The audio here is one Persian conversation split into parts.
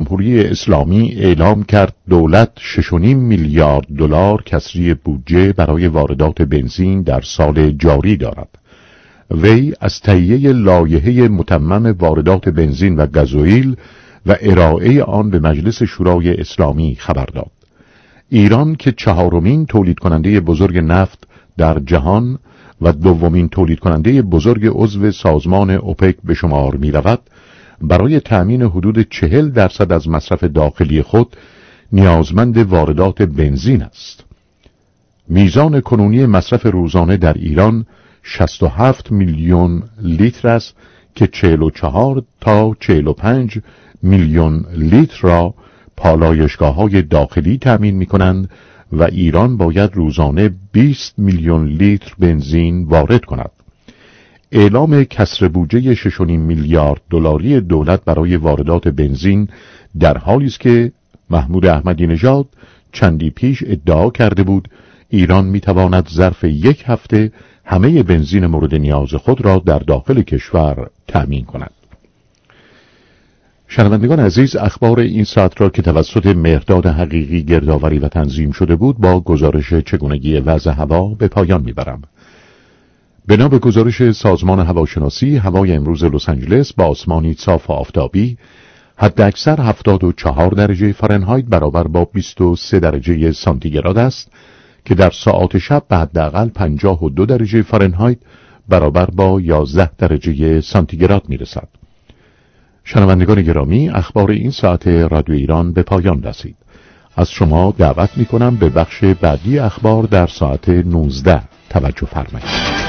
جمهوری اسلامی اعلام کرد دولت 6.5 میلیارد دلار کسری بودجه برای واردات بنزین در سال جاری دارد. وی از تهیه لایحه متمم واردات بنزین و گازوئیل و ارائه آن به مجلس شورای اسلامی خبر داد. ایران که 4مین تولید کننده بزرگ نفت در جهان و 2مین تولید کننده بزرگ عضو سازمان اوپک به شمار می رود، برای تأمین حدود 40% از مصرف داخلی خود نیازمند واردات بنزین است. میزان کنونی مصرف روزانه در ایران 67 میلیون لیتر است که 44 تا 45 میلیون لیتر را پالایشگاه‌های داخلی تأمین می‌کنند و ایران باید روزانه 20 میلیون لیتر بنزین وارد کند. اعلام کسر بودجه 6.5 میلیارد دلاری دولت برای واردات بنزین در حالی است که محمود احمدی نژاد چندی پیش ادعا کرده بود ایران می‌تواند ظرف 1 هفته همه بنزین مورد نیاز خود را در داخل کشور تأمین کند. شنوندگان عزیز، اخبار این ساعت را که توسط مهرداد حقیقی گردآوری و تنظیم شده بود با گزارش چگونگی وضع هوا به پایان میبرم. بنا به گزارش سازمان هواشناسی، هوای امروز لس آنجلس با آسمانی صاف و آفتابی، حداکثر 74 درجه فارنهایت برابر با 23 درجه سانتیگراد است که در ساعات شب به حداقل 52 درجه فارنهایت برابر با 11 درجه سانتیگراد میرسد. شنوندگان گرامی، اخبار این ساعت رادیو ایران به پایان رسید. از شما دعوت می‌کنم به بخش بعدی اخبار در ساعت 19 توجه فرمایید.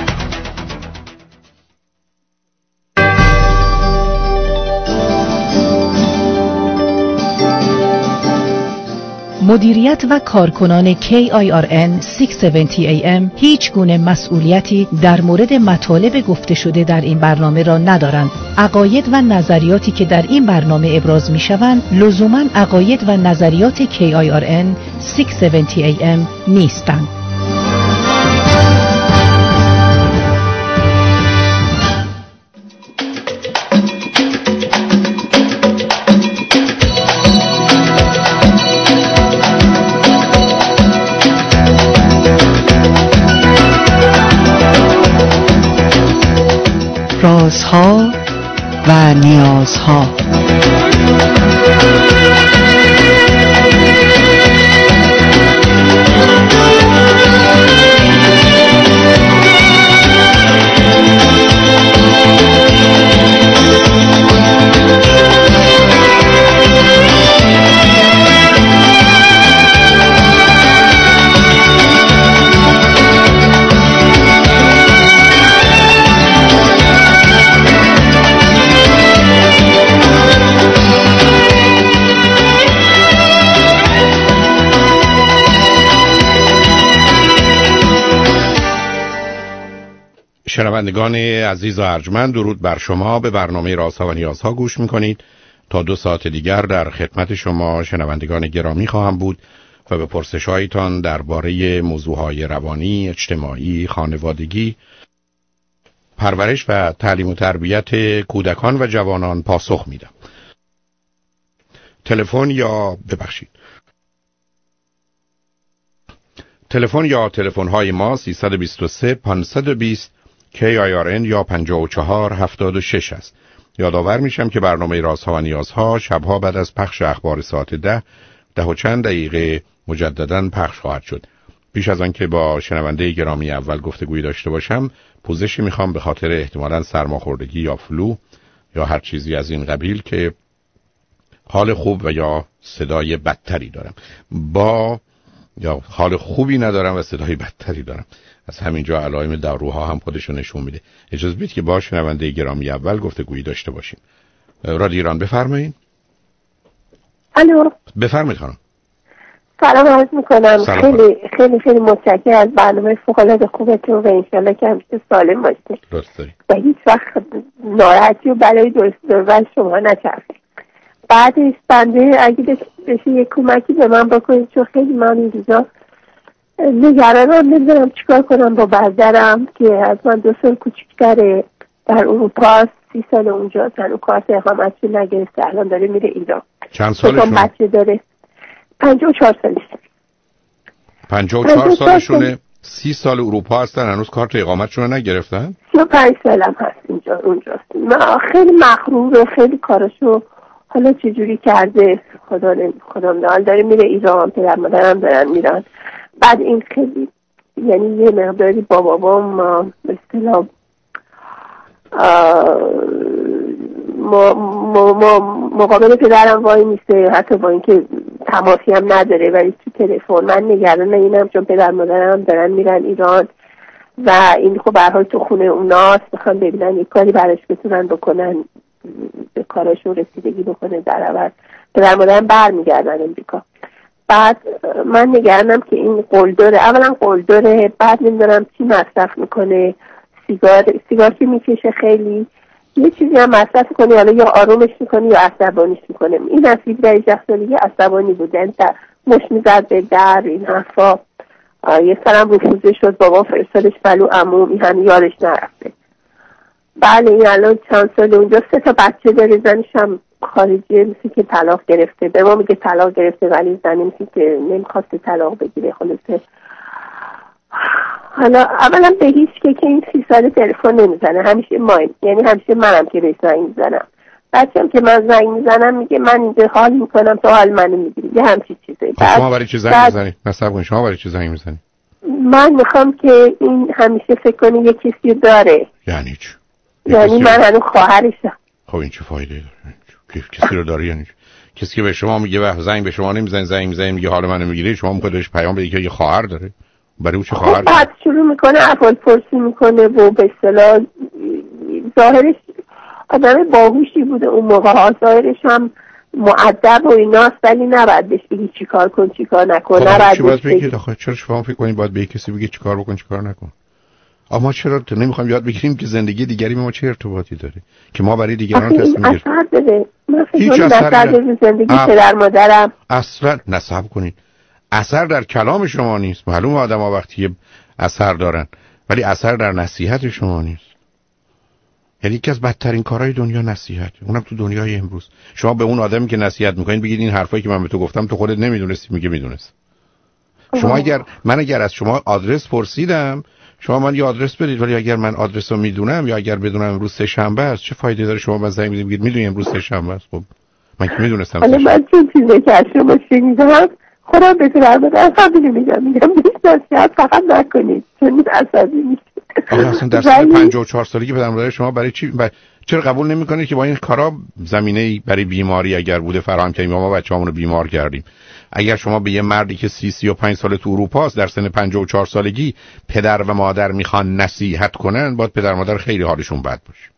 مدیریت و کارکنان KIRN 670 AM هیچ گونه مسئولیتی در مورد مطالب گفته شده در این برنامه را ندارند. عقاید و نظریاتی که در این برنامه ابراز می شوند لزوماً عقاید و نظریات KIRN 670 AM نیستند. رازها و نیازها. شنوندگان عزیز و ارجمند، درود بر شما. به برنامه رازها و نیازها گوش میکنید. تا 2 ساعت دیگر در خدمت شما شنوندگان گرامی خواهم بود و به پرسش‌هایتان درباره موضوعهای روانی، اجتماعی، خانوادگی، پرورش و تعلیم و تربیت کودکان و جوانان پاسخ میدم. تلفن یا تلفن‌های ما 323 520 KIRN یا 5476 است. یادآور میشم که برنامه رازها و نیازها شبها بعد از پخش اخبار ساعت 10 و چند دقیقه مجدداً پخش خواهد شد. پیش از آن که با شنونده گرامی اول گفتگویی داشته باشم، پوزشی میخوام به خاطر احتمالاً سرماخوردگی یا فلو یا هر چیزی از این قبیل که حال خوب و یا صدای بدتری دارم. یا حال خوبی ندارم و صدای بدتری دارم. از همینجا علائم داروها هم خودشو نشون میده. اجازه بدید که با شنونده گرامی اول گفتگویی داشته باشیم. رادیو ایران بفرمایید. الو، بفرمایید خانم. سلام عرض میکنم. خیلی متشکرم از برنامه فوق‌العاده خوبتون و انشالله که همیشه سالم باشید. درسته. و هیچ وقت ناراحتی و بلایی دور شما نچرخه. بعدش بنده اگه بشه یک کمکی به من بکنید، چون خیلی من این روزا نگرانم، نمیدونم چیکار کنم با برادرم که از من 2 سال کوچیک‌تره، در اروپا، 30 سال اونجا هنوز کارت اقامتشو نگرفته، الان داره میره ایران. چند سالشون؟ بچه داره 54 سالشه. 54 سالشونه. 30 سال اروپا هستن، هنوز کارت اقامتشون رو نگرفتن. 35 سالم هست اونجاست. خیلی مغروره، خیلی کارشو حالا چجوری کرده خدا میدونه. داره میره ایران، پدر مادرم دارن میرن. بعد این خیلی یعنی یه مقداری بابام به اصطلاح مقابل پدرم وای میسته، حتی با اینکه تماسی هم نداره ولی تو تلفن. من نگران اینم چون پدر مادرم دارن میرن ایران و این خب به هر حال تو خونه اوناست، میخوان ببینن یک کاری براش بتونن بکنن، به کاراشون رسیدگی بکنه. در عوض پدر مادرم برمیگردن امریکا. بعد من نگرانم که این قلدره، اولا قلدره، بعد نمیدونم چی مصرف میکنه، سیگار که میکشه، خیلی یه چیزی هم مصرف کنه، حالا یا آرومش میکنه یا عصبانیش میکنه. این از 17 سالگی عصبانی بودن، مش میزد به در این حرفا. یه سرم رفوزه شد، بابا فرستادش بلو عموم، این هم یادش نرفته. بله این الان چند سال اونجا 3 تا بچه داره، زنش هم خارجیه، مثل که طلاق گرفته. به ما میگه طلاق گرفته ولی زنی مثل که نمیخواسته طلاق بگیره. خلاصه حالا اولا به هیچ که این 30 سال تلفن نمیزنه، همیشه یعنی همیشه منم که بهش زنگ میزنم. بچه‌م که من زنگ میزنم میگه من اینجا حال میکنم تو حال منو میگیری، یه همچین چیزه. شما برای چی زنگ میزنید؟ نصب کن شما برای چی زنگ میزنید؟ من میخوام که این همیشه فکر کنه یه کسی داره. یعنی چی؟ یعنی من هنوز خواهرشم. خب این چه فایده داره؟ کسی رو داره یعنی کسی که به شما میگه زنگ به شما نمیزنه، زنگ میزنه میگه حال منو میگیری، شما میخواید بهش پیام بدید که یه خواهر داره؟ برای اون چه خواهر؟ بعد شروع میکنه احوال پرسی میکنه و به اصطلاح ظاهرش آدم باهوشی بوده اون موقع ها، ظاهرش هم مؤدب و ایناست، ولی نباید بهش بگی چیکار کن چیکار نکن. نباید بهش بگی. چرا شما فکر کنید باید به کسی بگی چیکار بکن چیکار نکن؟ اما چرا نمیخوایم یاد بگیریم که زندگی دیگری ما چه ارتباطی داره که ما برای دیگران تصمیم بگیریم؟ اثر داره. من هیچ فکر کنم زندگی پدر مادرم اصلا نصب کنید. اثر در کلام شما نیست. معلومه آدم‌ها وقتی اثر دارن ولی اثر در نصیحت شما نیست. یعنی یکی از بدترین کارهای دنیا نصیحت، اونم تو دنیای امروز. شما به اون آدمی که نصیحت میکنین بگید این حرفایی که من به تو گفتم تو خودت نمیدونستی، میگه میدونست. شما اگر از شما آدرس پرسیدم شما من یه آدرس بدید، ولی اگر من آدرس رو میدونم یا اگر بدونم امروز سه شنبه است چه فایده داره شما من زنگ میزنید بگید میدونی امروز سه شنبه است؟ خب من که میدونستم. حالا من چون چیزی که از شما شنیدم خودم به طور قبلی میگم نصیحت فقط نکنید چون عصبی میشه. اصلا در سن 54 سالگی پدر مادر شما برای چی چرا قبول نمی‌کنید که با این کارا زمینه‌ای برای بیماری اگر بوده فراهم کنیم؟ ما بچه‌مون رو بیمار کردیم. اگر شما به یه مردی که 35 سال تو اروپا است در سن 54 سالگی پدر و مادر میخوان نصیحت کنن، باید پدر مادر خیلی حالشون بد باشه.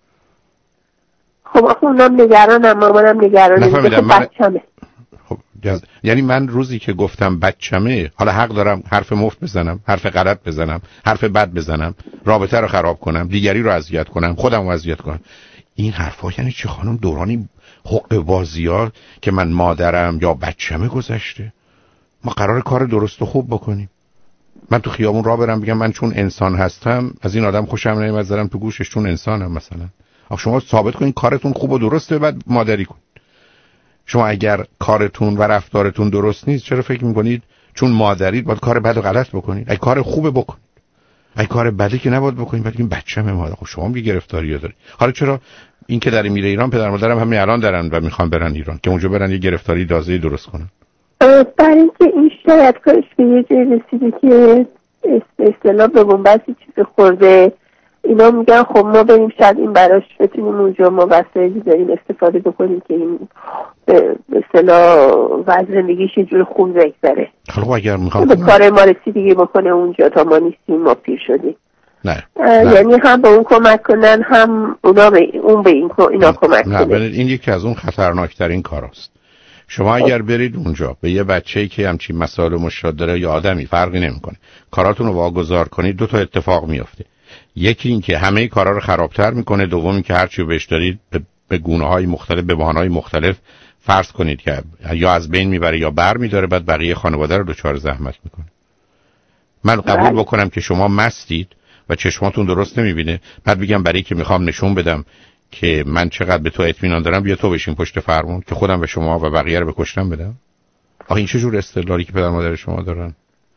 خب آخه اونم نگرانم، مامانم نگرانه بچه‌مه. خب یعنی من روزی که گفتم بچه‌مه حالا حق دارم حرف مفت بزنم، حرف غلط بزنم، حرف بد بزنم، رابطه رو خراب کنم، دیگری رو اذیت کنم، خودم رو اذیت کنم. این حرفا یعنی چه خانم؟ دورانی حقوق بازی‌ها که من مادرم یا بچه‌مه گذشته. ما قرار کار درست و خوب بکنیم. من تو خیابون راه برم بگم من چون انسان هستم از این آدم خوشم نمیاد، زدم تو گوشش چون انسانم مثلا. آخه شما ثابت کنین کارتون خوب و درسته بعد مادری کنید. شما اگر کارتون و رفتارتون درست نیست چرا فکر میکنید چون مادرید باید کار بد و غلط بکنید؟ اگه کار خوبه بکنید، اگه کار بدی که نباید بکنید. بعد این بچه‌مه مادر. خب شما هم گرفتاری دارید. حالا چرا این که داره میره ایران پدر مادرم همین الان دارن و میخوان برن ایران که اونجا برن یه گرفتاری تازه درست کنن؟ برای اینکه این شاید کارش به یه جای رسیده که اصطلاح به بنبستی چیز خورده، اینا میگن خب ما بریم شاید این براش بتونیم اونجا ما وسایلی داریم استفاده بکنیم که این به اصطلاح وضع زندگیش یه جور خوب بگذره. خب اگر میخوام به کار ما رسیدگی بکنه اونجا تا ما نیستیم، ما پیر شدیم. نه. یعنی هم به اون کمک کنن هم اونا به اون به اینا کمک کنن. نه این یکی از اون خطرناکترین کاراست. شما اگر برید اونجا به یه بچه‌ای که همچین مسائل مشکل داره یا آدمی فرقی نمیکنه کاراتون رو واگذار کنید، دو تا اتفاق میفته. یکی این که همه کارا رو خرابتر میکنه، دوم این که هر چی بهش دارید به گونه‌های مختلف به بهانه‌های مختلف فرض کنید که یا از بین میبره یا بر میداره، بعد بقیه خانواده رو دچار زحمت میکنه. من قبول بکنم که شما مستید و چشماتون درست نمیبینه، بعد بگم برای که میخوام نشون بدم که من چقدر به تو اطمینان دارم بیا تو بشین پشت فرمون که خودم به شما و بقیه رو به کشتن بدم؟ آخه این چه جور استدلالی که پدر مادر شما دارن؟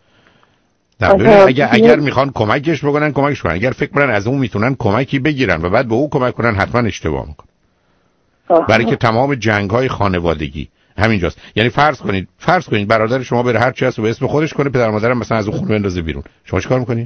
اگر میخوان کمکش بکنن کمکش کنن، اگر فکر کنن از اون میتونن کمکی بگیرن و بعد به او کمک کنن حتما اشتباه میکنن. برای که تمام جنگ‌های خانوادگی همینجاست. یعنی فرض کنید برادر شما بره هر چی هست و به اسم خودش کنه، پدر مادرم مثلا از اون خونه بندازه بیرون، شما چیکار میکنید؟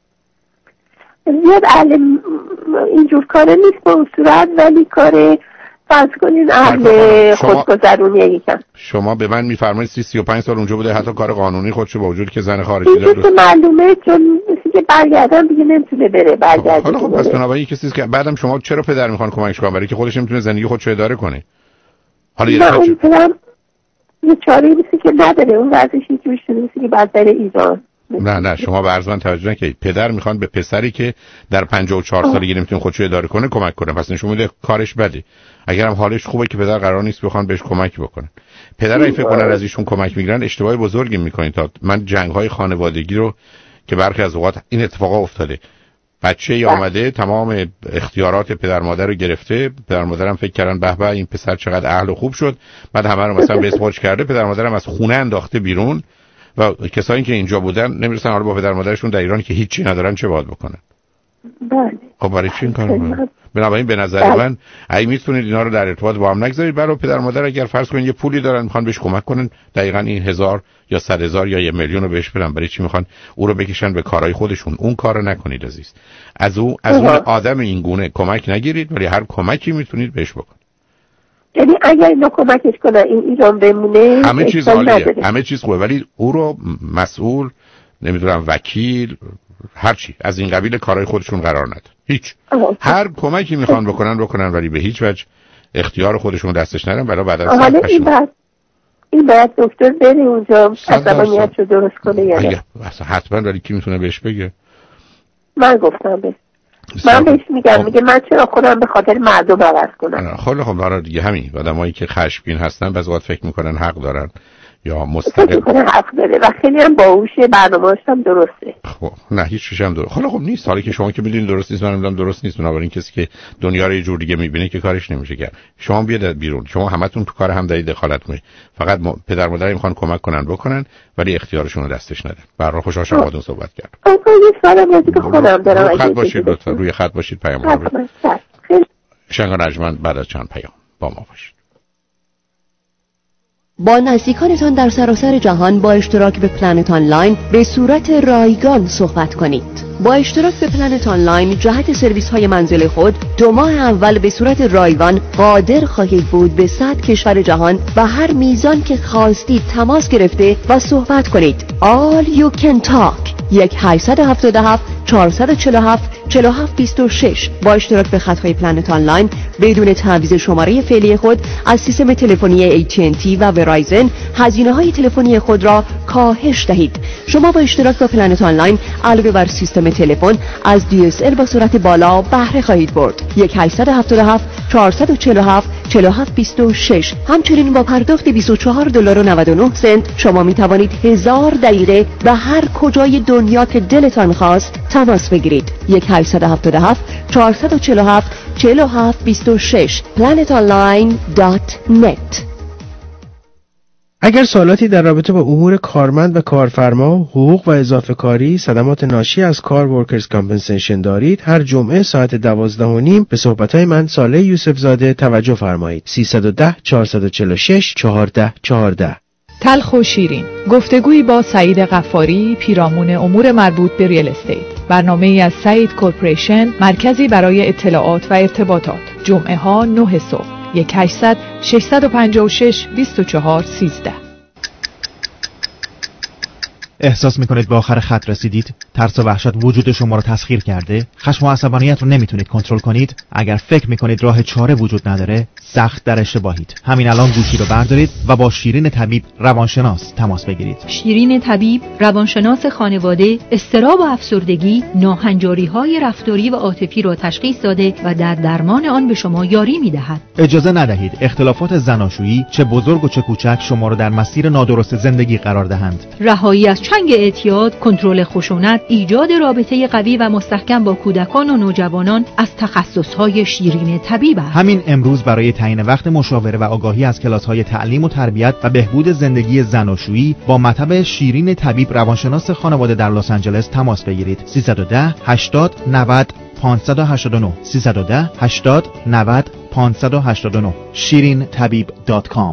زیاد اهل اینجور کاره نیست به اون صورت، ولی کاره فرض کنین اهل خودگذرونیه یکم. شما به من میفرمایید 35 سال اونجا بوده، حتی کار قانونی خودشو با وجود که زن خارجی داره. این معلومه، چون مثل که برگردن دیگه نمیتونه بره برگرده. خب پس بنابراین کسی که بعدم شما چرا پدر میخوان کمکش کنن؟ برای که خودش نمیتونه زندگی خودشو اداره کنه. حالا یه پدرم یه چاره‌ای مثل که نداره، اون ورزشی که میشه مثل که بعد بره ایران. نه شما به عرض من توجه نکنید. پدر میخوان به پسری که در 54 سالگی نمیتونه خودشو اداره کنه کمک کنه، پس نشون میده کارش بده. اگرم حالش خوبه که پدر قرار نیست بخوان بهش کمک بکنن. پدر اگه فکر کنن از ایشون کمک میگیرن اشتباه بزرگی میکنید. تا من جنگ‌های خانوادگی رو که برخی از اوقات این اتفاقا افتاده، بچه‌ای آمده تمام اختیارات پدر مادر رو گرفته، پدر مادرم فکر کردن به به این پسر چقدر اهل و خوب شد، بعد همه رو مثلا به اسمش کرده، پدر مادرم از خونه انداخته بیرون و کسایی که اینجا بودن نمیرسن حالا با پدر مادرشون در ایران که هیچی ندارن چه باید بکنن؟ بله. خب برای چی این کارو میکنن؟ بنابراین به نظر من اگه میتونید اینا رو در ارتباط با هم نگذارید، برای پدر مادر اگر فرض کنید یه پولی دارن میخوان بهش کمک کنن، دقیقاً این 1000 یا 100,000 یا 1,000,000 رو بهش بدن. برای چی میخوان او رو بکشن به کارهای خودشون؟ اون کارو نکنید عزیز. از اون آدم این گونه کمک نگیرید، ولی هر کمکی میتونید بهش بکنید. یعنی اگر اینا کمکش کنن این ایران بمونه همه چیز عالیه، همه چیز خوبه، ولی او رو مسئول، نمیدونم وکیل، هر چی از این قبیل کارهای خودشون قرار ندن. هیچ. هر کمکی میخوان بکنن ولی به هیچ وجه اختیار خودشون دستش ندن، برای بعد از این باید دکتر بره اونجا عصبانیتشو درست کنه یا نه؟ حتما. ولی کی میتونه بهش بگه؟ من گفتم من بهش میگم میگه من چرا خودم به خاطر مردم عوض کنم. خب برای دیگه همین آدمایی که خشمگین هستن بعضی وقت فکر میکنن حق دارن یا مستقل حق داره و خیلی هم باهوشه، برنامه‌اش هم درسته. خب نه هیچ چیزی هم درست. خب نیست. حالا که شما که میدونید درست نیست، منم میدونم درست نیست، بنابراین کسی که دنیا رو یه جور دیگه میبینه که کارش نمیشه کرد. شما بیاد بیرون، شما همتون تو کار هم دارید دخالت کنید، فقط پدر مادر میخوان کمک کنن بکنن ولی اختیارشون رو دستش ندن. برای خوشحال شدم باهاتون صحبت کردم. یه سوالم راجع به خودم دارم. روی خط باشید لطفا، روی خط باشید، پیام رو شنگ نجمن بعد از چند پیام با ما باشید. با نزدیکانتان در سراسر جهان با اشتراک به پلنت آنلاین به صورت رایگان صحبت کنید. با اشتراک به پلنت آنلاین جهت سرویس های منزل خود 2 ماه اول به صورت رایگان قادر خواهید بود به 100 کشور جهان و هر میزان که خواستید تماس گرفته و صحبت کنید. All you can talk 1-877-447-4726 با اشتراک به خطهای پلنت آنلاین بدون تعویض شماره فعلی خود از سیستم تلفنی AT&T و ورایزن هزینه‌های تلفنی خود را کاهش دهید. شما با اشتراک با پلنت آنلاین علاوه بر سیستم تلفن از DSL با سرعت بالا بهره خواهید برد. 1-877-447-4726 همچنین با پرداخت $24.99 شما می توانید 1000 دقیقه به هر کجای دنیا که دلتان خواست تماس بگیرید. 1-877-447-4726 planetonline.net. اگر سوالاتی در رابطه با امور کارمند و کارفرما، حقوق و اضافه کاری، صدمات ناشی از کار ورکرز کامپنسیشن دارید، هر جمعه ساعت 12:30 به صحبت‌های من صالح یوسف زاده توجه فرمایید. 310-446-1414. تلخ و شیرین، گفتگویی با سعید غفاری، پیرامون امور مربوط به ریل استیت. برنامه‌ای از سعید کورپوریشن، مرکزی برای اطلاعات و ارتباطات. جمعه ها 9 صبح. 1-800-656-2413. احساس میکنید به آخر خط رسیدید؟ ترس و وحشت وجود شما رو تسخیر کرده؟ خشم و عصبانیت رو نمیتونید کنترل کنید؟ اگر فکر میکنید راه چاره وجود نداره، سخت در اشتباهید. همین الان گوشی رو بردارید و با شیرین طبیب روانشناس تماس بگیرید. شیرین طبیب، روانشناس خانواده، اضطراب و افسردگی، ناهنجاری‌های رفتاری و عاطفی را تشخیص داده و در درمان آن به شما یاری می‌دهد. اجازه ندهید اختلافات زناشویی چه بزرگ و چه کوچک شما را در مسیر نادرست زندگی قرار دهند. رهایی از چنگ اعتیاد، کنترل خشونت، ایجاد رابطه قوی و مستحکم با کودکان و نوجوانان از تخصصهای شیرین طبیب است. همین امروز برای تعیین وقت مشاوره و آگاهی از کلاس‌های تعلیم و تربیت و بهبود زندگی زناشویی با مطب شیرین طبیب روانشناس خانواده در لس آنجلس تماس بگیرید. 310 80 90 589 310 80 90 589 shirintabib.com.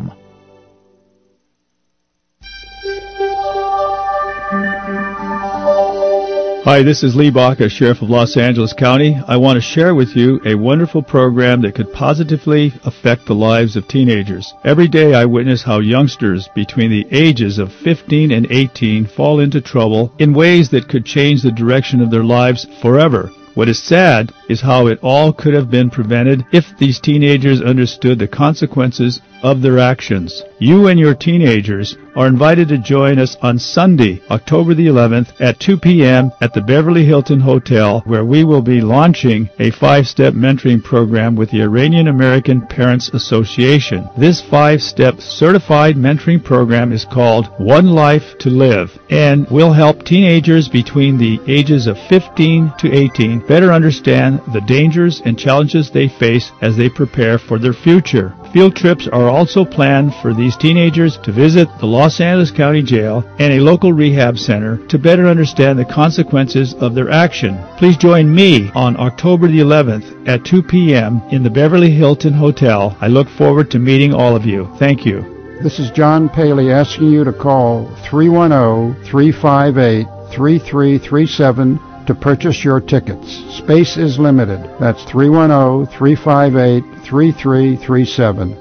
Hi, this is Lee Baca, Sheriff of Los Angeles County. I want to share with you a wonderful program that could positively affect the lives of teenagers. Every day I witness how youngsters between the ages of 15 and 18 fall into trouble in ways that could change the direction of their lives forever. What is sad is how it all could have been prevented if these teenagers understood the consequences of their actions. You and your teenagers are invited to join us on Sunday, October the 11th at 2 p.m. at the Beverly Hilton Hotel, where we will be launching a 5-step mentoring program with the Iranian American Parents Association. This 5-step certified mentoring program is called One Life to Live and will help teenagers between the ages of 15 to 18 better understand the dangers and challenges they face as they prepare for their future. Field trips are also planned for these teenagers to visit the Los Angeles County Jail and a local rehab center to better understand the consequences of their action. Please join me on October the 11th at 2 p.m. in the Beverly Hilton Hotel. I look forward to meeting all of you. Thank you. This is John Paley asking you to call 310-358-3337 to purchase your tickets. Space is limited. That's 310-358-3337.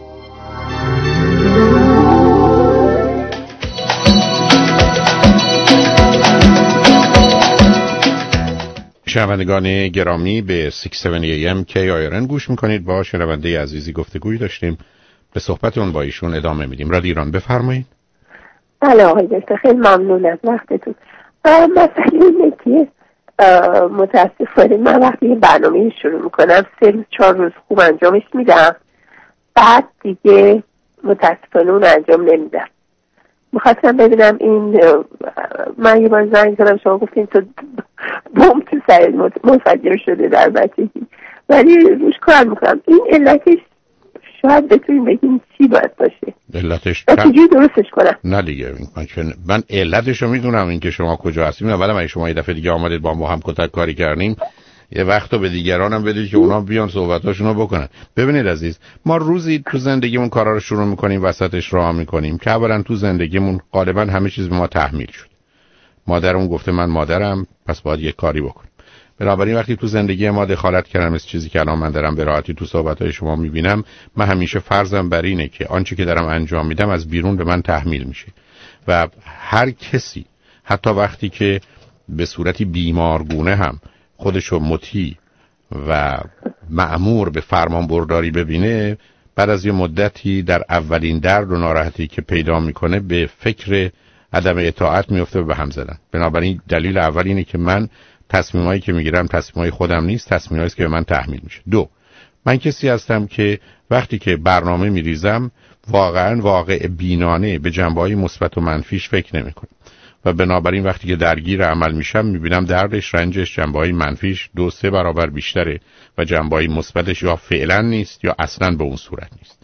شنوندگان گرامی به 670 AM KIRN گوش میکنید. با شنونده عزیزی گفتگویی داشتیم، به صحبتون با ایشون ادامه میدیم. رادیو ایران بفرمایید. بله آقای دکتر، خیلی ممنون از وقتتون. مسئله اینه که متاسفانه من وقتی این برنامه شروع میکنم 3-4 روز خوب انجامش میدم، بعد دیگه متاسفانه اون انجام نمیدم. میخواستم ببینم این من یه بار زنگ زدم، شما گفتین تو بوم تو سر منفجر شده در بچگی، ولی روش کار میکنم. این علتش شاید بتونیم بگیم چی باید باشه؟ علتش چجوری درستش کنم؟ نه دیگه من علتش رو میدونم، این که شما کجا هستیم. اولا من شما یه دفعه دیگه آمدید با هم کتک کاری کردیم، یه وقت رو به دیگرانم بدید که اونا بیان صحبتاشونو بکنن. ببینید عزیز، ما روزی تو زندگیمون کارا رو شروع میکنیم، وسطش راه میکنیم که اولا تو زندگیمون غالبا همه چیز به ما تحمیل شد. مادرمون گفته من مادرم، پس باید یه کاری بکنم. بنابراین وقتی تو زندگی ما دخالت کردم، مثل چیزی که الان من دارم به راحتی تو صحبت‌های شما میبینم، من همیشه فرضم بر اینه که آنچه که دارم انجام میدم از بیرون به من تحمیل میشه و هر کسی حتی وقتی که به صورتی بیمارگونه هم خودشو مطیع و مأمور به فرمان برداری ببینه، بعد از یه مدتی در اولین درد و ناراحتی که پیدا میکنه به فکر عدم اطاعت میفته و به هم زدن. بنابراین دلیل اول اینه که من تصمیمایی که میگیرم تصمیمای خودم نیست، تصمیمایی است که به من تحمیل میشه. 2، من کسی هستم که وقتی که برنامه میریزم واقعا واقع بینانه به جنبه‌های مثبت و منفیش فکر نمیکنم و بنابراین وقتی که درگیر عمل میشم میبینم دردش، رنجش، جنبه‌های منفیش 2-3 برابر بیشتره و جنبه‌های مثبتش یا فعلا نیست یا اصلا به اون صورت نیست.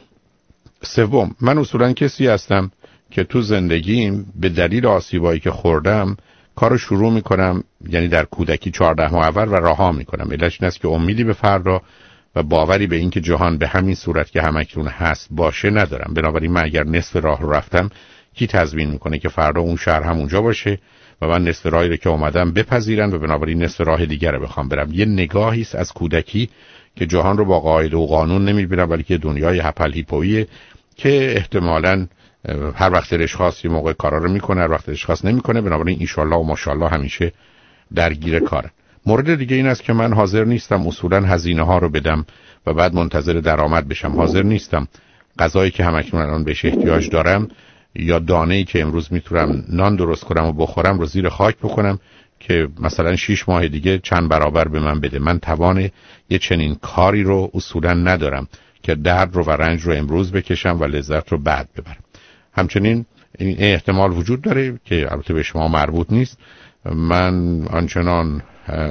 3، من اصولا کسی هستم که تو زندگیم به دلیل آسیبایی که خوردم کارو شروع میکنم، یعنی در کودکی 14 ماه اول، و رها میکنم. علتش این است که امیدی به فردا و باوری به این که جهان به همین صورت که همکنون هست باشه ندارم. بنابراین من اگر نصف راه رو رفتم، کی تضمین میکنه که فردا اون شهر همونجا باشه و من نصف راهی رو که اومدم بپذیرن و بنابراین نصف راه دیگر رو بخوام برم. یه نگاهی است از کودکی که جهان رو با قاعده و قانون نمیبینم، بلکه دنیای هپل هیپویی که احتمالاً هر وقت دلش خواست یه موقع کارا رو میکنه، هر وقت دلش خواست نمیکنه. بنابراین انشالله و ماشاءالله همیشه درگیر کاره. مورد دیگه این است که من حاضر نیستم اصولا هزینه ها رو بدم و بعد منتظر درآمد بشم. حاضر نیستم غذایی که همکنون الان بهش احتیاج دارم یا دانه‌ای که امروز میتونم نان درست کنم و بخورم رو زیر خاک بکنم که مثلا 6 ماه دیگه چند برابر به من بده. من توان یه چنین کاری رو اصولا ندارم که درد رو و رنج رو امروز بکشم و لذت رو بعد ببرم. همچنین این احتمال وجود داره که البته به شما مربوط نیست. من آنچنان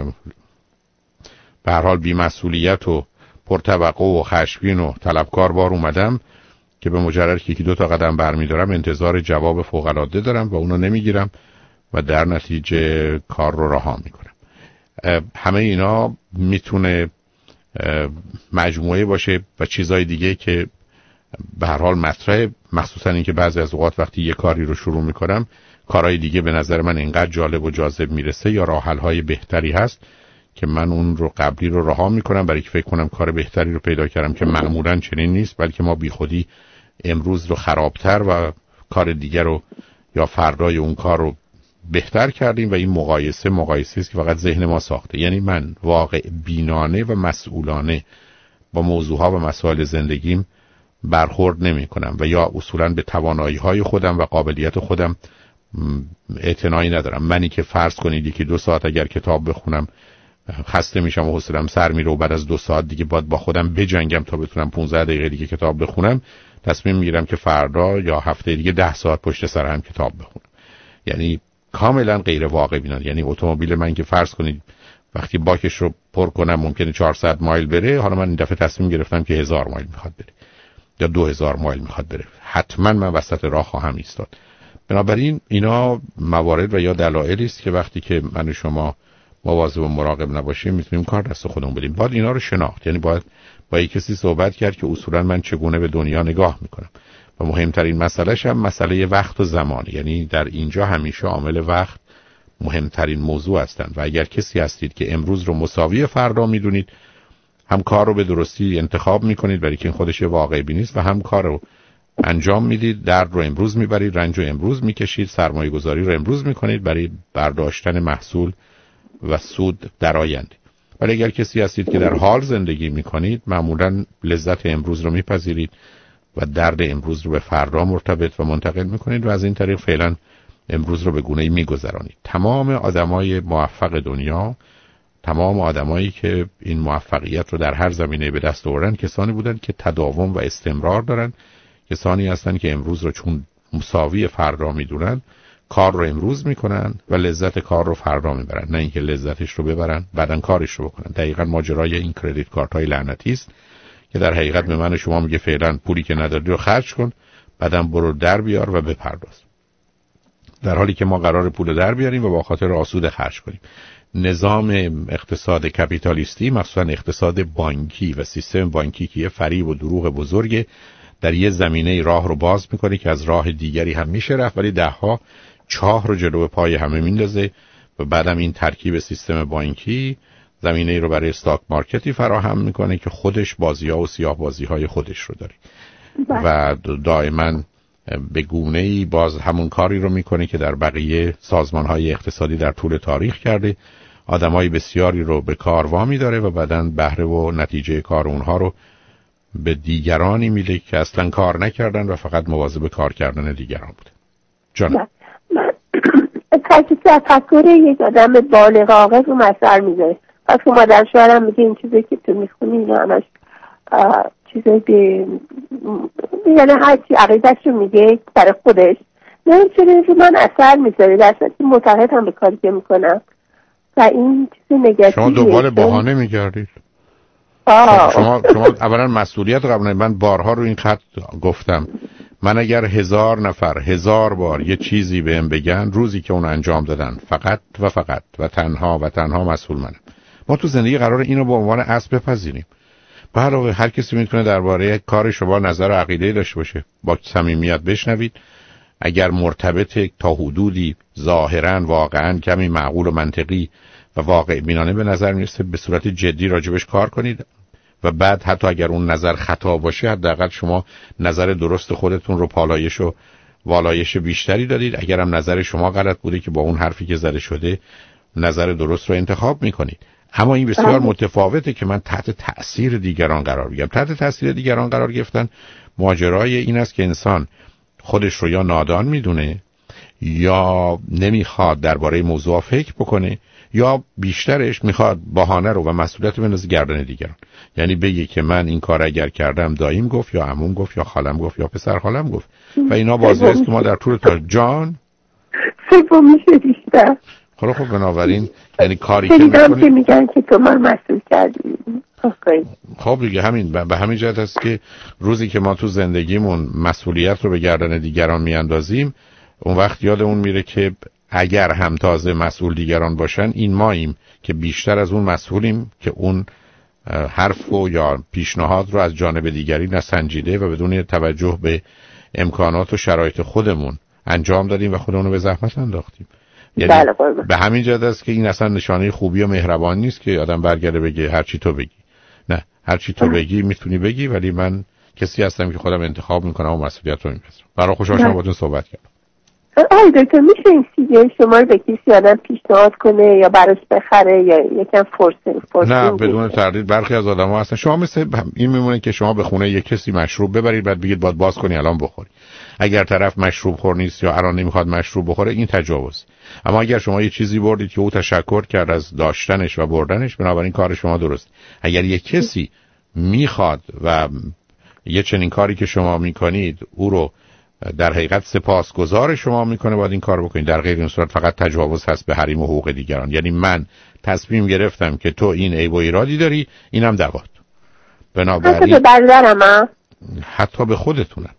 به هر حال بی‌مسئولیت و پرتوقع و خشمگین و طلبکاربار اومدم که به مجرد که 2 قدم برمی‌دارم انتظار جواب فوق‌العاده دارم و اونو نمیگیرم و در نتیجه کار رو رها میکنم. همه اینا میتونه مجموعه باشه و چیزای دیگه که به هر حال مطرحه، مخصوصا اینکه بعضی از اوقات وقتی یه کاری رو شروع میکنم کارهای دیگه به نظر من اینقدر جالب و جاذب میرسه یا راه حل‌های بهتری هست که من اون رو قبلی رو رها میکنم برای که فکر کنم کار بهتری رو پیدا کردم، که معمولا چنین نیست، بلکه ما بیخودی امروز رو خرابتر و کار دیگر رو یا فردای اون کار رو بهتر کردیم و این مقایسه است که فقط ذهن ما ساخته. یعنی من واقع بینانه و مسئولانه با موضوعها و مسائل زندگیم برخورد نمی کنم و یا اصولا به توانایی‌های خودم و قابلیت خودم اعتنایی ندارم. منی که فرض کنید که 2 ساعت اگر کتاب بخونم خسته میشم و حوصله‌ام سر میره و بعد از 2 ساعت دیگه باید با خودم بجنگم تا بتونم 15 دقیقه دیگه کتاب بخونم، تصمیم میگیرم که فردا یا هفته دیگه 10 ساعت پشت سر هم کتاب بخونم. یعنی کاملا غیر واقع بینانه. یعنی اتومبیل من که فرض کنید وقتی باکش رو پر کنم ممکنه 400 مایل بره، حالا من این دفعه تصمیم گرفتم که 1000 مایل میخواد بره یا 2000 مایل میخواد بره، حتما من وسط راه خواهم ایستاد. بنابراین اینا موارد و یا دلایلی است که وقتی که من و شما مواظب و مراقب نباشیم میتونیم کار دست خودمون بدیم. باید اینا رو شناخت، یعنی باید با یک کسی صحبت کرد که اصولا من چگونه به دنیا نگاه میکنم و مهمترین مسئلهش هم مسئله وقت و زمانه. یعنی در اینجا همیشه عامل وقت مهمترین موضوع هستند و اگر کسی هستید که امروز رو مساوی فردا میدونید، هم کار رو به درستی انتخاب میکنید برای که این خودش واقع بینی است و هم کار رو انجام میدید، درد رو امروز میبرید، رنج رو امروز میکشید، سرمایه گذاری رو امروز میکنید برای برداشتن محصول و سود در آینده. ولی اگر کسی هستید که در حال زندگی میکنید، معمولا لذت امروز رو میپذیرید و درد امروز رو به فردا مرتبط و منتقل میکنید و از این طریق فعلا امروز رو به گونه‌ای میگذرانید. تمام آدمای موفق دنیا، تمام آدمایی که این موفقیت رو در هر زمینه به دست آوردن، کسانی بودن که تداوم و استمرار دارن، کسانی هستن که امروز رو چون مساوی فردا میدونن کار رو امروز میکنن و لذت کار رو فردا میبرن، نه اینکه لذتش رو ببرن بعدن کارش رو بکنن. دقیقاً ماجرای این کردیت کارت های لعنتی است که در حقیقت به من شما میگه فعلا پولی که نداری رو خرج کن، بعدن برو در بیار و بپرداز، در حالی که ما قرار پول در بیاریم و با خاطر آسوده خرج کنیم. نظام اقتصاد کپیتالیستی، مخصوصا اقتصاد بانکی و سیستم بانکی که یه فریب و دروغ بزرگه، در یه زمینه راه رو باز میکنه که از راه دیگری هم میشه رفت، ولی دهها چاه رو جلو پای همه میندازه و بعدم این ترکیب سیستم بانکی زمینه رو برای استاک مارکتی فراهم میکنه که خودش بازی‌ها و سیاه بازی‌های خودش رو داره و دائما به گونه‌ای باز همون کاری رو میکنه که در بقیه سازمان‌های اقتصادی در طول تاریخ کرده. آدمای بسیاری رو به کار وامی داره و بعدن بهره و نتیجه کار اونها رو به دیگرانی میده که اصلا کار نکردن و فقط مواظب کار کردن دیگران بوده. جان من تفکر یک آدم بالغ عاقل رو مثل میذاره. پس که مادر شوهرم میگه این چیزی که تو میخونی اینا همش چیزی به یعنی هر چی عقیدش رو میگه برای خودش، نه چرا رو من اثر میذاره، در صورتی معتقد هم به کاری که میکنم و این چیز نگاتیویه. شما دنبال بهانه میگردید. شما اولا مسئولیت قبول. من بارها رو این خط گفتم، من اگر 1000 نفر 1000 بار یه چیزی بهم بگن، روزی که اون انجام دادن فقط و تنها مسئول منم. ما تو زندگی قراره اینو به عنوان اصل بپذیریم. به علاوه هر کسی میتونه درباره کار شما نظر و عقیده داشته باشه، با صمیمیت بشنوید. اگر مرتبط تا حدودی ظاهرا واقعا کمی معقول و منطقی و واقع بینانه به نظر میرسه، به صورت جدی راجبش کار کنید و بعد حتی اگر اون نظر خطا باشه، حداقل شما نظر درست خودتون رو پالایش و والایش بیشتری دادید. اگر هم نظر شما غلط بوده که با اون حرفی که زده شده نظر درست رو انتخاب میکنید. اما این بسیار متفاوته که من تحت تأثیر دیگران قرار بگیرم. تحت تأثیر دیگران قرار گرفتن ماجرای این است که انسان خودش رو یا نادان میدونه یا نمیخواد درباره موضوع فکر بکنه، یا یا بیشترش میخواد بهانه رو و مسئولیت رو بندازه گردن دیگران. یعنی بگه که من این کار اگر کردم داییم گفت یا عموم گفت یا خالم گفت یا پسر خالم گفت و اینا بازی است که ما در طول تا جان میشه بیشتر. خب بنابراین یعنی کاری که میگن که تو من مسئول کردی. خب دیگه همین به همین جهت است که روزی که ما تو زندگیمون مسئولیت رو به گردن دیگران میاندازیم اون وقت یادمون میره که اگر هم تازه مسئول دیگران باشن این ماییم که بیشتر از اون مسئولیم که اون حرف و یا پیشنهاد رو از جانب دیگری نسنجیده و بدون توجه به امکانات و شرایط خودمون انجام دادیم و خودمون رو به زحمت انداختیم. یعنی به همین جهت است که این اصلا نشانه خوبی و مهربانی نیست که آدم برگرده بگه هر چی تو بگی. نه، هر چی تو بگی میتونی بگی، ولی من کسی هستم که خودم انتخاب میکنم و مسئولیت رو میپذیرم. برای خوشحال شدم باهاتون صحبت کردم. دکتر میشه این سیدی شما رو به کسی آدم پیشنهاد کنه یا براش بخره یا یکم فرصت؟ نه، بدون تردید. برخی از آدم‌ها هستن شما مثل این میمونه که شما به خونه یک کسی مشروب ببرید بعد بگید باید باز کنی الان بخوری. اگر طرف مشروب خور نیست یا الان نمیخواد مشروب بخوره این تجاوز. اما اگر شما یه چیزی بردید که او تشکر کرد از داشتنش و بردنش، بنابراین کار شما درست. اگر یک کسی میخواد و یه چنین کاری که شما میکنید او رو در حقیقت سپاسگزار شما میکنه باید این کار بکنید. در غیر این صورت فقط تجاوز هست به حریم و حقوق دیگران. یعنی من تصمیم گرفتم که تو این عیب و ایرادی داری، اینم دوات. بنابراین حتی به برادرم حتی به خودتونم.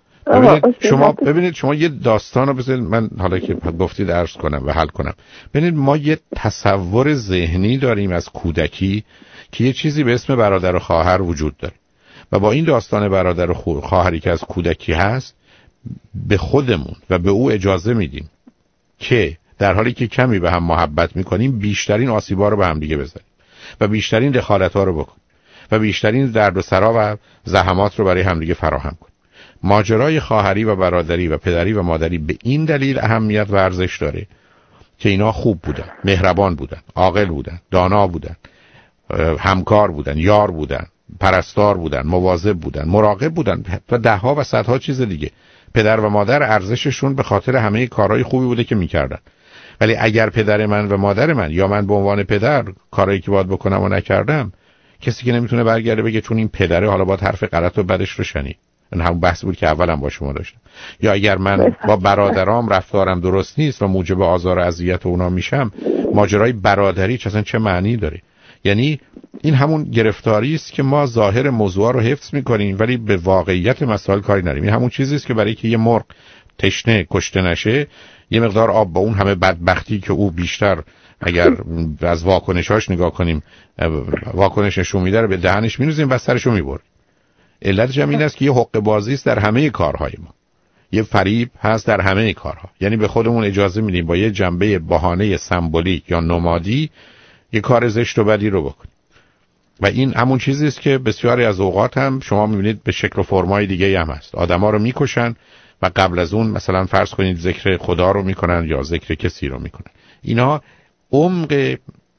ببینید شما یه داستان رو بذارید من حالا که گفتید عرض کنم و حل کنم. ببینید ما یه تصور ذهنی داریم از کودکی که یه چیزی به اسم برادر و خواهر وجود داره و با این داستان برادر و خواهری که از کودکی هست به خودمون و به او اجازه میدیم که در حالی که کمی به هم محبت میکنیم بیشترین آسیبا رو به هم دیگه بزنیم و بیشترین دخالت‌ها رو بکنیم و بیشترین درد و سرا و زحمات رو برای همدیگه فراهم کنیم. ماجرای خواهری و برادری و پدری و مادری به این دلیل اهمیت و ارزش داره که اینا خوب بودن، مهربان بودن، عاقل بودن، دانا بودن، همکار بودن، یار بودن، پرستار بودن، مواظب بودن، مراقب بودن و ده‌ها و صدها چیز دیگه. پدر و مادر ارزششون به خاطر همه کارهای خوبی بوده که میکردن. ولی اگر پدر من و مادر من یا من به عنوان پدر کارایی که باید بکنم و نکردم، کسی که نمیتونه برگرده بگه چون این پدره حالا باید حرف غلط و بدش رو شنید. این همون بحث بود که اولم با شما داشتم. یا اگر من با برادرام رفتارم درست نیست و موجب آزار و اذیت اونا میشم، ماجرای برادری چه معنی داره؟ یعنی این همون گرفتاری است که ما ظاهر موضوع رو حفظ میکنیم ولی به واقعیت مسائل کاری نداریم. این همون چیزی است که برای که یه مرغ تشنه کشته نشه یه مقدار آب با اون همه بدبختی که او بیشتر اگر از واکنشاش نگاه کنیم واکنش نشون میده رو به دهنش می‌ریزیم و سرشو می‌بریم. علتش هم این است که یه حقه بازی است در همه کارهای ما. یه فریب هست در همه کارها. یعنی به خودمون اجازه میدیم با یه جنبه بهانه سمبولیک یا نمادی یه کار زشت و بدی رو بکنیم. و این همون چیزی است که بسیاری از اوقات هم شما می‌بینید به شکل و فرمای دیگه هم هست. آدما رو میکشن و قبل از اون مثلا فرض کنید ذکر خدا رو میکنن یا ذکر کسی رو میکنن. اینا عمق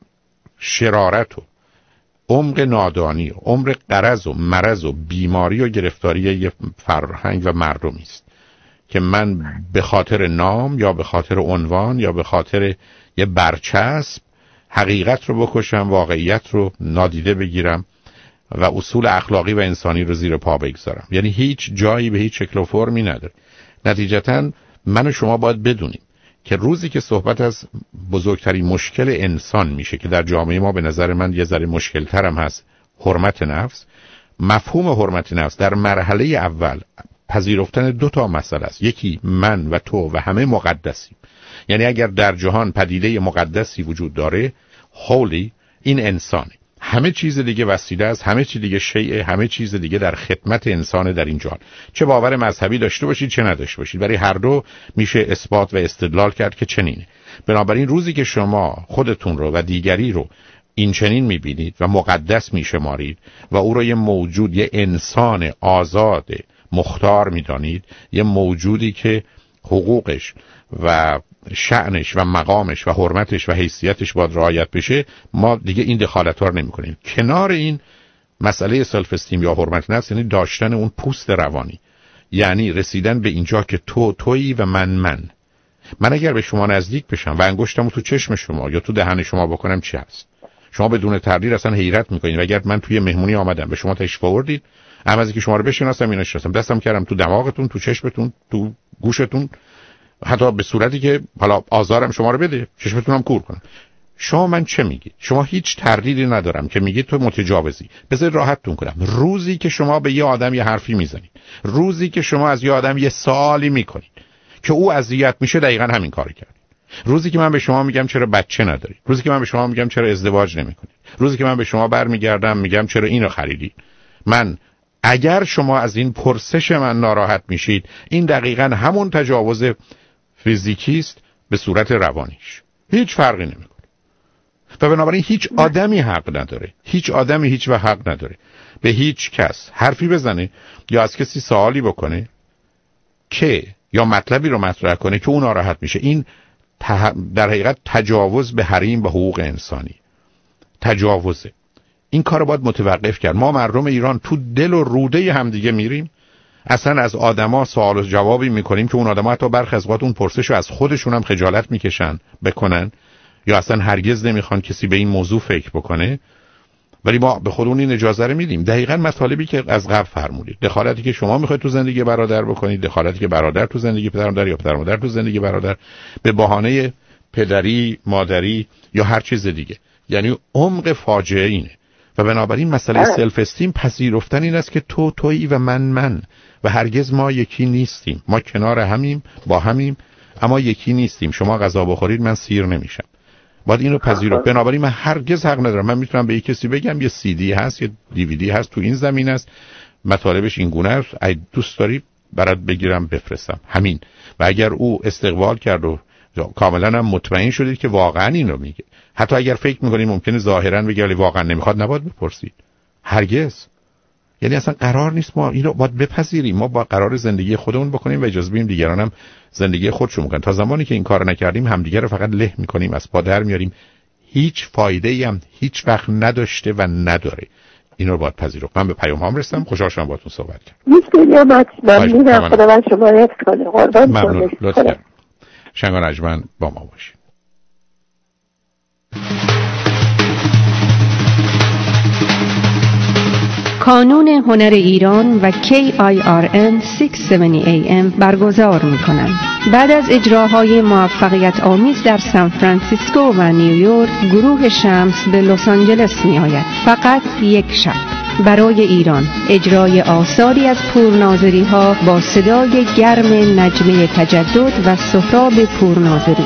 شرارت و عمق نادانی و عمق غرض و مرض و بیماری و گرفتاری یه فرهنگ و مردمی است که من به خاطر نام یا به خاطر عنوان یا به خاطر یه برچسب حقیقت رو بکشم، واقعیت رو نادیده بگیرم و اصول اخلاقی و انسانی رو زیر پا بگذارم. یعنی هیچ جایی به هیچ شکل و فرمی نداره. نتیجتاً من و شما باید بدونیم که روزی که صحبت از بزرگترین مشکل انسان میشه که در جامعه ما به نظر من یه ذره مشکل ترم هست، حرمت نفس. مفهوم حرمت نفس در مرحله اول پذیرفتن دو تا مسئله است. یکی من و تو و همه مقدسیم. یعنی اگر در جهان پدیده مقدسی وجود داره، هولی، این انسانه. همه چیز دیگه وسیله است، همه چیز دیگه شیء، همه چیز دیگه در خدمت انسان در این جهان. چه باور مذهبی داشته باشید چه نداشته باشید، برای هر دو میشه اثبات و استدلال کرد که چنینه. بنابراین روزی که شما خودتون رو و دیگری رو این چنین میبینید و مقدس میشمارید و او رو یه موجود، یه انسان آزاد مختار میدانید، یه موجودی که حقوقش و شأنش و مقامش و حرمتش و حیثیتش باید رعایت بشه، ما دیگه این دخالت‌ها رو نمی‌کنیم. کنار این مسئله سلف استیم یا حرمت نفس یعنی داشتن اون پوست روانی، یعنی رسیدن به اینجا که تو تویی و من. من اگر به شما نزدیک بشم و انگشتمو تو چشم شما یا تو دهن شما بکنم چی هست؟ شما بدون تردید اصلا حیرت میکنید. و اگر من توی مهمونی آمدم به شما تشریف آوردید، اما از اینکه شما رو بشناسم اینو شناسم، دستم کردم تو دماغتون، تو چشمتون، تو گوشتون، حتی به صورتی که حالا آزارم شما رو بده، چشمتونم کور کنم. شما من چه میگید؟ شما هیچ تردیدی ندارم که میگید تو متجاوزی. بذار راحتتون کنم. روزی که شما به یه آدم یه حرفی میزنید، روزی که شما از یه آدم یه سوالی میکنید که او اذیت میشه، دقیقاً همین کارو کردید. روزی که من به شما میگم چرا بچه نداری، روزی که من به شما میگم چرا ازدواج نمیکنید، روزی که من به شما برمیگردم میگم چرا اینو خریدی، من اگر شما از این پرسش من ناراحت میشید، این دقیقاً همون تجاوز فیزیکی است به صورت روانیش. هیچ فرقی نمیکنه. و بنابراین هیچ آدمی حق نداره، هیچ آدمی هیچ وقت حق نداره به هیچ کس حرفی بزنه یا از کسی سوالی بکنه که یا مطلبی رو مطرح کنه که اون ناراحت میشه. این در حقیقت تجاوز به حریم و حقوق انسانی، تجاوزه. این کار رو باید متوقف کرد. ما مردم ایران تو دل و روده همدیگه میریم، اصلا از آدما سوال و جوابی میکنیم که اون آدما حتی برخی از اوقات اون پرسش رو از خودشون هم خجالت میکشن بکنن یا اصلا هرگز نمیخوان کسی به این موضوع فکر بکنه، ولی ما به خودمون این اجازه رو میدیم. دقیقاً مطالبی که از قبل فرمودید، دخالتی که شما میخواید تو زندگی برادر بکنید، دخالتی که برادر تو زندگی پدر مادر یا پدر مادر تو زندگی برادر به بهانه پدری، مادری یا هر چیز دیگه، یعنی عمق فاجعه اینه. و بنابراین مسئله سلف استیم پذیرفتن این است که تو تویی و من و هرگز ما یکی نیستیم. ما کنار همیم، با همیم، اما یکی نیستیم. شما غذا بخورید من سیر نمیشم. باید اینو پذیرفت. بنابراین من هرگز حق ندارم. من میتونم به یک کسی بگم یه سی دی هست، یه دیویدی هست تو این زمین است، مطالبش این گونه است، ای دوست داری برات بگیرم بفرستم، همین. و اگر او استقبال کرد و کاملا هم مطمئن شدید که واقعا این رو میگه، حتی اگر فکر میکنید ممکنه ظاهرا بگه ولی واقعا نمیخواد، نباید بپرسید. هرگز. یعنی اصلا قرار نیست ما اینو باید بپذیریم. ما با قرار زندگی خودمون بکنیم و اجازه بدیم دیگران هم زندگی خودشون بکنن. تا زمانی که این کارو نکردیم همدیگه رو فقط له میکنیم، از پا در میاریم، هیچ فایده‌ای هم هیچ وقت نداشته و نداره. اینو باید پذیرفت. من به پیامام رسیدم. خوشحال شدم باهاتون صحبت کردم. ممنونم. خدا شما رو حفظ کنه. قربان ممنون. لطفاً. شنگ و نجمن با ما باشید. کانون هنر ایران و KIRN 670 AM برگزار می‌کنند. بعد از اجراهای موفقیت آمیز در سان فرانسیسکو و نیویورک، گروه شمس به لس آنجلس می‌آید. فقط یک شب برای ایران، اجرای آثاری از پورناظری‌ها با صدای گرم نجمه تجدد و سهراب پورناظری.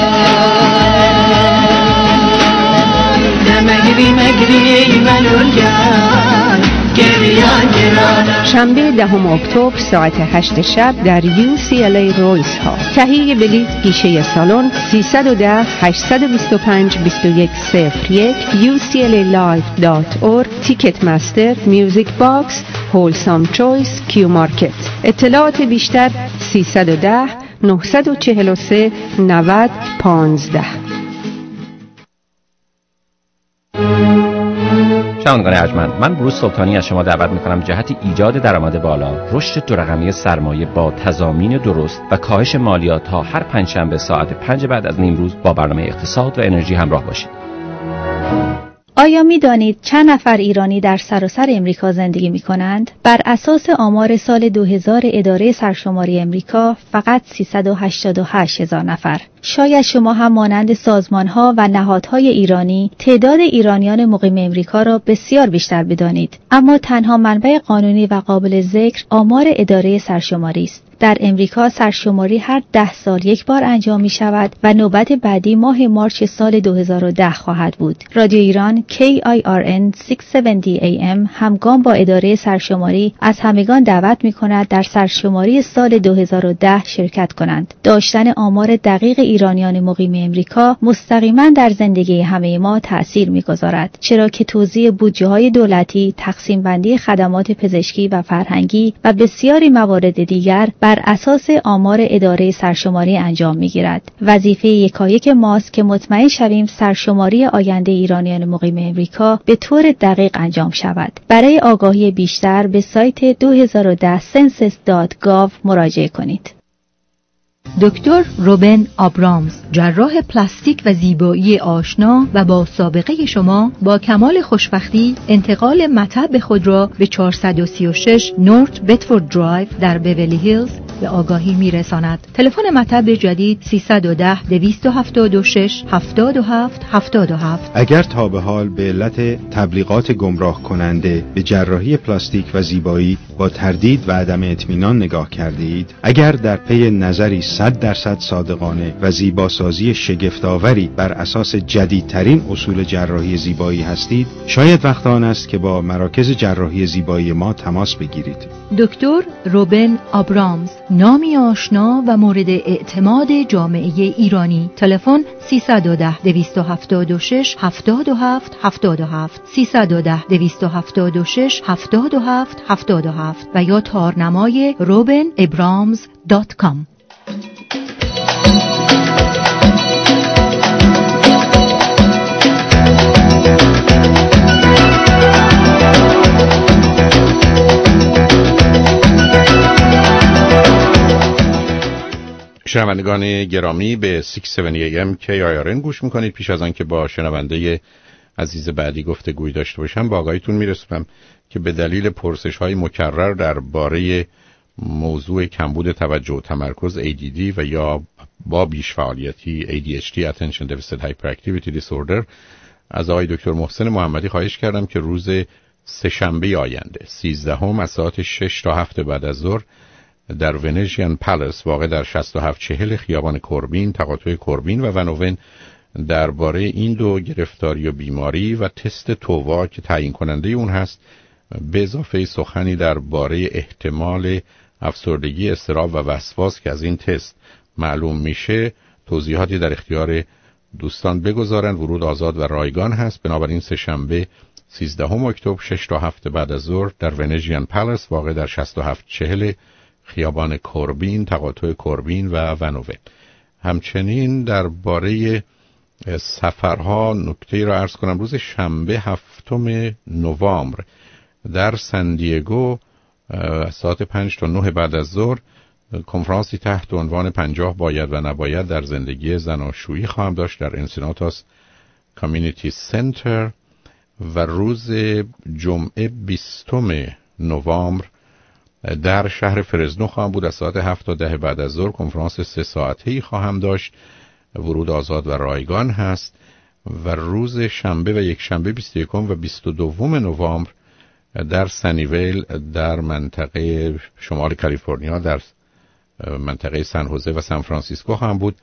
شنبه 10 اکتبر ساعت 8 شب در UCLA رویس ها. تهیه بلیط گیشه سالن 310 825 2101 uclalive.org. تیکت مستر، میوزیک باکس، هولسام چویس، کیو مارکت. اطلاعات بیشتر 310 943 90 15. شنوندگان ارجمند، من بروس سلطانی از شما دعوت میکنم جهت ایجاد درآمد بالا، رشد دو رقمی سرمایه با تضامین درست و کاهش مالیات ها هر پنجشنبه ساعت 5 بعد از نیم روز با برنامه اقتصاد و انرژی همراه باشید. آیا می دانید چند نفر ایرانی در سراسر امریکا زندگی می کنند؟ بر اساس آمار سال 2000 اداره سرشماری امریکا فقط 388,000 نفر. شاید شما هم مانند سازمان‌ها و نهادهای ایرانی تعداد ایرانیان مقیم امریکا را بسیار بیشتر بدانید، اما تنها منبع قانونی و قابل ذکر آمار اداره سرشماری است. در امریکا سرشماری هر 10 سال یک بار انجام می شود و نوبت بعدی ماه مارچ سال 2010 خواهد بود. رادیو ایران KIRN 670 AM همگام با اداره سرشماری از همگان دعوت می کند در سرشماری سال 2010 شرکت کنند. داشتن آمار دقیق ایرانیان مقیم امریکا مستقیما در زندگی همه ما تأثیر می گذارد، چرا که توزیع بودجه های دولتی، تقسیم بندی خدمات پزشکی و فرهنگی و بسیاری موارد دیگر بر اساس آمار اداره سرشماری انجام می‌گیرد. وظیفه یکایک ماست که مطمئن شویم سرشماری آینده ایرانیان مقیم امریکا به طور دقیق انجام شود. برای آگاهی بیشتر به سایت 2010census.gov مراجعه کنید. دکتر روبن آبرامز، جراح پلاستیک و زیبایی آشنا و با سابقه شما، با کمال خوشبختی انتقال مطب خود را به 436 نورت بتفورد درایو در بیولی هیلز به آگاهی میرساند. تلفن مطب جدید 310 276 77 77. اگر تا به حال به علت تبلیغات گمراه کننده به جراحی پلاستیک و زیبایی با تردید و عدم اطمینان نگاه کردید، اگر در پی نظری 100% صادقانه و زیباسازی شگفت‌آوری بر اساس جدیدترین اصول جراحی زیبایی هستید، شاید وقت آن است که با مراکز جراحی زیبایی ما تماس بگیرید. دکتر روبن آبرامز، نامی آشنا و مورد اعتماد جامعه ایرانی. تلفن 310 276 77 77 310 276 77 77 و یا تارنمای robenabrams.com. شنوندگان گرامی، به 670 AM KIRN گوش میکنید. پیش از آن که با شنونده عزیز بعدی گفتگوی داشته باشم، با آگاهیتون میرسونم که به دلیل پرسش‌های مکرر درباره موضوع کمبود توجه و تمرکز ADD و یا با بیش فعالیتی ADHD Attention Deficit Hyperactivity Disorder از آقای دکتر محسن محمدی خواهش کردم که روز سه‌شنبه آینده 13 از ساعت 6 تا 7 بعد از ظهر در ونژین پالاس واقع در 6740 خیابان کوربین، تقاطع کوربین و ونوون، درباره این دو گرفتاری و بیماری و تست تووا که تعیین کننده اون هست، به اضافه سخنی درباره احتمال افسردگی، اضطراب و وسواس که از این تست معلوم میشه، توضیحاتی در اختیار دوستان بگذارن. ورود آزاد و رایگان هست. بنابراین سه‌شنبه 13 اکتبر 6 تا 7 بعد از ظهر در ونژین پالاس واقع در 6740 خیابان کوربین، تقاطع کوربین و ونوون. همچنین درباره سفرها نکته را عرض کنم. روز شنبه 7 نوامبر در سن دیگو ساعت 5 تا 9 بعد از ظهر کنفرانسی تحت عنوان 50 باید و نباید در زندگی زناشویی خواهم داشت در انسیناتاس کامیونیتی سنتر. و روز جمعه 20 نوامبر در شهر فرزنو خواهم بود. از ساعت 7 تا 10 بعد از ظهر کنفرانس 3 ساعته‌ای خواهم داشت. ورود آزاد و رایگان هست. و روز شنبه و یک شنبه 21 و 22 نوامبر در سنیویل در منطقه شمال کالیفرنیا در منطقه سن خوزه و سان فرانسیسکو خواهم بود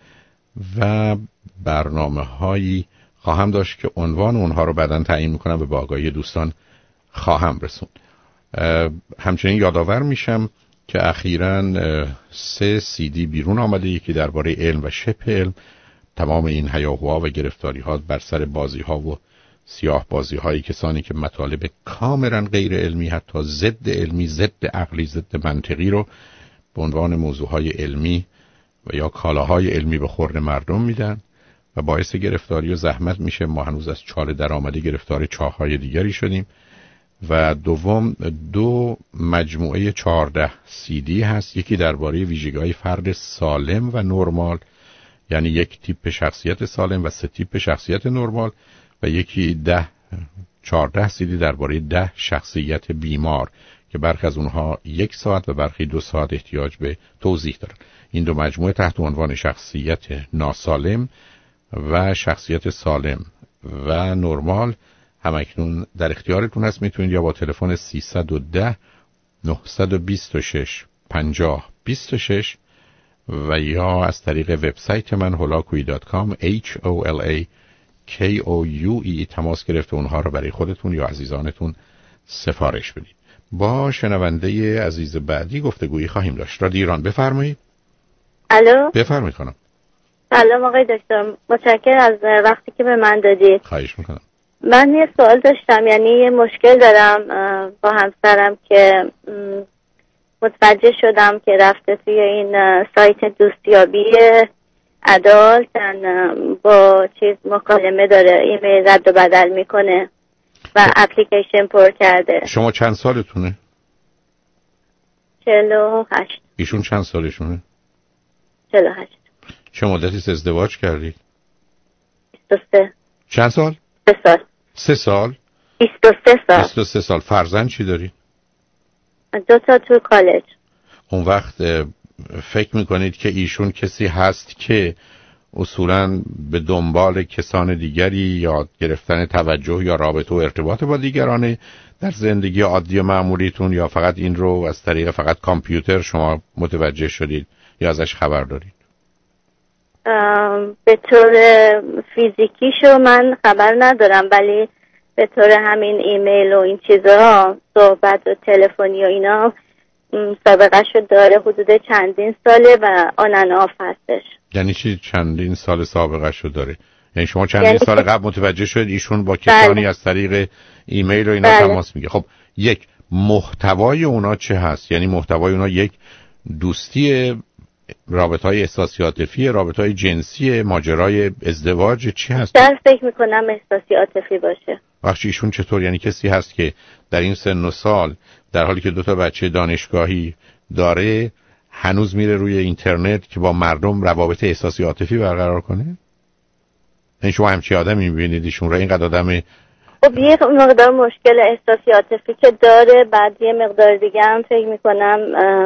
و برنامه‌هایی خواهم داشت که عنوان اونها رو بعداً تعیین میکنم و به آگاهی دوستان خواهم رسوند. همچنین یادآور میشم که اخیراً 3 CD بیرون آمده، یکی درباره علم و شبه علم، تمام این هیاهوها و گرفتاری‌ها بر سر بازی‌ها و سیاه بازی‌های کسانی که مطالب کاملاً غیر علمی، حتی ضد علمی، ضد عقلی، ضد منطقی رو به عنوان موضوعهای علمی و یا کالاهای علمی به خورد مردم میدن و باعث گرفتاری و زحمت میشه. ما هنوز از چاله درآمدی گرفتار چاه‌های دیگری شدیم. و دوم 2 مجموعه 14 CD هست، یکی درباره ویژگی‌های فرد سالم و نرمال، یعنی یک تیپ شخصیت سالم و 3 تیپ شخصیت نرمال، و یکی 14 CD درباره 10 شخصیت بیمار که برخی از اونها 1 ساعت و برخی 2 ساعت احتیاج به توضیح دارن. این 2 مجموعه تحت عنوان شخصیت ناسالم و شخصیت سالم و نرمال همکنون در اختیارتون هست. میتونید یا با تلفن 310 926 50 26 و یا از طریق وبسایت من holakoui.com HOLAKOUE تماس گرفت اونها رو برای خودتون یا عزیزانتون سفارش بدید. با شنونده عزیز بعدی گفتگویی خواهیم داشت. رادیو ایران، بفرمایید. الو، بفرمایید خانم. سلام آقای دکتر، متشکرم از وقتی که به من دادید. خواهش میکنم. من یه سوال داشتم، یعنی یه مشکل دارم با همسرم که متوجه شدم که رفته توی این سایت دوستیابی عدالتن با چیز مکالمه داره، ایمیل رد و بدل میکنه و اپلیکیشن پر کرده. شما چند سالتونه؟ 48. ایشون چند سالشونه؟ 48. چه مدتی ازدواج کردید؟ 23. چند سال؟ 3 سال. 3 سال؟ 23 سال. 23 سال. فرزند چی دارید؟ 2 تا تو کالج. اون وقت فکر میکنید که ایشون کسی هست که اصولاً به دنبال کسان دیگری یا گرفتن توجه یا رابطه و ارتباط با دیگرانه در زندگی عادی و معمولیتون، یا فقط این رو از طریق فقط کامپیوتر شما متوجه شدید یا ازش خبر دارید؟ به طور فیزیکیشو من خبر ندارم، ولی به طور همین ایمیل و این چیزها، صحبت و تلفنی و اینا سابقه‌شو داره. حدود چندین ساله و آن اند آف هستش. یعنی چی چندین سال سابقه‌شو داره؟ یعنی شما چندین سال قبل متوجه شدید ایشون با کسانی از طریق ایمیل و اینا تماس میگه. خب یک، محتوای اونا چه هست؟ یعنی محتوای اونا یک دوستی، رابطه‌های احساسی عاطفی، رابطه‌های جنسی، ماجرای ازدواج، چی هست؟ در فکر میکنم احساسی عاطفی باشه. وقتی ایشون چطور؟ یعنی کسی هست که در این سن و سال در حالی که 2 تا بچه دانشگاهی داره هنوز میره روی اینترنت که با مردم روابط احساسی عاطفی برقرار کنه؟ این شما همچی آدمی میبینید ایشون را؟ اینقدر آدم خب یه مقدار مشکل احساسی عاطفی که داره، بعد یه مقدار دیگه هم فکر میکنم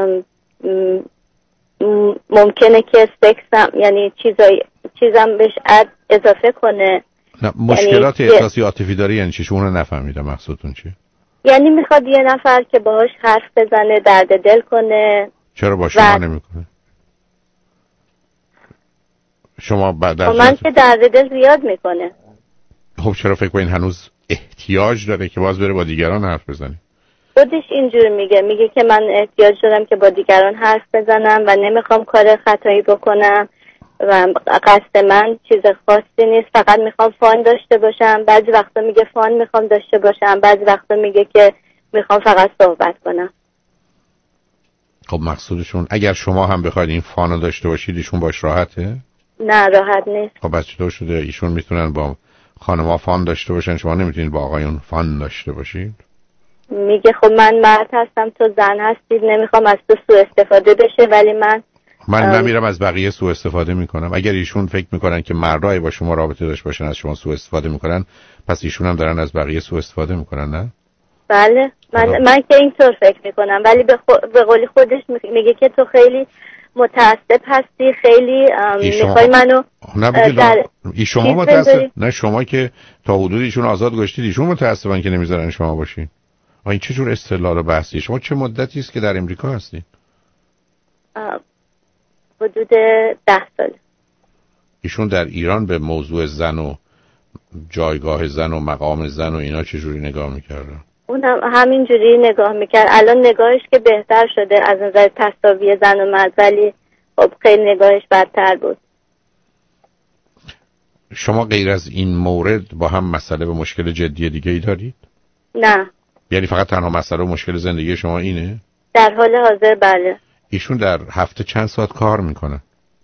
ممکنه که سکس هم یعنی چیزم بهش اضافه کنه. نه، مشکلات احساسی عاطفی داره یعنی چی؟ شما رو نفهمیدم مقصودتون چیه؟ یعنی میخواد یه نفر که باهاش حرف بزنه، درد دل کنه. چرا با شما نمیکنه؟ شما بعد من که درد دل زیاد میکنه. خب چرا فکر کنین هنوز احتیاج داره که باز بره با دیگران حرف بزنه؟ خودش اینجور میگه که من احتیاج دارم که با دیگران حرف بزنم و نمیخوام کار خطایی بکنم و قصد من چیز خاصی نیست، فقط میخوام فان داشته باشم. بعضی وقتا میگه فان میخوام داشته باشم، بعضی وقتا میگه که میخوام فقط صحبت کنم. خب مقصودشون اگر شما هم بخواید این فانو داشته باشید ایشون باش راحته؟ نه راحت نیست. خب بس چطور شده ایشون میتونن با خانم‌ها فان داشته باشن، شما نمیتونید با آقایون فان داشته باشید؟ میگه خب من مرد هستم، تو زن هستی، نمیخوام از تو سوء استفاده بشه، ولی من نمیرم از بقیه سوء استفاده میکنم. اگر ایشون فکر میکنن که مردای با شما رابطه داشته باشن از شما سوء استفاده میکنن، پس ایشون هم دارن از بقیه سوء استفاده میکنن، نه؟ بله من که اینطور فکر میکنم، ولی به قولی خودش میگه که تو خیلی متعصب هستی، خیلی میخوای منو شما متعصب؟ نه شما که تا حدودی ایشون آزاد گذاشتید، ایشون متعصبن که نمیذارن شما باشین. این چه جور استدلال و بحثی؟ شما چه مدتی است که در امریکا هستید؟ حدود 10 سال. ایشون در ایران به موضوع زن و جایگاه زن و مقام زن و اینا چه جوری نگاه میکردن؟ اون همینجوری نگاه میکرد. الان نگاهش که بهتر شده از نظر تساوی زن و مرد، ولی خب خیلی نگاهش بدتر بود. شما غیر از این مورد با هم مسئله و مشکل جدی دیگه ای دارید؟ نه. یعنی فقط تنها مسئله و مشکل زندگی شما اینه؟ در حال حاضر بله. ایشون در هفته چند ساعت کار میکنن؟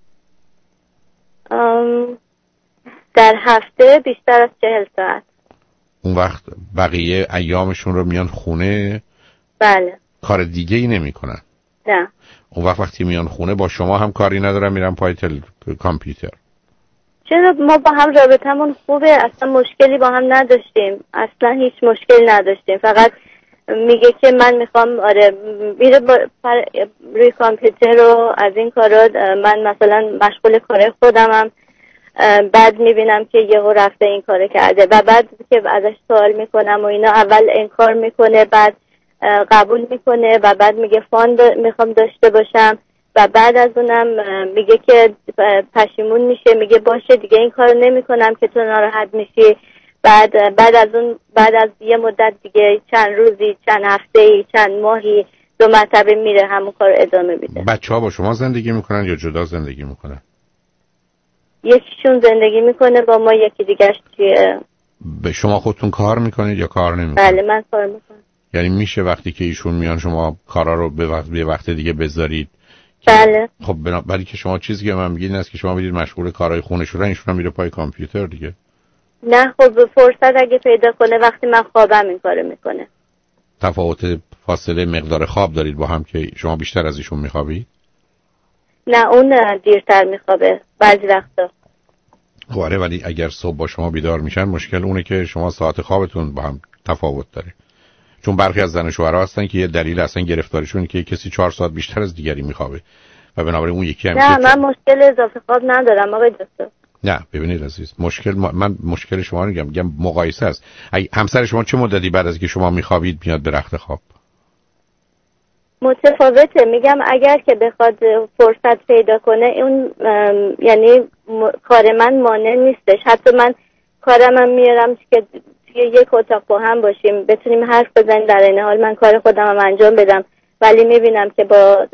در هفته بیشتر از 40 ساعت. اون وقت بقیه ایامشون رو میان خونه؟ بله. کار دیگه ای نمی کنن؟ نه. اون وقتی میان خونه با شما هم کاری ندارن، میرن پای کامپیوتر؟ چرا ما با هم رابطمون خوبه، اصلا مشکلی با هم نداشتیم، اصلا هیچ مشکلی نداشتیم. فقط میگه که من میخوام میره روی کامپیوتر و از این کارا، من مثلا مشغول کار خودمم، بعد میبینم که یهو رفته این کارو کرده و بعد که ازش سوال میکنم و اینا اول انکار میکنه، بعد قبول میکنه و بعد میگه فان میخوام داشته باشم و بعد از اونم میگه که پشیمون میشه، میگه باشه دیگه این کارو نمیکنم که تو ناراحت میشی. بعد از یه مدت دیگه چند روزی، چند هفته‌ای، چند ماهی، 2 مرتبه میره همون کارو ادامه میده. بچه‌ها با شما زندگی میکنن یا جدا زندگی میکنن؟ یکیشون زندگی میکنه با ما، یکی دیگه‌اش توی. به شما خودتون کار میکنید یا کار نمیکنید؟ بله من کار میکنم. یعنی میشه وقتی که ایشون میان شما کارا رو به وقت دیگه بذارید؟ بله. خب بنابراین که شما چیزی که من میگید این است که شما میرید مشغول کارهای خونه شدن، ایشون هم میره پای کامپیوتر دیگه. نه خب فرصت اگه پیدا کنه وقتی من خوابم این کارو میکنه. تفاوت فاصله مقدار خواب دارید با هم که شما بیشتر از ایشون میخوابید؟ نه اون دیرتر میخوابه بعضی وقتا. آره ولی اگر صبح با شما بیدار میشن مشکل اونه که شما ساعت خوابتون با هم تفاوت داره. چون برخی از زن و شوهرها هستن که یه دلیل اصلا گرفتاریشون که کسی 4 ساعت بیشتر از دیگری میخوابه و بنابراین اون یکی هم نه من مشکل اضافه خواب ندارم آقای دکتر. نه ببینید عزیز من مشکل شما رو میگم مقایسه است. همسر شما چه مدتی بعد از که شما میخوابید میاد به رخت خواب؟ متفاوته. میگم اگر که بخواد فرصت پیدا کنه اون یعنی کار من مانع نیستش. حتی من کارم میارم که توی یک اتاق با هم باشیم بتونیم حرف بزنیم، در این حال من کار خودم انجام بدم، ولی میبینم که با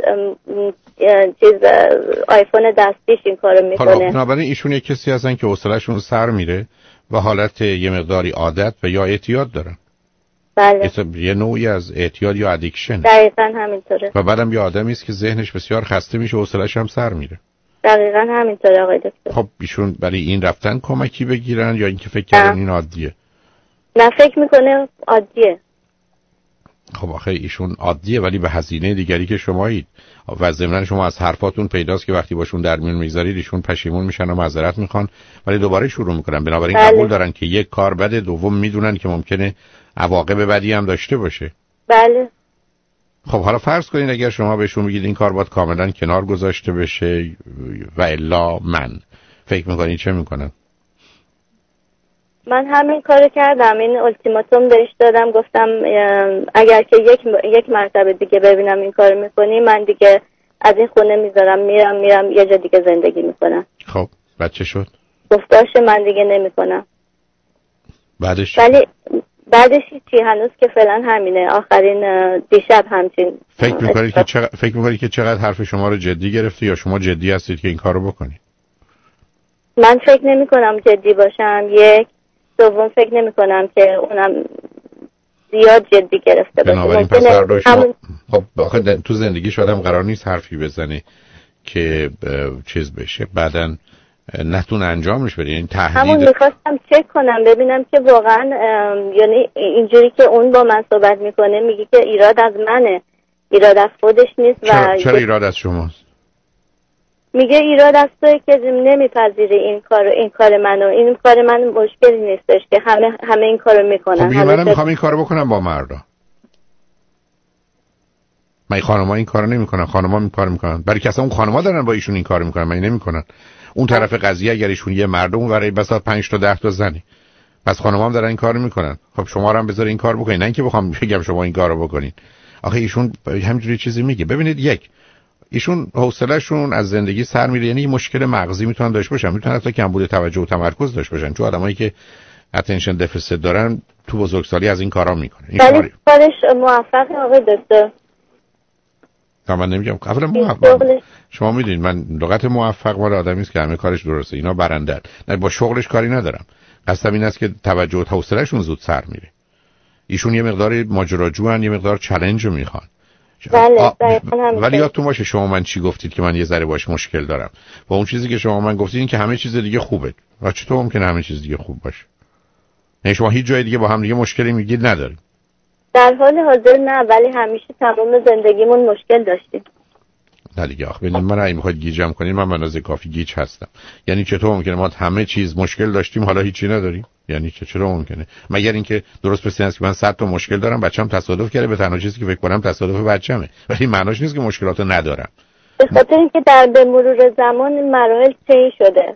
آیفون دستیش این کارو میکنه. حالا بنابراین ایشون یک کسی هستن که حوصله‌شون سر میره و حالت یه مقداری عادت و یا اعتیاد دارن. بله. یه نوعی از اعتیاد یا ادیکشن. دقیقاً همینطوره. و بعدم یه آدمی است که ذهنش بسیار خسته میشه، حوصله‌اش هم سر میره. دقیقاً همینطوره آقای دکتر. خب ایشون برای این رفتن کمکی بگیرن یا اینکه فکر کردن این عادیه؟ نه فکر میکنه عادیه. خب آخه ایشون عادیه ولی به هزینه دیگری که شمایید و ضمن شما از حرفاتون پیداست که وقتی باشون در میون میگذارید ایشون پشیمون میشن و معذرت میخوان ولی دوباره شروع میکنن. بنابراین قبول دارن که یک کار بده، دوم میدونن که ممکنه عواقب بدی هم داشته باشه. بله. خب حالا فرض کنید اگر شما بهشون بگید این کار باید کاملا کنار گذاشته بشه و الا من فکر میکنید چه میکنن؟ من همین کارو کردم، این التیماتوم بهش دادم، گفتم اگر که یک مرتبه دیگه ببینم این کارو میکنی من دیگه از این خونه میذارم میرم یه جا دیگه زندگی میکنم. خب بعد چه شد؟ گفت باشه من دیگه نمیکنم. بعدش ولی بعدش چی؟ هنوز که فعلا همینه. آخرین دیشب همچین. فکر میکنید که چقدر حرف شما رو جدی گرفته یا شما جدی هستید که این کارو بکنید؟ من فکر نمی کنم جدی باشم. یک دوم فکر نمی کنم که اونم زیاد جدی گرفته باشه. بنابراین پس فردا شما خب آخه تو زندگیش آدم قرار نیست حرفی بزنه که چیز بشه بعدن نتون انجامش بده. یعنی تهدید همون میخواستم چک کنم ببینم که واقعا یعنی اینجوری که اون با من صحبت میکنه میگه که ایراد از منه، ایراد از خودش نیست. چرا ایراد از شماست؟ میگه ایراد از توئه که نمیپذیری این کار منو. این کار من مشکلی نیستش که همه این کارو میکنن. خب منم میخوام این کارو بکنم با مردا. من خانم‌ها این کارو نمیکنن، خانم‌ها این کارو میکنن. برای که اصلا اون خانم‌ها دارن با ایشون این کارو میکنن، من نمیکنن. اون طرف قضیه اگر ایشون یه مرد اون برای بساط 5 تا 10 تا زنی. پس خانم‌ها هم دارن این کارو میکنن. خب شما رو هم بذار این کار بکنین، نه اینکه بخوام بگم شما این کارو بکنین. آخه ایشون همینجوری چیزی میگه. ببینید ایشون حوصله‌شون از زندگی سر میره، یعنی مشکل مغزی میتونن داشته باشن، میتونن حتی کمبود توجه و تمرکز داشته باشن، چون آدمایی که اتنشن دفیسیت دارن تو بزرگسالی از این کارا میکنن. ولی کارش موفق آقای دکتر. من نمیگم اولا موفق. شما میدونید من لغت موفق مال آدمی است که همه کارش درسته، اینا برنده. نه با شغلش کاری ندارم. قصدم این است که توجه و حوصله‌شون زود سر میره. ایشون یه مقدار ماجراجوان، یه مقدار چالش رو میخوان. بله ولی یادتون باشه شما من چی گفتید که من یه ذره باش مشکل دارم و اون چیزی که شما من گفتید این که همه چیز دیگه خوبه. و چطور ممکنه همه چیز دیگه خوب باشه؟ یعنی شما هیچ جای دیگه با هم دیگه مشکلی میگید ندارید؟ در حال حاضر نه، ولی همیشه تمام زندگیمون مشکل داشتیم. نه دیگه آخه ببینید من اگه میخواید گیجم کنین من اندازه کافی گیج هستم. یعنی چطور ممکنه ما همه چیز مشکل داشتیم حالا هیچی نداریم؟ یعنی چرا ممکنه؟ مگر اینکه درست پس است که من 100 تا مشکل دارم بچه‌م تصادف کرده، به تنها چیزی که فکر کنم تصادف بچه‌مه، ولی معناش نیست که مشکلاتو ندارم. به خاطر اینکه به مرور زمان مراحل طی شده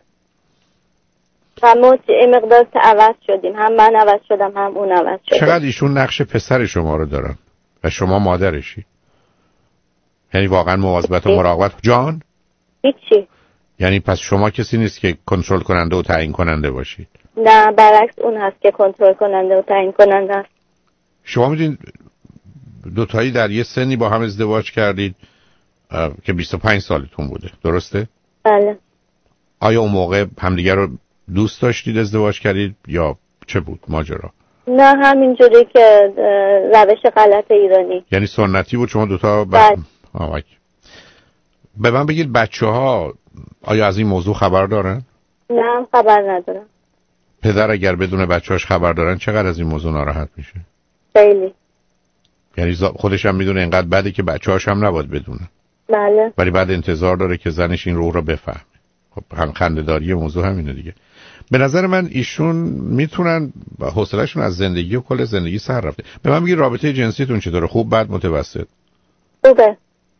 و ما مقدار عوض شدیم، هم من عوض شدم هم اون عوض شده. چقدر ایشون نقش پسر شما رو دارن و شما مادرشی؟ یعنی واقعا مواظبت و مراقبت جان؟ هیچی. یعنی پس شما کسی نیست که کنترل کننده و تعیین کننده باشید؟ نه برعکس اون هست که کنترل کننده و تعیین کننده است. شما میدونید دوتایی در یه سنی با هم ازدواج کردید که 25 سالتون بوده، درسته؟ بله. آیا اون موقع همدیگر رو دوست داشتید ازدواج کردید یا چه بود ماجرا؟ نه همینجوری که روش غلط ایرانی. یعنی سنتی بود شما دوتا به من بگید بچه‌ها آیا از این موضوع خبر دارن؟ نه خبر ندارن. پدر اگر بدون بچه‌هاش خبر دارن چقدر از این موضوع ناراحت میشه؟ خیلی. یعنی خودش هم میدونه اینقدر بده که بچه‌هاش هم نباید بدونن. بله. ولی بعد انتظار داره که زنش این رو بفهمه. خب خنده‌داری موضوع همینه دیگه. به نظر من ایشون میتونن حوصله‌شون از زندگی و کل زندگی سر رفته. به من میگی رابطه جنسیتون چطوره؟ خوب، بد، متوسط؟ خوبه.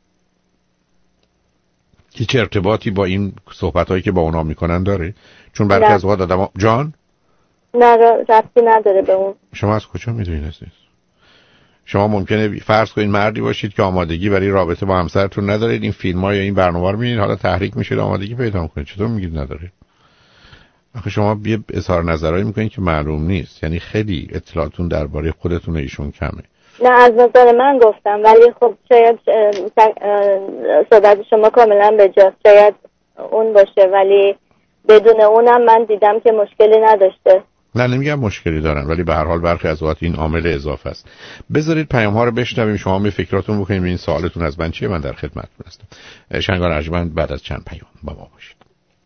چه ارتباطی با این صحبتایی که با اونا میکنن داره؟ چون برخی از اوقات آدم جان نه ربطی نداره به اون. شما از کجا میدونید عزیز؟ شما ممکنه فرض کنید مردی باشید که آمادگی برای رابطه با همسرتون ندارید، این فیلم‌ها یا این برنامه‌ها رو می‌بینید، حالا تحریک میشید آمادگی پیدا کنید. چطور میگید نداره؟ آخه شما یه اظهار نظرایی میکنید که معلوم نیست. یعنی خیلی اطلاعاتون درباره خودتون و ایشون کمه. نه از نظر من گفتم، ولی خب شاید صحبت شما کاملا به جاست، شاید اون باشه، ولی بدون اونم من دیدم که مشکلی نداشته. نه نمیگم مشکلی دارن، ولی به هر حال برخی از اوقات این عامل اضافه است. بذارید پیام ها رو بشنویم، شما می فکراتون بکنید، این سوالتون از من چیه، من در خدمتتون هستم. شنگان ارجمند بعد از چند پیام با ما باشید.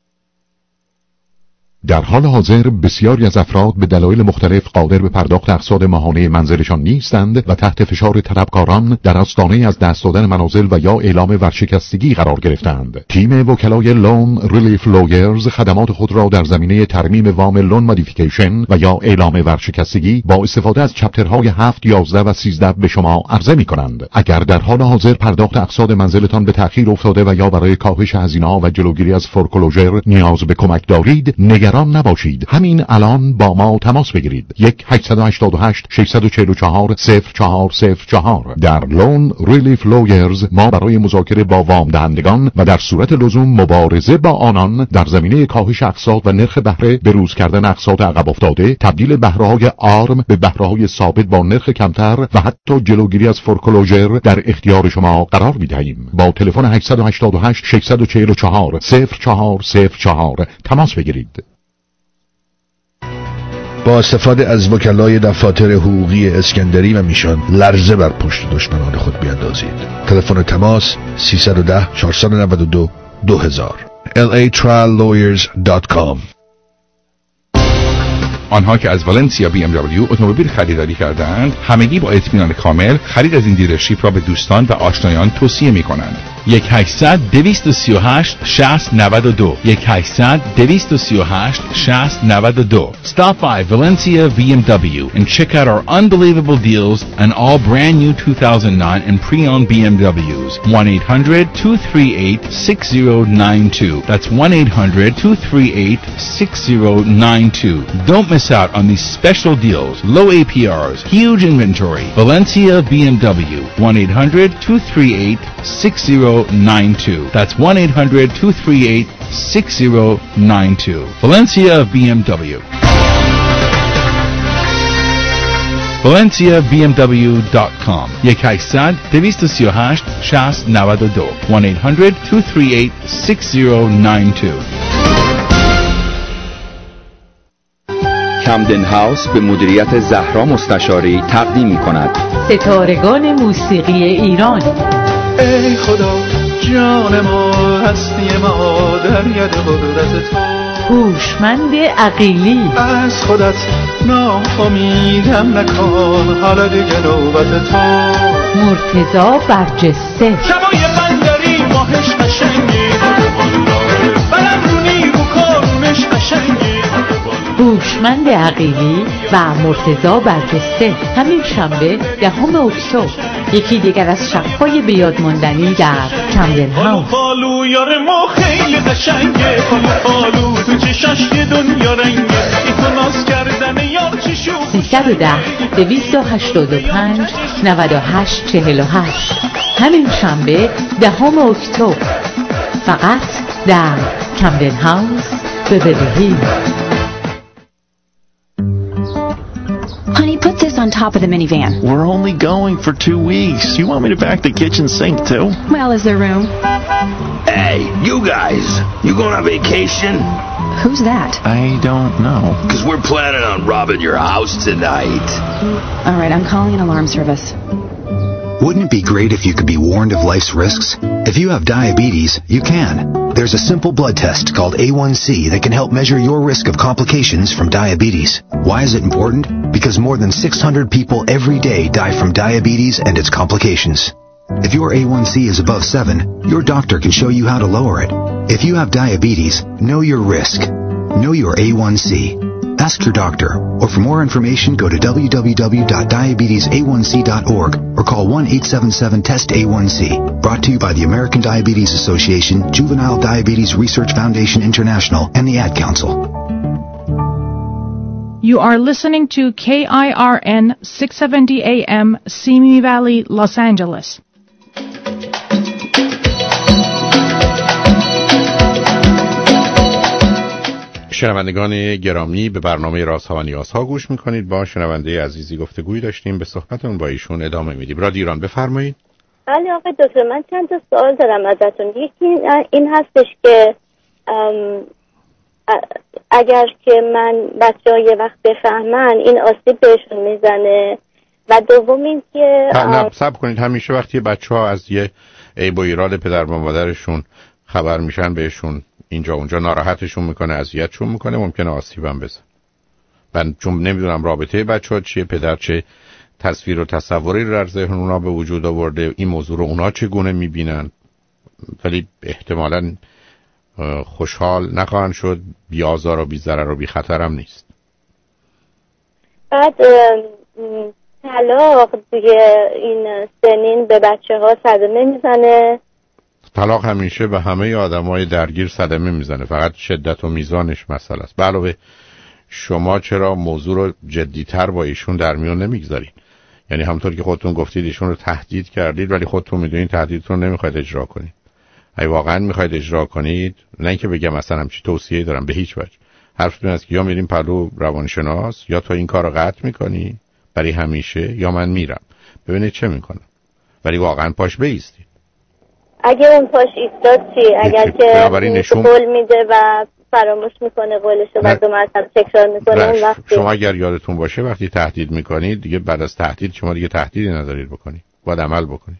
در حال حاضر بسیاری از افراد به دلایل مختلف قادر به پرداخت اقساط ماهانه منزلشان نیستند و تحت فشار طلبکاران در آستانه از دست دادن منازل و یا اعلام ورشکستگی قرار گرفتند. تیم وکلای لون ریلیف لویرز خدمات خود را در زمینه ترمیم وام لون مودیفیکیشن و یا اعلام ورشکستگی با استفاده از چپترهای 7, 11 و 13 به شما عرضه می‌کنند. اگر در حال حاضر پرداخت اقساط منزلتان به تأخیر افتاده و یا برای کاهش هزینه‌ها و جلوگیری از فورکلوژر نیاز به کمک دارید، نگران نباشید. همین الان با ما تماس بگیرید. 1-888-644-0404 در لون ریلیف لویرز ما برای مذاکره با وام دهندگان و در صورت لزوم مبارزه با آنان در زمینه کاهش اقساط و نرخ بهره، بروز کردن اقساط عقب افتاده، تبدیل بهره‌های آرم به بهره‌های ثابت با نرخ کمتر و حتی جلوگیری از فورکلوژر در اختیار شما قرار می‌دهیم. با تلفن 888-644-0404 تماس بگیرید. با استفاده از وکلای دفاتر حقوقی اسکندری و میشان لرزه بر پشت دشمنان خود بیاندازید. تلفن تماس 310-492-2000 latriallawyers.com. آنها که از ولنسیا BMW اتومبیل خریداری کردند همگی با اطمینان کامل خرید از این دیلرشیپ را به دوستان و آشنایان توصیه می کنند. 1-800-238-60-92 1-800-238-60-92. Stop by Valencia BMW and check out our unbelievable deals on all brand new 2009 and pre-owned BMWs. 1-800-238-6092. That's 1-800-238-6092. Don't miss out on these special deals. Low APRs, huge inventory. Valencia BMW. 1-800-238-6092. That's 1-800-238-6092. Valencia BMW. ValenciaBMW.com. 1-800-238-6092. 1-800-238-6092. کمدن هاوس به مدیریت زهرا مستشاری تقدیم می کند ستارگان موسیقی ایران. ای خدا جان ما هستی ما در ید قدرت تو. هوشمند عقیلی از خودت ناامیدم نکن حالا دیگه نوبت تو. مرتضی برجسته شبای بندری ماهش قشنگی برم رونی بکارونش قشنگی. هوشمند عقیلی و مرتضی برجسته همین شنبه 10 اکتبر، یکی دیگر از شب‌های بیاد ماندنی در کمدن هاوس. خالو یار ما خیلی قشنگه، خالو تو چشاش که دنیا رنگه، این تو ناز کردن یار چی شو. 310-228-98-48 همین شنبه 10 اکتبر، فقط در کمدن هاوس ببرلی هیلز. Honey, put this on top of the minivan. We're only going for 2 weeks. You want me to pack the kitchen sink too? Well, is there room? Hey, you guys, you going on vacation? Who's that? I don't know. Because we're planning on robbing your house tonight. All right, I'm calling an alarm service. Wouldn't it be great if you could be warned of life's risks? If you have diabetes, you can. There's a simple blood test called A1C that can help measure your risk of complications from diabetes. Why is it important? Because more than 600 people every day die from diabetes and its complications. If your A1C is above 7, your doctor can show you how to lower it. If you have diabetes, know your risk. Know your A1C. Ask your doctor, or for more information, go to www.diabetesa1c.org or call 1-877-TEST-A1C. Brought to you by the American Diabetes Association, Juvenile Diabetes Research Foundation International, and the Ad Council. You are listening to KIRN 670 AM, Simi Valley, Los Angeles. شنوندگان گرامی، به برنامه رازها و نیازها گوش میکنید. با شنونده عزیزی گفتگویی داشتیم، به صحبتون با ایشون ادامه میدیم. رادیو ایران، بفرمایید. بله آقای دکتر، من چند تا سوال دارم ازتون. یکی این هستش که اگر که بچه‌ها یه وقت بفهمن این آسیب بهشون میزنه، و دوم این که نه صبر کنید، همیشه وقتی بچه‌ها از یه عیب و ایراد پدر و مادرشون خبر میشن بهشون اینجا اونجا ناراحتشون میکنه، اذیتشون میکنه، ممکنه آسیبم بزنه. من چون نمیدونم رابطه بچه‌ها چیه، پدر چه تصویر و تصوری رو در ذهن اونا به وجود آورده، این موضوع رو اونا چگونه میبینن، ولی احتمالاً خوشحال نخواهند شد، بی آزار و بی ضرر و بی خطر هم نیست. بعد طلاق دیگه این سنین به بچه‌ها صدمه میزنه. طلاق همیشه به همه آدمای درگیر صدمه میزنه، فقط شدت و میزانش مسئله است. علاوه شما چرا موضوع رو جدی‌تر با ایشون در میون نمیگذارید؟ یعنی همونطور که خودتون گفتید ایشون رو تهدید کردید، ولی خودتون میدونید تهدیدتون رو نمیخواید اجرا کنید. اگه واقعا میخواید اجرا کنید، نه اینکه بگم مثلا همچی توصیه دارم، به هیچ وجه. حرفتون است که یا میریم پلو روانشناس، یا تو این کارو قطع میکنی برای همیشه، یا من میرم. ببینید چه میکنم. ولی واقعا پاش بایستید. اگه اون پاش ایستاد چی؟ اگر که قول میده و فراموش میکنه قولشو و دو مرتبه تکرار میکنه، اون وقتی شما اگر یادتون باشه وقتی تهدید میکنید دیگه، بعد از تهدید شما دیگه تهدیدی ندارید بکنید، باید عمل بکنید.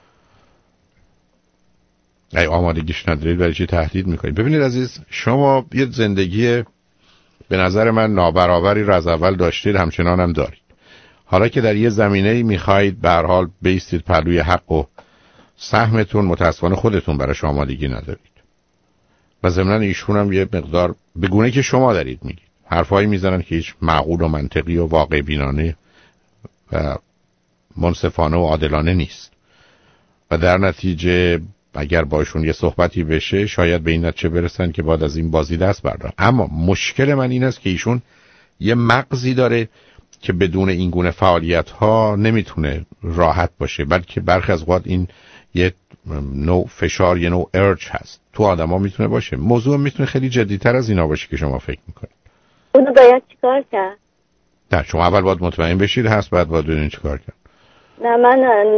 ای آمادگیش ندارید برای چی تهدید میکنید؟ ببینید عزیز، شما یه زندگی به نظر من نابرابری رو از اول داشتید، همچنان هم دارید. حالا که در یه زمینه‌ای میخواید به هر حال بیستید پلوی حق و سهمتون، متاسفانه خودتون براش آمادگی ندارید. و ضمناً ایشون هم یه مقدار به گونه که شما دارید میگید حرفایی میزنن که هیچ معقول و منطقی و واقع بینانه و منصفانه و عادلانه نیست. و در نتیجه اگر باشون یه صحبتی بشه شاید به این نتیجه برسن که بعد از این بازی دست بردارن. اما مشکل من این است که ایشون یه مغزی داره که بدون این گونه فعالیت‌ها نمیتونه راحت باشه، بلکه برخی از اوقات این یه نوع فشار، یه نوع ارج هست تو آدم‌ها میتونه باشه. موضوع میتونه خیلی جدی‌تر از اینا باشه که شما فکر میکنید. اونو باید چیکار کرد؟ نه شما اول باید مطمئن بشید هست، بعد باید بدونید چیکار کرد. نه من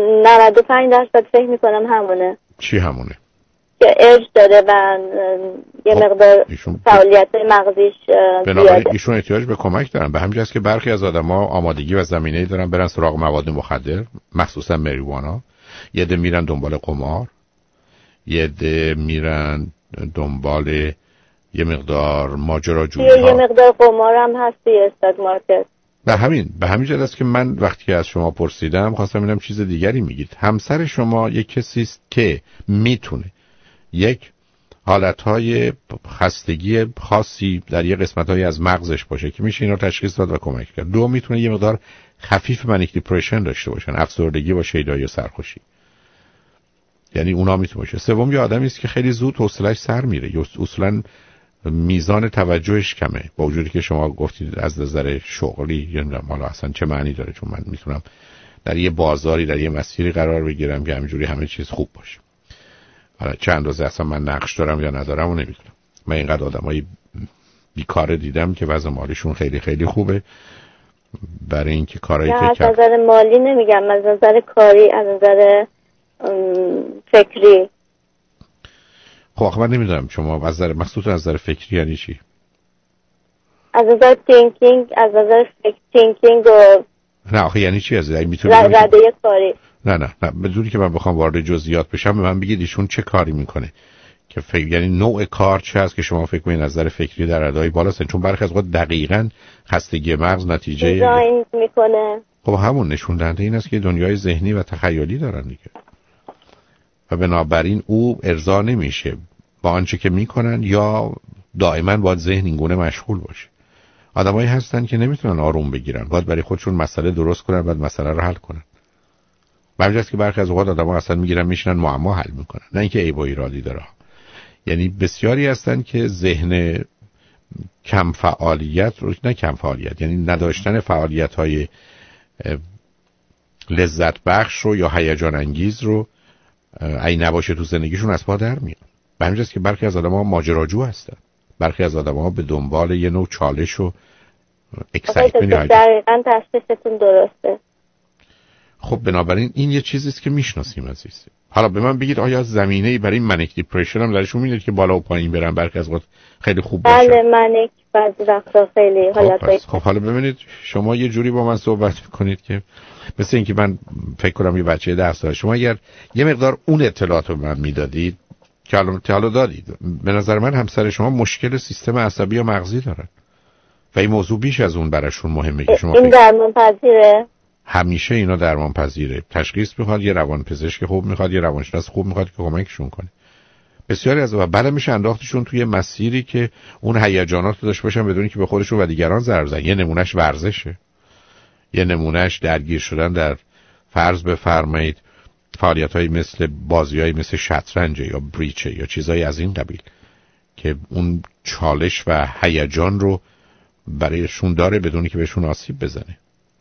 95% فکر میکنم همونه. چی همونه؟ که ارج داره و یه مقدار فعالیت مغزیش بنابراین ایشون احتیاج به کمک دارن. به همین جاست که برخی از آدم‌ها آمادگی و زمینه‌ای دارن برن سراغ مواد مخدر، مخصوصا مریجوانا. یه عده میرن دنبال قمار، یه عده میرن دنبال یه مقدار ماجراجویی‌ها. یه مقدار قمار هم هست توی استاک مارکت. به همین جهت است که من وقتی از شما پرسیدم خواستم ببینم چیز دیگری میگید. همسر شما یک کسی است که میتونه یک حالتهای خستگی خاصی در یه قسمت‌هایی از مغزش باشه که میشه اینا تشخیص داد و کمک کرد. دو، میتونه یه مقدار خفیف منیک دیپرشن داشته باشن، افسردگی با شیدایی و سرخوشی، یعنی اونا میتونه باشه. سوم، یه آدمی است که خیلی زود حوصله‌اش سر میره، یا اصولاً میزان توجهش کمه، با وجودی که شما گفتید از نظر شغلی، یا نمیدونم حالا اصلا چه معنی داره، چون من میتونم در یه بازاری در یه مسیری قرار بگیرم که همینجوری همه چیز خوب باشه. حالا چه اندازه اصلا من نقش دارم یا ندارم و نمیدونم. من اینقدر آدمای بیکار دیدم که وضع مالیشون خیلی خیلی خوبه، برای اینکه کارایی که از نظر مالی نمیگم، از نظر کاری، از نظر فکری. خب من نمیدونم شما از نظر مخصوصا از نظر فکری یعنی چی؟ از نظر تینکینگ، از نظر تینکینگ و نه آخه یعنی چی؟ از نظر میتونه رده کاری. نه بدونی که من بخوام وارد جزئیات بشم، به من بگید ایشون چه کاری میکنه که فکر، یعنی نوع کار چه هست که شما فکر می‌کنید نظر فکری در ردای بالاست، چون برخی از وقت دقیقاً خستگی مغز نتیجه دیزاین میکنه. خب همون نشون دهنده این است که دنیای ذهنی و تخیلی دارن دیگه. و بنابراین او ارضا نمیشه با آنچه که میکنن، یا دائما باید ذهن این گونه مشغول باشه. آدمایی هستن که نمیتونن آروم بگیرن، باید برای خودشون مسئله درست کنن، بعد مسئله رو حل کنن. همینجاست که برخی از اوقات آدم‌ها اصلا میگیرن میشنن معما حل میکنن، نه اینکه عیب و ایرادی داره. یعنی بسیاری هستن که ذهن کم فعالیت رو، نه کم فعالیت یعنی نداشتن فعالیت‌های لذت بخش رو یا هیجان انگیز رو اگه نباشه تو زندگیشون از پا در میاد. به همین جاست که برخی از آدم‌ها ماجراجو هستن، برخی از آدم‌ها به دنبال یه نوع چالش و اکسایتمنت. دقیقاً تشخیصتون درسته. خب بنابراین این یه چیزی است که میشناسیم عزیز. حالا به من بگید آیا زمینه‌ای برای منیک دیپرشن هم درشون میاد که بالا و پایین برن، برخی از وقت خیلی خوب باشه؟ بله منیک بعضی وقتا خیلی حالت. خب حالا ببینید شما یه جوری با من صحبت میکنید که مثل اینکه من فکر کنم یه بچه 10 ساله، شما اگر یه مقدار اون اطلاعات رو من میدادید که حالا دادید، به نظر من همسر شما مشکل سیستم عصبی یا مغزی دارن و این موضوع بیش از اون براشون مهمه که شما این درمان پذیره. همیشه اینا درمان پذیره. تشخیص میخواد یه روانپزشک خوب میخواد، یه روانشناس خوب میخواد که کمکشون کنه. بسیاری از اوقات بعد میشه انداختشون توی مسیری که اون هیجانات رو داشته باشن بدون که به خودشون و دیگران ضرر بزنن. یه نمونهش ورزشه، یه نمونهش درگیر شدن در فرض بفرمایید فعالیت‌های مثل بازی‌های مثل شطرنج یا بریچ یا چیزایی از این قبیل که اون چالش و هیجان رو برایشون داره بدون که بهشون آسیب بزنه.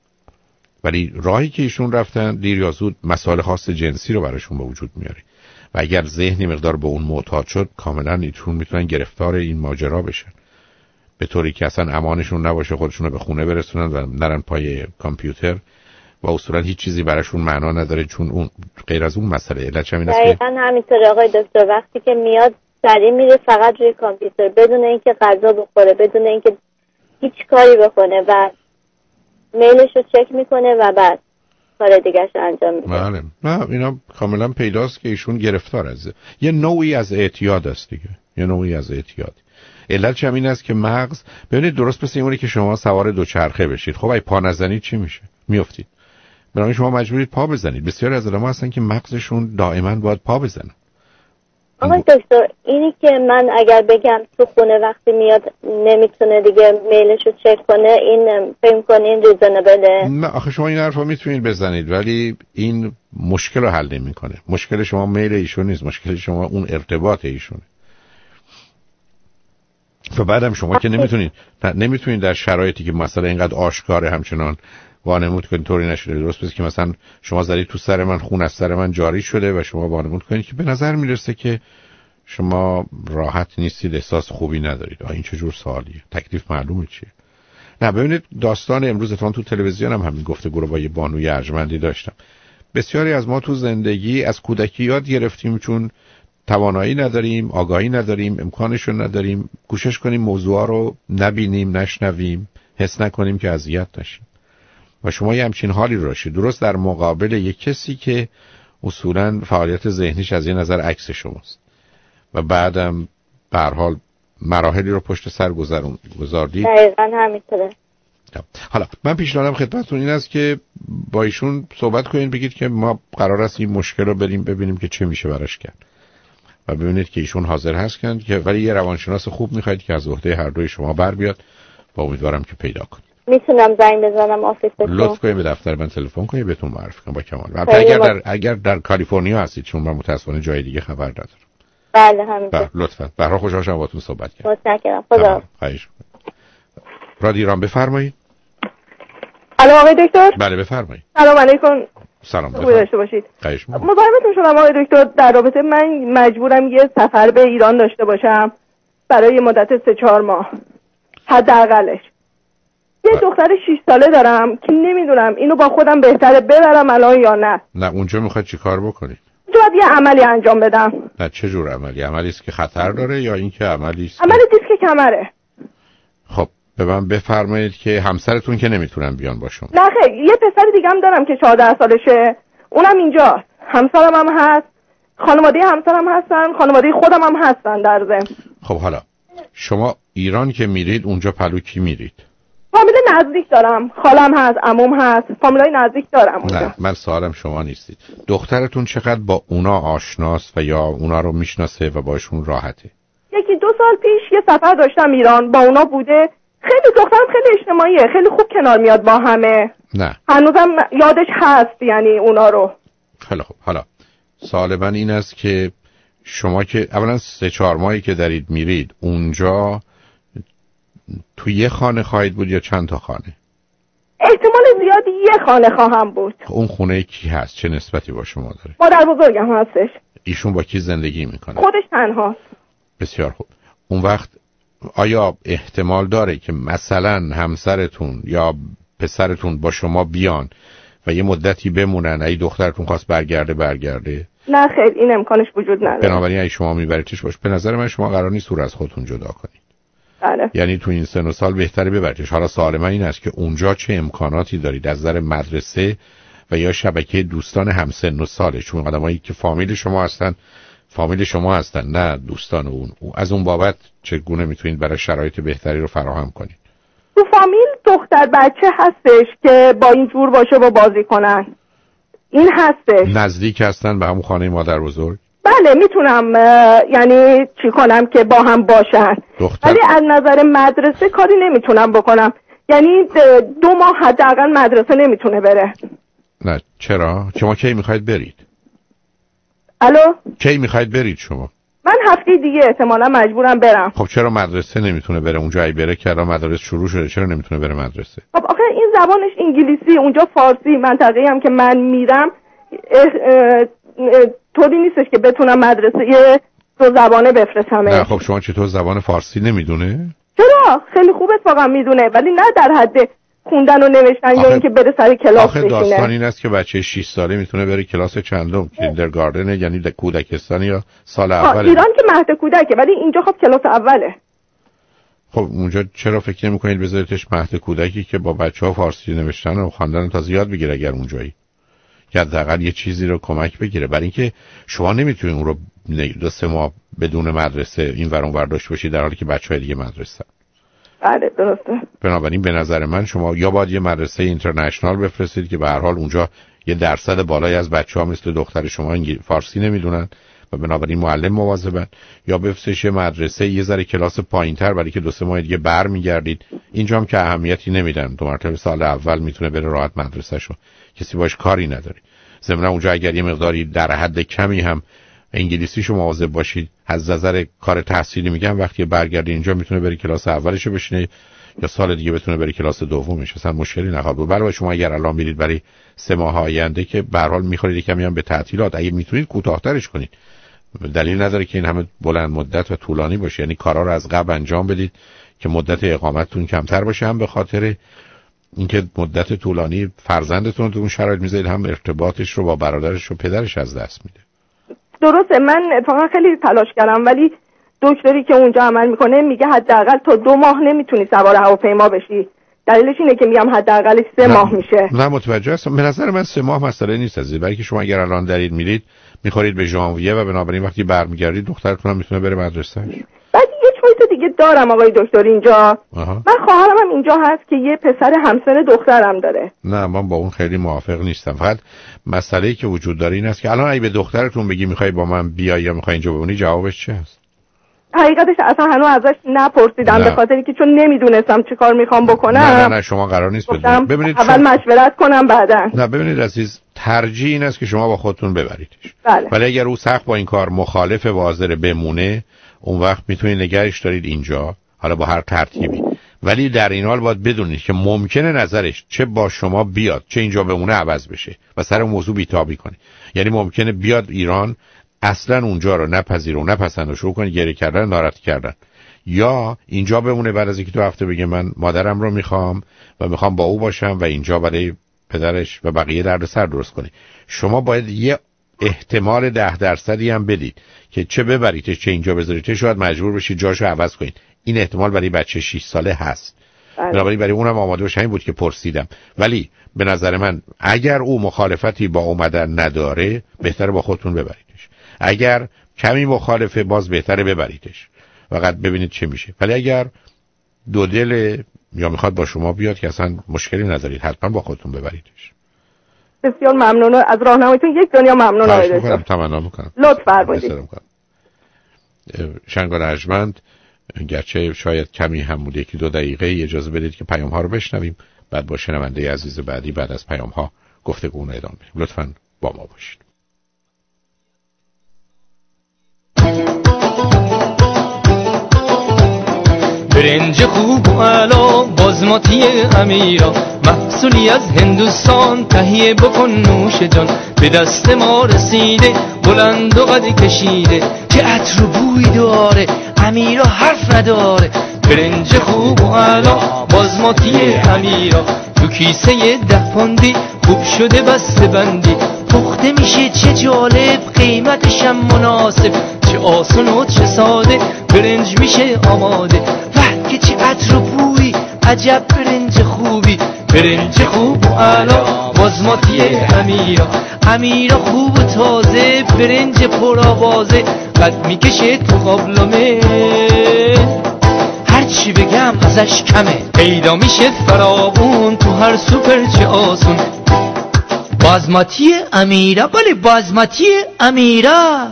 ولی راهی که ایشون رفتن دیر یا زود مسائل خاص جنسی رو براشون به وجود میاره و اگر ذهنی مقدار به اون معتاد شد کاملا ایشون میتونن گرفتار این ماجرا بشن، به طوری که اصلا امانشون نباشه خودشون رو به خونه برسونن و نرن پای کامپیوتر و اصولا هیچ چیزی براشون معنا نداره، چون اون غیر از اون مسئله علت همین است. دقیقاً همینطور آقای دکتر، وقتی که میاد سریع میره فقط روی کامپیوتر بدون اینکه غذا بخوره، بدون اینکه هیچ کاری بکنه و میلش رو چک میکنه و بعد کار دیگه‌اش انجام میده. بله، نه اینا کاملا پیداست که ایشون گرفتار از یه نوعی از اعتیاد است دیگه، یه نوعی از اعتیاد. علتش هم این است که مغز، ببینید درست مثل اینه که شما سوار دوچرخه بشید، خب اگه پا نزنید چی میشه؟ میافتید. برای شما مجبورید پا بزنید. بسیاری از آدم‌ها هستن که مغزشون دائما باید پا بزنن. آقای دکتر اینی که من اگر بگم تو خونه وقتی میاد نمیتونه دیگه میلش رو چک کنه، این فکر کنین ریزنبله؟ نه آخه شما این حرفا میتونید بزنید ولی این مشکل رو حل نمیکنه. مشکل شما میل ایشون نیست، مشکل شما اون ارتباط ایشونه. و بعدم شما که نمیتونید در شرایطی که مثلا اینقدر آشکاره همچنان وانمود کنید طوری نشده. درست بسید که مثلا شما زدید تو سر من، خون از سر من جاری شده و شما وانمود کنید که به نظر میرسه که شما راحت نیستید، احساس خوبی ندارید. این چه جور سوالیه؟ تکلیف معلومه چیه؟ نه ببینید داستان امروزتون تو تلویزیون هم همین گفتگو رو با یه بانوی ارجمندی داشتم. بسیاری از ما تو زندگی از کودکی یاد گرفتیم چون توانایی نداریم، آگاهی نداریم، امکانشو نداریم کوشش کنیم موضوعا رو نبینیم، نشنویم، حس نکنیم که اذیت نشیم. و شما یه همچین حالی رو داشتید درست در مقابل یک کسی که اصولاً فعالیت ذهنیش از یه نظر عکس شماست و بعدم به هر حال مراحلی رو پشت سر گذاردید. دقیقاً همینطوره. حالا من پیشنهادم خدمتتون این است که با ایشون صحبت کنید، بگید که ما قرار است این مشکل رو بریم ببینیم که چه میشه براش کرد و ببینید که ایشون حاضر هستن که ولی یه روانشناس خوب میخواید که از عهده هر دوی شما بر بیاد و امیدوارم که پیدا کنید. میتونم زنگ بزنم آفیستون؟ لطف کنید به دفتر من تلفن کنید بهتون معرفی کنم با کمال. البته اگر در کالیفرنیا هستید چون من متأسفانه جای دیگه خبر ندارم. بله همینطور. لطفاً. برای خوشحال شدم باهاتون صحبت کردم. متشکرم. خدا. خواهش می‌کنم. رادیو ایران بفرمایید. الو آقای دکتر؟ بله بفرمایید. سلام علیکم. سلام. خوب داشته باشید. خواهش می‌کنم. مزاحمتون شدم آقای دکتر، در رابطه من مجبورم یه سفر به ایران داشته باشم برای مدت 3-4 ماه. حداقلش. یه دختر 6 ساله دارم که نمیدونم اینو با خودم بهتره ببرم الان یا نه. نه اونجا میخواد چی کار بکنید؟ باید یه عملی انجام بدم. نه چه جور عملی؟ عملی است که خطر داره یا اینکه عملی است؟ عمل دیسک کمره. خب به من بفرمایید که همسرتون که نمیتونن بیان با شما. نه خیر، یه پسر دیگه هم دارم که 14 سالشه، اونم اینجاست. همسرم هم هست، خانواده همسرم هستن، خانواده خودم هم هستن در ضمن. خب حالا شما ایران که میرید اونجا پلو کی میرید؟ فامیل نزدیک دارم، خالم هست، عموم هست، فامیلای نزدیک دارم اونجا. نه من سوالم شما نیستید. دخترتون چقدر با اونا آشناست و یا اونا رو میشناسه و باشون راحته؟ 1-2 سال پیش یه سفر داشتم ایران، با اونا بوده. خیلی دخترم خیلی اجتماعیه، خیلی خوب کنار میاد با همه. نه هنوزم یادش هست یعنی اونا رو. خیلی خوب. حالا سوال من این است که شما که اولا 3-4 ماهی که دارید میرید اونجا تو یه خانه خواهید بود یا چند تا خانه؟ احتمال زیاد یه خانه خواهم بود. اون خونه کی هست؟ چه نسبتی با شما داره؟ مادر بزرگم هستش. ایشون با کی زندگی میکنه؟ خودش تنهاست. بسیار خوب. اون وقت آیا احتمال داره که مثلا همسرتون یا پسرتون با شما بیان و یه مدتی بمونن، اگه دخترتون خواست برگرده؟ نه خیر، این امکانش وجود نداره. بنابراین اگه شما میبریدش باش، به نظر من شما قرار نیست او رو از خودتون جدا کنید. بله. یعنی تو این سن و سال بهتره ببریدش. حالا سوال من این است که اونجا چه امکاناتی دارید از نظر مدرسه و یا شبکه دوستان همسن و ساله؟ چون آدمایی که فامیل شما هستن نه دوستان اون. از اون بابت چگونه میتونید برای شرایط بهتری رو فراهم کنید؟ تو فامیل دختر بچه هستش که با این جور باشه و بازی کنن. این هستش. نزدیک هستن به همون خانه مادر بزرگ؟ بله میتونم یعنی چی کنم که با هم باشن. ولی از نظر مدرسه کاری نمیتونم بکنم. یعنی 2 ماه حداقل مدرسه نمیتونه بره. نه چرا؟ شما کی میخواید برید؟ الو؟ کی میخواید برید شما؟ من هفته دیگه احتمالا مجبورم برم. خب چرا مدرسه نمیتونه بره؟ اونجا ای بره که الان مدرسه شروع شده، چرا نمیتونه بره مدرسه؟ خب آخه این زبانش انگلیسی، اونجا فارسی. منطقه‌ای هم که من میرم طوری نیستش که بتونم مدرسه یه 2 زبانه بفرستم. نه خب شما چطور زبان فارسی نمیدونه؟ چرا؟ خیلی خوب اتفاقا میدونه، ولی نه در حد خوندن و نوشتن یا اینکه بره سر کلاس بشینه. آخه داستان این است که بچه 6 ساله میتونه بره کلاس چندم؟ کیندرگاردن یعنی کودکستان یا سال اوله؟ ایران که مهد کودکه، ولی اینجا خب کلاس اوله. خب اونجا چرا فکر نمی‌کنید بذاریدش مهد کودکی که با بچه‌ها فارسی نوشتن و خواندن تا زیاد بگیره اگر اونجایی؟ یا حداقل یه چیزی رو کمک بگیره. برای اینکه شما نمیتونید اون رو 2-3 ماه بدون مدرسه این ور اون ور داشته باشید در حالی که بچه‌های دیگه مدرسه. بله درسته. بنابراین به نظر من شما یا باید یه مدرسه اینترنشنال بفرستید که به هر حال اونجا یه درصد بالایی از بچه‌ها مثل دختر شما فارسی نمیدونن و بنابراین معلم مواظبن، یا بفرستید یه مدرسه یه ذره کلاس پایین‌تر برای که 2-3 ماه دیگه برمیگردید. اینجا هم که اهمیتی نمیدن، 2 مرتبه سال اول میتونه بره راحت مدرسه‌شو، کسی باش کاری نداره. ضمن اونجا اگر یه مقداری در حد کمی هم انگلیسیشو مواظب باشید از نظر کار تحصیلی، میگم وقتی برگردی اینجا میتونه بری کلاس اولشو بشینه یا سال دیگه بتونه بری کلاس دومش، اصلا مشکلی نخواهد بود. برای شما اگر الان میرید برای 3 ماه آینده که به هر حال میخورید کمی هم به تعطیلات، اگه میتونید کوتاه‌ترش کنید، دلیل نداره که این همه بلند مدت و طولانی باشه. یعنی کارا رو از قبل انجام بدید که مدت اقامتتون کمتر باشه، هم به خاطر اینکه مدت طولانی فرزندتون رو تو اون شرایط میذارید، هم ارتباطش رو با برادرش و پدرش از دست میده. درسته، من اتفاقا خیلی تلاش کردم ولی دکتری که اونجا عمل میکنه میگه حداقل تا 2 ماه نمیتونی سوار هواپیما بشی. دلیلش اینه که میگم حداقل 3 ماه میشه. نه متوجه هستم. به نظر من 3 ماه مسئله نیست عزیز، برای که شما اگر الان دارید میرید میخورید به ژانویه و بنابراین وقتی برمیگردید دخترتون هم میتونه بره مدرسه‌اش. بعد یه چویس دیگه دارم آقای دکتر اینجا. من خواهرم هم اینجا هست که یه پسر همسن دخترم داره. نه من با اون خیلی موافق نیستم. فقط مسئله‌ای که وجود داره این است که الان اگه به دخترتون بگی میخوای با من بیای یا میخوای اینجا بمونی، جوابش چه هست؟ حقیقتش اصلا هنوز ازش نپرسیدم، به خاطری که چون نمیدونستم چه کار میخوام بکنم. نه شما قرار نیست بدونید. ببینید اول مشورت کنم بعداً. نه ببینید عزیز، ترجیح این است که شما با خودتون ببریدش. بله. ولی اگر او سخت با این کار مخالف و حاضر بمونه، اون وقت میتونید نگهش دارید اینجا، حالا با هر ترتیبی. ولی در این حال باید بدونید که ممکنه نظرش چه با شما بیاد چه اینجا بمونه عوض بشه و سر موضوع بیتابی کنه. یعنی ممکنه بیاد ایران اصلا اونجا رو نپذیره و نپسند و شروع کنه گریه کردن، ناراحت کردن، یا اینجا بمونه بعد از اینکه 2 هفته بگه من مادرم رو میخوام و میخوام با او باشم و اینجا برای پدرش و بقیه دردسر درست کنه. شما باید یه احتمال 10% هم بدید که چه ببریدش چه اینجا بذاریدش، شاید مجبور بشید جاشو عوض کنید. این احتمال برای بچه 6 ساله هست. بنابراین برای اونم آماده باشه. این بود که پرسیدم. ولی به نظر من اگر او مخالفتی با اومدن نداره، بهتره با خودتون ببریدش. اگر کمی مخالفه، باز بهتره ببریدش، فقط ببینید چه میشه. ولی اگر 2 دل یا میخواد با شما بیاد که اصلا مشکلی ندارید، حتما با خودتون ببریدش. بسیار ممنون از راهنماییتون، یک دنیا ممنون آقای دکتر. تمنا میکنم. لطف فرمایید. شنگال ارجمند، گرچه شاید کمی هم بوده، 1-2 دقیقه اجازه بدید که پیام ها رو بشنویم، بعد با شنونده عزیز بعدی بعد از پیام ها گفتگو رو ادامه بدیم. لطفاً با ما باشید. برنج خوب و علا بازماتی امیرا، محصولی از هندوستان تهیه بکن نوش جان. به دست ما رسیده بلند و قد کشیده، چه عطر و بوی داره امیرا حرف نداره. برنج خوب و علا بازماتی امیرا، تو کیسه 10 پوندی خوب شده بسته بندی. پخته میشه چه جالب، قیمتش هم مناسب، چه آسون و چه ساده برنج میشه آماده. وه که چه عطر و بوی، عجب برنج خوبی. برنج خوب و علا بازماتی امیرا، امیرا خوب و تازه، برنج پرآوازه، قد میکشه تو قابلمه. هرچی بگم ازش کمه، پیدا میشه فراوون تو هر سوپر، چه آسون. بازماتی امیرا، بله بازماتی امیرا.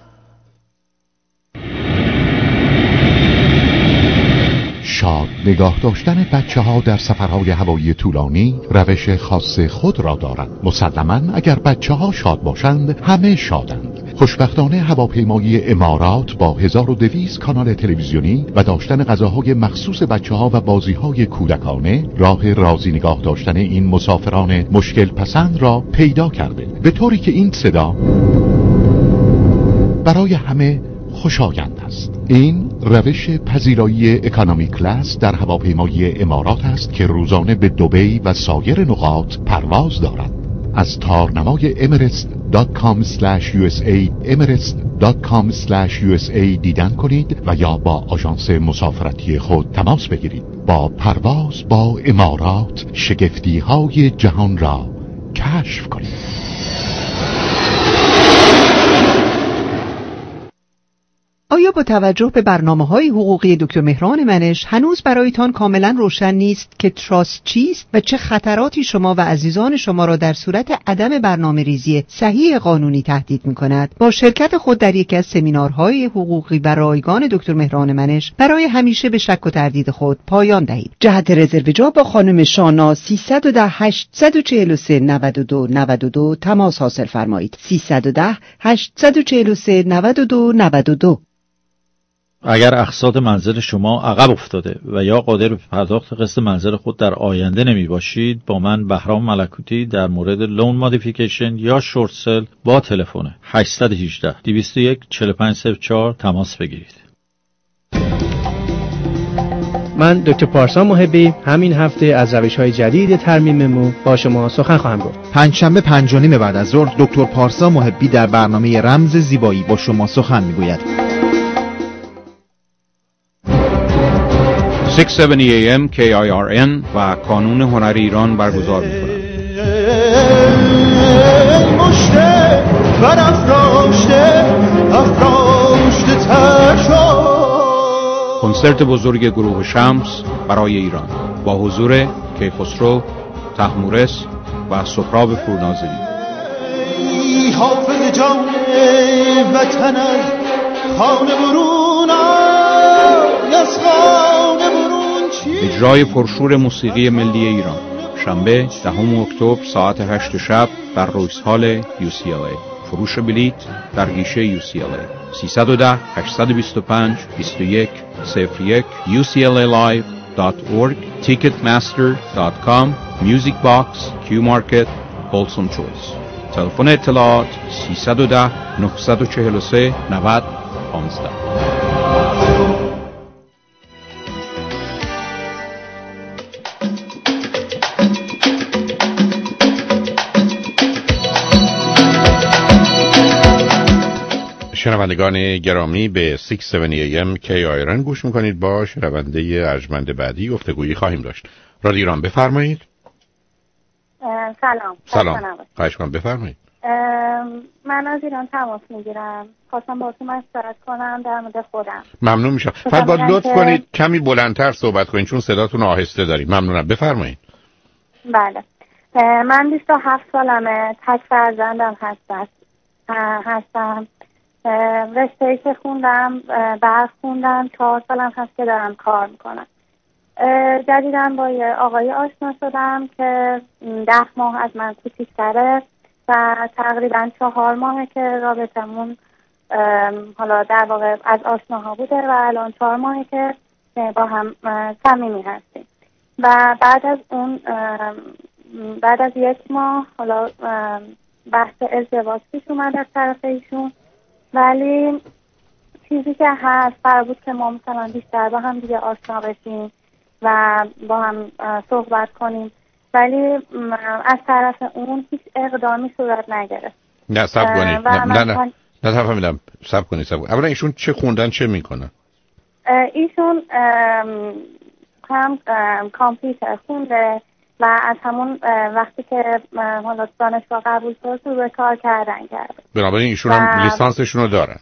شاد نگاه داشتن بچه ها در سفرهای هوایی طولانی روش خاص خود را دارند. مسلماً اگر بچه ها شاد باشند همه شادند. خوشبختانه هواپیمایی امارات با 1200 کانال تلویزیونی و داشتن غذاهای مخصوص بچه ها و بازی های کودکانه راه راضی نگاه داشتن این مسافران مشکل پسند را پیدا کرده، به طوری که این صدا برای همه خوشایند است. این روش پذیرایی اکانومی کلاس در هواپیمایی امارات است که روزانه به دبی و سایر نقاط پرواز دارد. از تارنمای emirates.com/USA emirates.com/USA دیدن کنید و یا با آژانس مسافرتی خود تماس بگیرید. با پرواز با امارات شگفتی‌های جهان را کشف کنید. آیا با توجه به برنامه‌های حقوقی دکتر مهران منش هنوز برایتان کاملا روشن نیست که تراست چیست و چه خطراتی شما و عزیزان شما را در صورت عدم برنامه‌ریزی صحیح قانونی تهدید می‌کند؟ با شرکت خود در یکی از سمینارهای حقوقی و رایگان دکتر مهران منش برای همیشه به شک و تردید خود پایان دهید. جهت رزرو جا با خانم شانا 310 843 92 92 تماس حاصل فرمایید. 310 843 92 92. اگر اقساط منزل شما عقب افتاده و یا قادر به پرداخت قسط منزل خود در آینده نمی باشید، با من بهرام ملکوتی در مورد لون مودیفیکیشن یا شورت سل با تلفن 818 201 4504 تماس بگیرید. من دکتر پارسا محبی همین هفته از روش‌های جدید ترمیم مو با شما سخن خواهم گفت. پنجشنبه 5:30 بعد از ظهر دکتر پارسا محبی در برنامه رمز زیبایی با شما سخن میگوید. 670 AM KIRN و کانون هنر ایران برگزار می‌کند. کنسرت بزرگ گروه شمس برای ایران با حضور کیخسرو، طهمورث و سهراب پورناظری. حافظ جان وطن از خانه برون از خانه برون اجرای پرشور موسیقی ملی ایران شنبه 10 اکتبر ساعت 8 شب در رویس هال UCLA. فروش بلیت در گیشه UCLA 310 825 21 01 uclalive.org ticketmaster.com music box Q Market Folsom Choice. تلفن اطلاعات 310 943 90 15. شنوندگان گرامی به 670 AM KIRN گوش میکنید. با شنونده ارجمند بعدی گفتگویی خواهیم داشت. رادیو ایران بفرمایید. سلام. سلام. خواهش کنم بفرمایید. من از ایران تماس میگیرم، خواستم باهاتون مشورت کنم در مورد خودم. ممنون میشم. فقط باید لطف کنید کمی بلندتر صحبت کنید چون صداتون آهسته داریم. ممنونم، بفرمایید. بله، من 27 سالمه، تک فرزندم هستم. رشته‌ای که خوندم برق خوندم، 4 سالم هست که دارم کار میکنم. جدیداً با یه آقای آشنا شدم که 10 ماه از من کوچیک‌تره و تقریباً 4 ماهه که رابطمون حالا در واقع از آشناها بوده و الان 4 ماهه که با هم صمیمی هستیم. و بعد از 1 ماه حالا بحث ازدواج پیش اومد از طرف ایشون، ولی چیزی که هست قرار بود که ما مثلا بیشتر با هم دیگه آشنا بشیم و با هم صحبت کنیم، ولی از طرف اون هیچ اقدامی صورت نگرفت. نه صبر کنید، نه فهمیدم. صبر کنید. اولا ایشون چه خوندن، چه میکنن؟ ایشون هم کامپیوتر خونده و از همون وقتی که حالا دانشگاه قبول شد رو کار کردن کرده. بنابراین ایشون هم لیسانسشون رو دارن.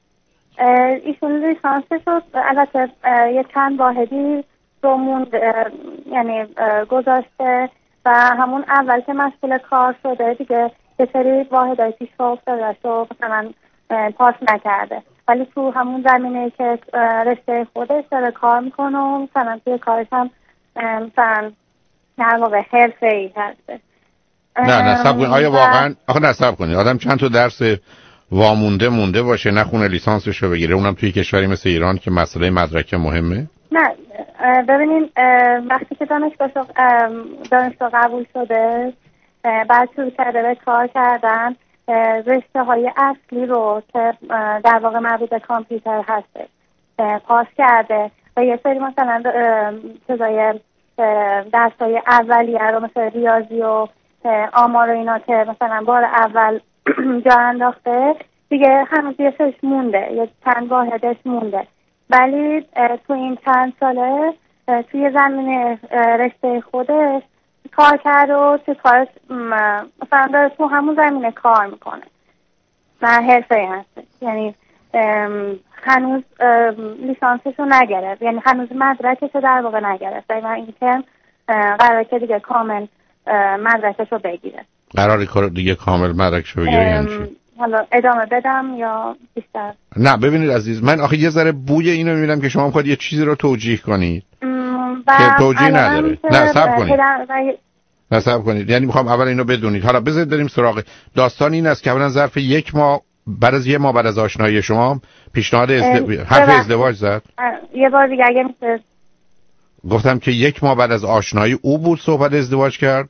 ایشون لیسانسش رو البته یه چند واحدی رو موند، یعنی گذاشته و همون اول که مشغول کار شده دیگه یه سری واحدهای پیش پا افتاده و مثلا پاس نکرده، ولی تو همون زمینه که رشته خودش داره کار میکنه و مثلا توی کارش هم مثلا در واقع حرفه‌ای هسته. نه صبر کنید. آیا واقعا نه صبر کنید، آدم چند تا درس وامونده باشه نخونه لیسانسش رو بگیره، اونم توی کشوری مثل ایران که مسئله مدرک مهمه؟ نه ببینین، وقتی که دانشگاه قبول شده بعد شروع کرده به کار کردن رشته های اصلی رو که در واقع مربوط به کامپیوتر هسته پاس کرده و یه سری مثلا چیزای درسای اولیه رو مثل ریاضی و آمار و اینا که مثلا بار اول جا انداخته دیگه هنوز یه سرش مونده، یه چند واحدش مونده، ولی تو این چند ساله توی زمینه رشته خودش کار کرد و تو کارش مثلا داره تو همون زمینه کار میکنه و حرفه‌ای هست، یعنی هنوز لیسانسش رو نگرفت، یعنی هنوز مدرکش رو در واقع نگرفت و این که قراره که دیگه کامل مدرکش رو بگیره. قراره دیگه کامل مدرکش رو بگیره یعنی چی؟ حالا ادامه بدم یا بیشتر؟ نه ببینید عزیز، من آخه یه ذره بوی اینو میبینم که شما میخواید یه چیزی رو توجیه کنید که توجیه نداره. نه صبر کنید. یعنی میخوام اول اینو بدونید. حالا بذارید بریم سراغ داستان. این است که اولا ظرف 1 ماه بعد از 1 ماه بعد از آشنایی شما پیشنهاد حرف ازدواج زد؟ یه بار دیگه اگه میشه. گفتم که 1 ماه بعد از آشنایی او بود صحبت ازدواج کرد.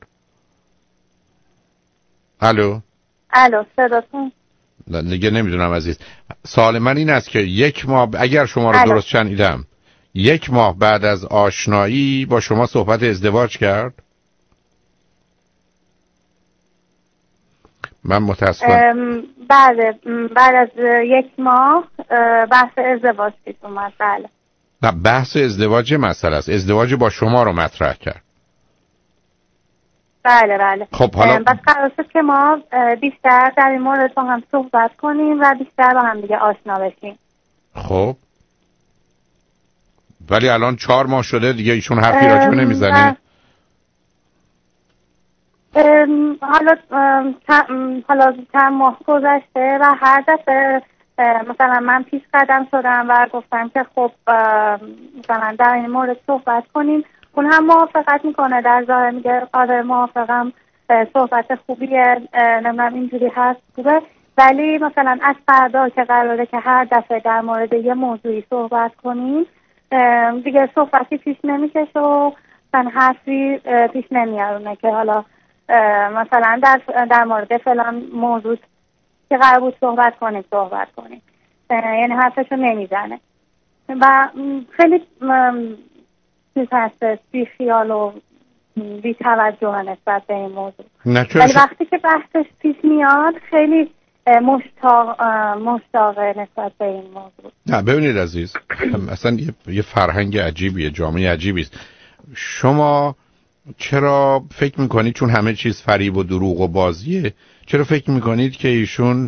الو صداتون دیگه نمیدونم عزیز. سوال من این است که 1 ماه اگر شما رو درست شنیدم 1 ماه بعد از آشنایی با شما صحبت ازدواج کرد؟ من متاسفم. بعد از 1 ماه بحث ازدواج پیش اومد. بله. نه بحث ازدواج مسئله است. ازدواج با شما رو مطرح کرد. بله. خب حالا بس قرار شد که ما بیشتر در این مورد با هم صحبت کنیم و بیشتر با هم دیگه آشنا بشیم. خب ولی الان 4 ماه شده دیگه ایشون حرفی راجع به نمیزنه؟ حالا چند ماه گذشته و هر دفعه مثلا من پیش قدم شدم و گفتم که خب مثلا در این مورد صحبت کنیم، اون هم موافقت میکنه، در ظاهر میگه آره موافقم، صحبت خوبیه، نمیدونم اینجوری هست خوبه، ولی مثلا از فردا که قراره که هر دفعه در مورد یه موضوعی صحبت کنیم دیگه صحبتی پیش نمیکشه و مثلا حرفی پیش نمیارونه که حالا مثلا در مورد فلان موضوع که قرار بود صحبت کنیم یعنی حرفشو نمیزنه و خیلی چیز هست بی خیال و بی توجه نسبت به این موضوع، ولی وقتی که بحثش پیش میاد خیلی مشتاق نسبت به این موضوع. نه ببینید عزیز، اصلا یه فرهنگ عجیبیه، جامعه عجیبی است. شما چرا فکر میکنید چون همه چیز فریب و دروغ و بازیه چرا فکر میکنید که ایشون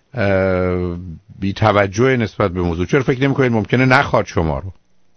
بی توجه نسبت به موضوع؟ چرا فکر نمیکنید ممکنه نخواد شما رو؟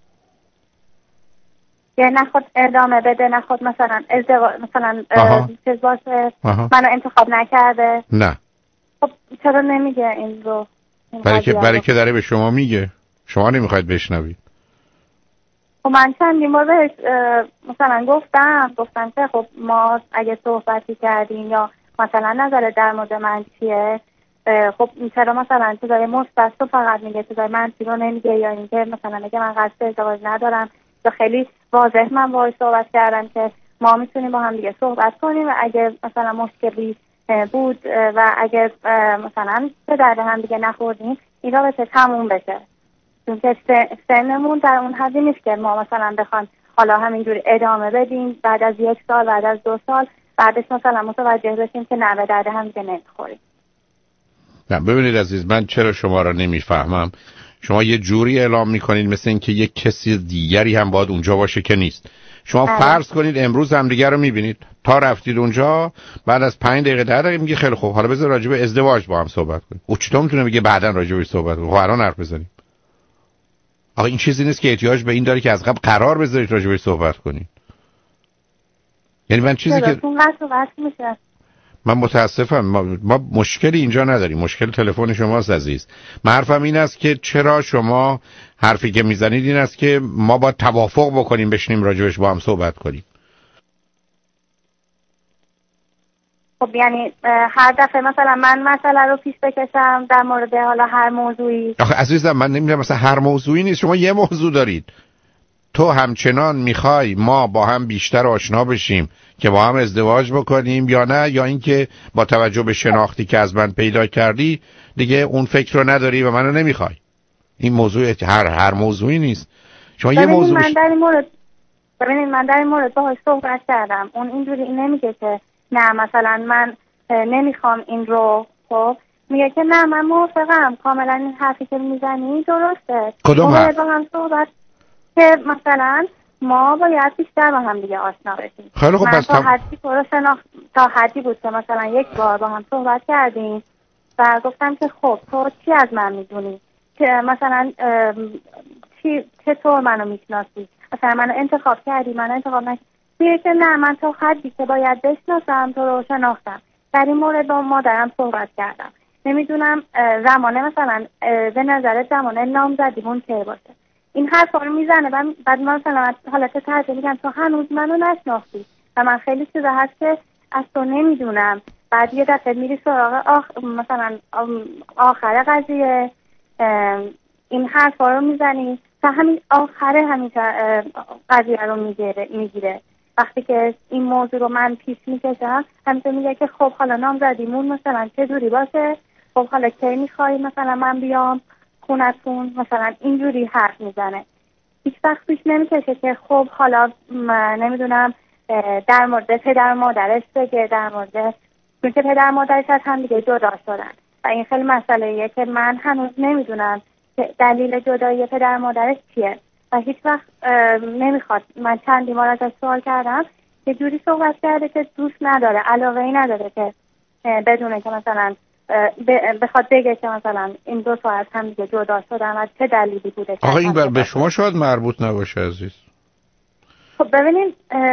یعنی نخواد ادامه بده، نخواد مثلا ازدواج مثلا منو انتخاب نکرده؟ نه. خب چرا نمیگه این رو؟ برای که داره به شما میگه، شما نمیخواید بشنوید. خب من چندین بار بهش مثلا گفتم که خب ما اگه صحبتی کردیم یا مثلا نظر در مورد من چیه، خب چرا مثلا چیزای مثبت رو فقط میگه، چیزای منفی رو نمیگه، یا اینکه مثلا میگه من قصد ازدواج ندارم. یا خیلی واضح من باهاش صحبت کردم که ما میتونیم با هم دیگه صحبت کنیم و اگه مثلا مشکلی بود و اگه مثلا به درد هم دیگه نخوردیم این رابطه تموم بشه، چون که سنمون در اون حدی نیست که ما مثلا بخوام حالا همینجوری ادامه بدیم بعد از 1 سال، بعد از 2 سال بعدش مثلا متوجه بشیم که نه به درد هم دیگه نمیخوریم. نه ببینید عزیز، من چرا شما را نمیفهمم. شما یه جوری اعلام میکنید مثل این که یک کسی دیگری هم باید اونجا باشه که نیست. شما فرض کنید امروز هم دیگر رو میبینید، تا رفتید اونجا بعد از 5 دقیقه 10 دقیقه میگه خیلی خوب حالا بذار راجع به ازدواج با هم صحبت کنیم. او چطور میتونه بگه بعداً راجع بهش صحبت کنیم؟ الان حرف بزنیم. آقا این چیزی نیست که احتیاج به این داره که از قبل قرار بذارید راجع بهش صحبت کنید. یعنی من چیزی که من متاسفم، ما مشکلی اینجا نداریم، مشکل تلفن شماست عزیز. من حرفم این است که چرا شما حرفی که میزنید این است که ما باید توافق بکنیم بشینیم راجبش با هم صحبت کنیم. خب یعنی هر دفعه مثلا من مسئله رو پیش بکشم در مورد حالا هر موضوعی؟ آخه عزیزم من نمیدونم، مثلا هر موضوعی نیست، شما یه موضوع دارید، تو همچنان میخوای ما با هم بیشتر آشنا بشیم که با هم ازدواج بکنیم یا نه، یا اینکه با توجه به شناختی که از من پیدا کردی دیگه اون فکر رو نداری و منو نمیخوای. این موضوع هر موضوعی نیست. شما یه موضوع ببینید من در این مورد باهاش صحبت کردم، اون اینجوری نمیگه که نه مثلا من نمیخوام این رو، خب میگه که نه من موافقم کاملا این حرفی که میزنی درسته. کدوم حرف؟ با هم صحبت که مثلا ما باید بیشتر با هم دیگه آشنا بشیم. خیلی خوب، تا حدی بود که مثلا 1 بار با هم صحبت کردیم و گفتم که خب تو چی از من میدونی، که مثلا چطور منو میشناسی، مثلا منو انتخاب کردی، منو انتخاب نکردی. میگه که نه من تا حدی که باید بشناسم تو رو شناختم. در این مورد با مادرم صحبت کردم، نمیدونم زمانه مثلا به نظر زمانه نامزدیمون کی باشه. این حرفا رو میزنه بعد مثلا حالت تعجب میگم تو هنوز منو نشناختی و من خیلی چیزا هست که از تو نمیدونم. بعد یه دفعه میری سراغ مثلا آخر قضیه این حرفا رو میزنی تا همین آخر همین قضیه رو میگیره. وقتی که این موضوع رو من پیش میکشم همینطور میگه که خب حالا نامزدیمون مثلا چه جوری باشه، خب حالا کی میخوایی مثلا من بیام خونتون، مثلا اینجوری حرف میزنه. هیچ وقت پیش نمیکشه که خب حالا نمیدونم در مورد پدر مادرش بگه، در مورد چون که پدر مادرش از هم دیگه جدا شدن و این خیلی مسئله‌ایه که من هنوز نمیدونم که دلیل جدایی پدر مادرش چیه و هیچ وقت نمیخواد. من چندی بار ازش سوال کردم یه جوری صحبت کرده که دوست نداره، علاقه‌ای نداره که بدونه که مثلا بخواد بگه که مثلا این 2 تا از هم دیگه جدا شدن و چه دلیلی بوده. آقا این به شما شاید مربوط نباشه عزیز. خب ببینید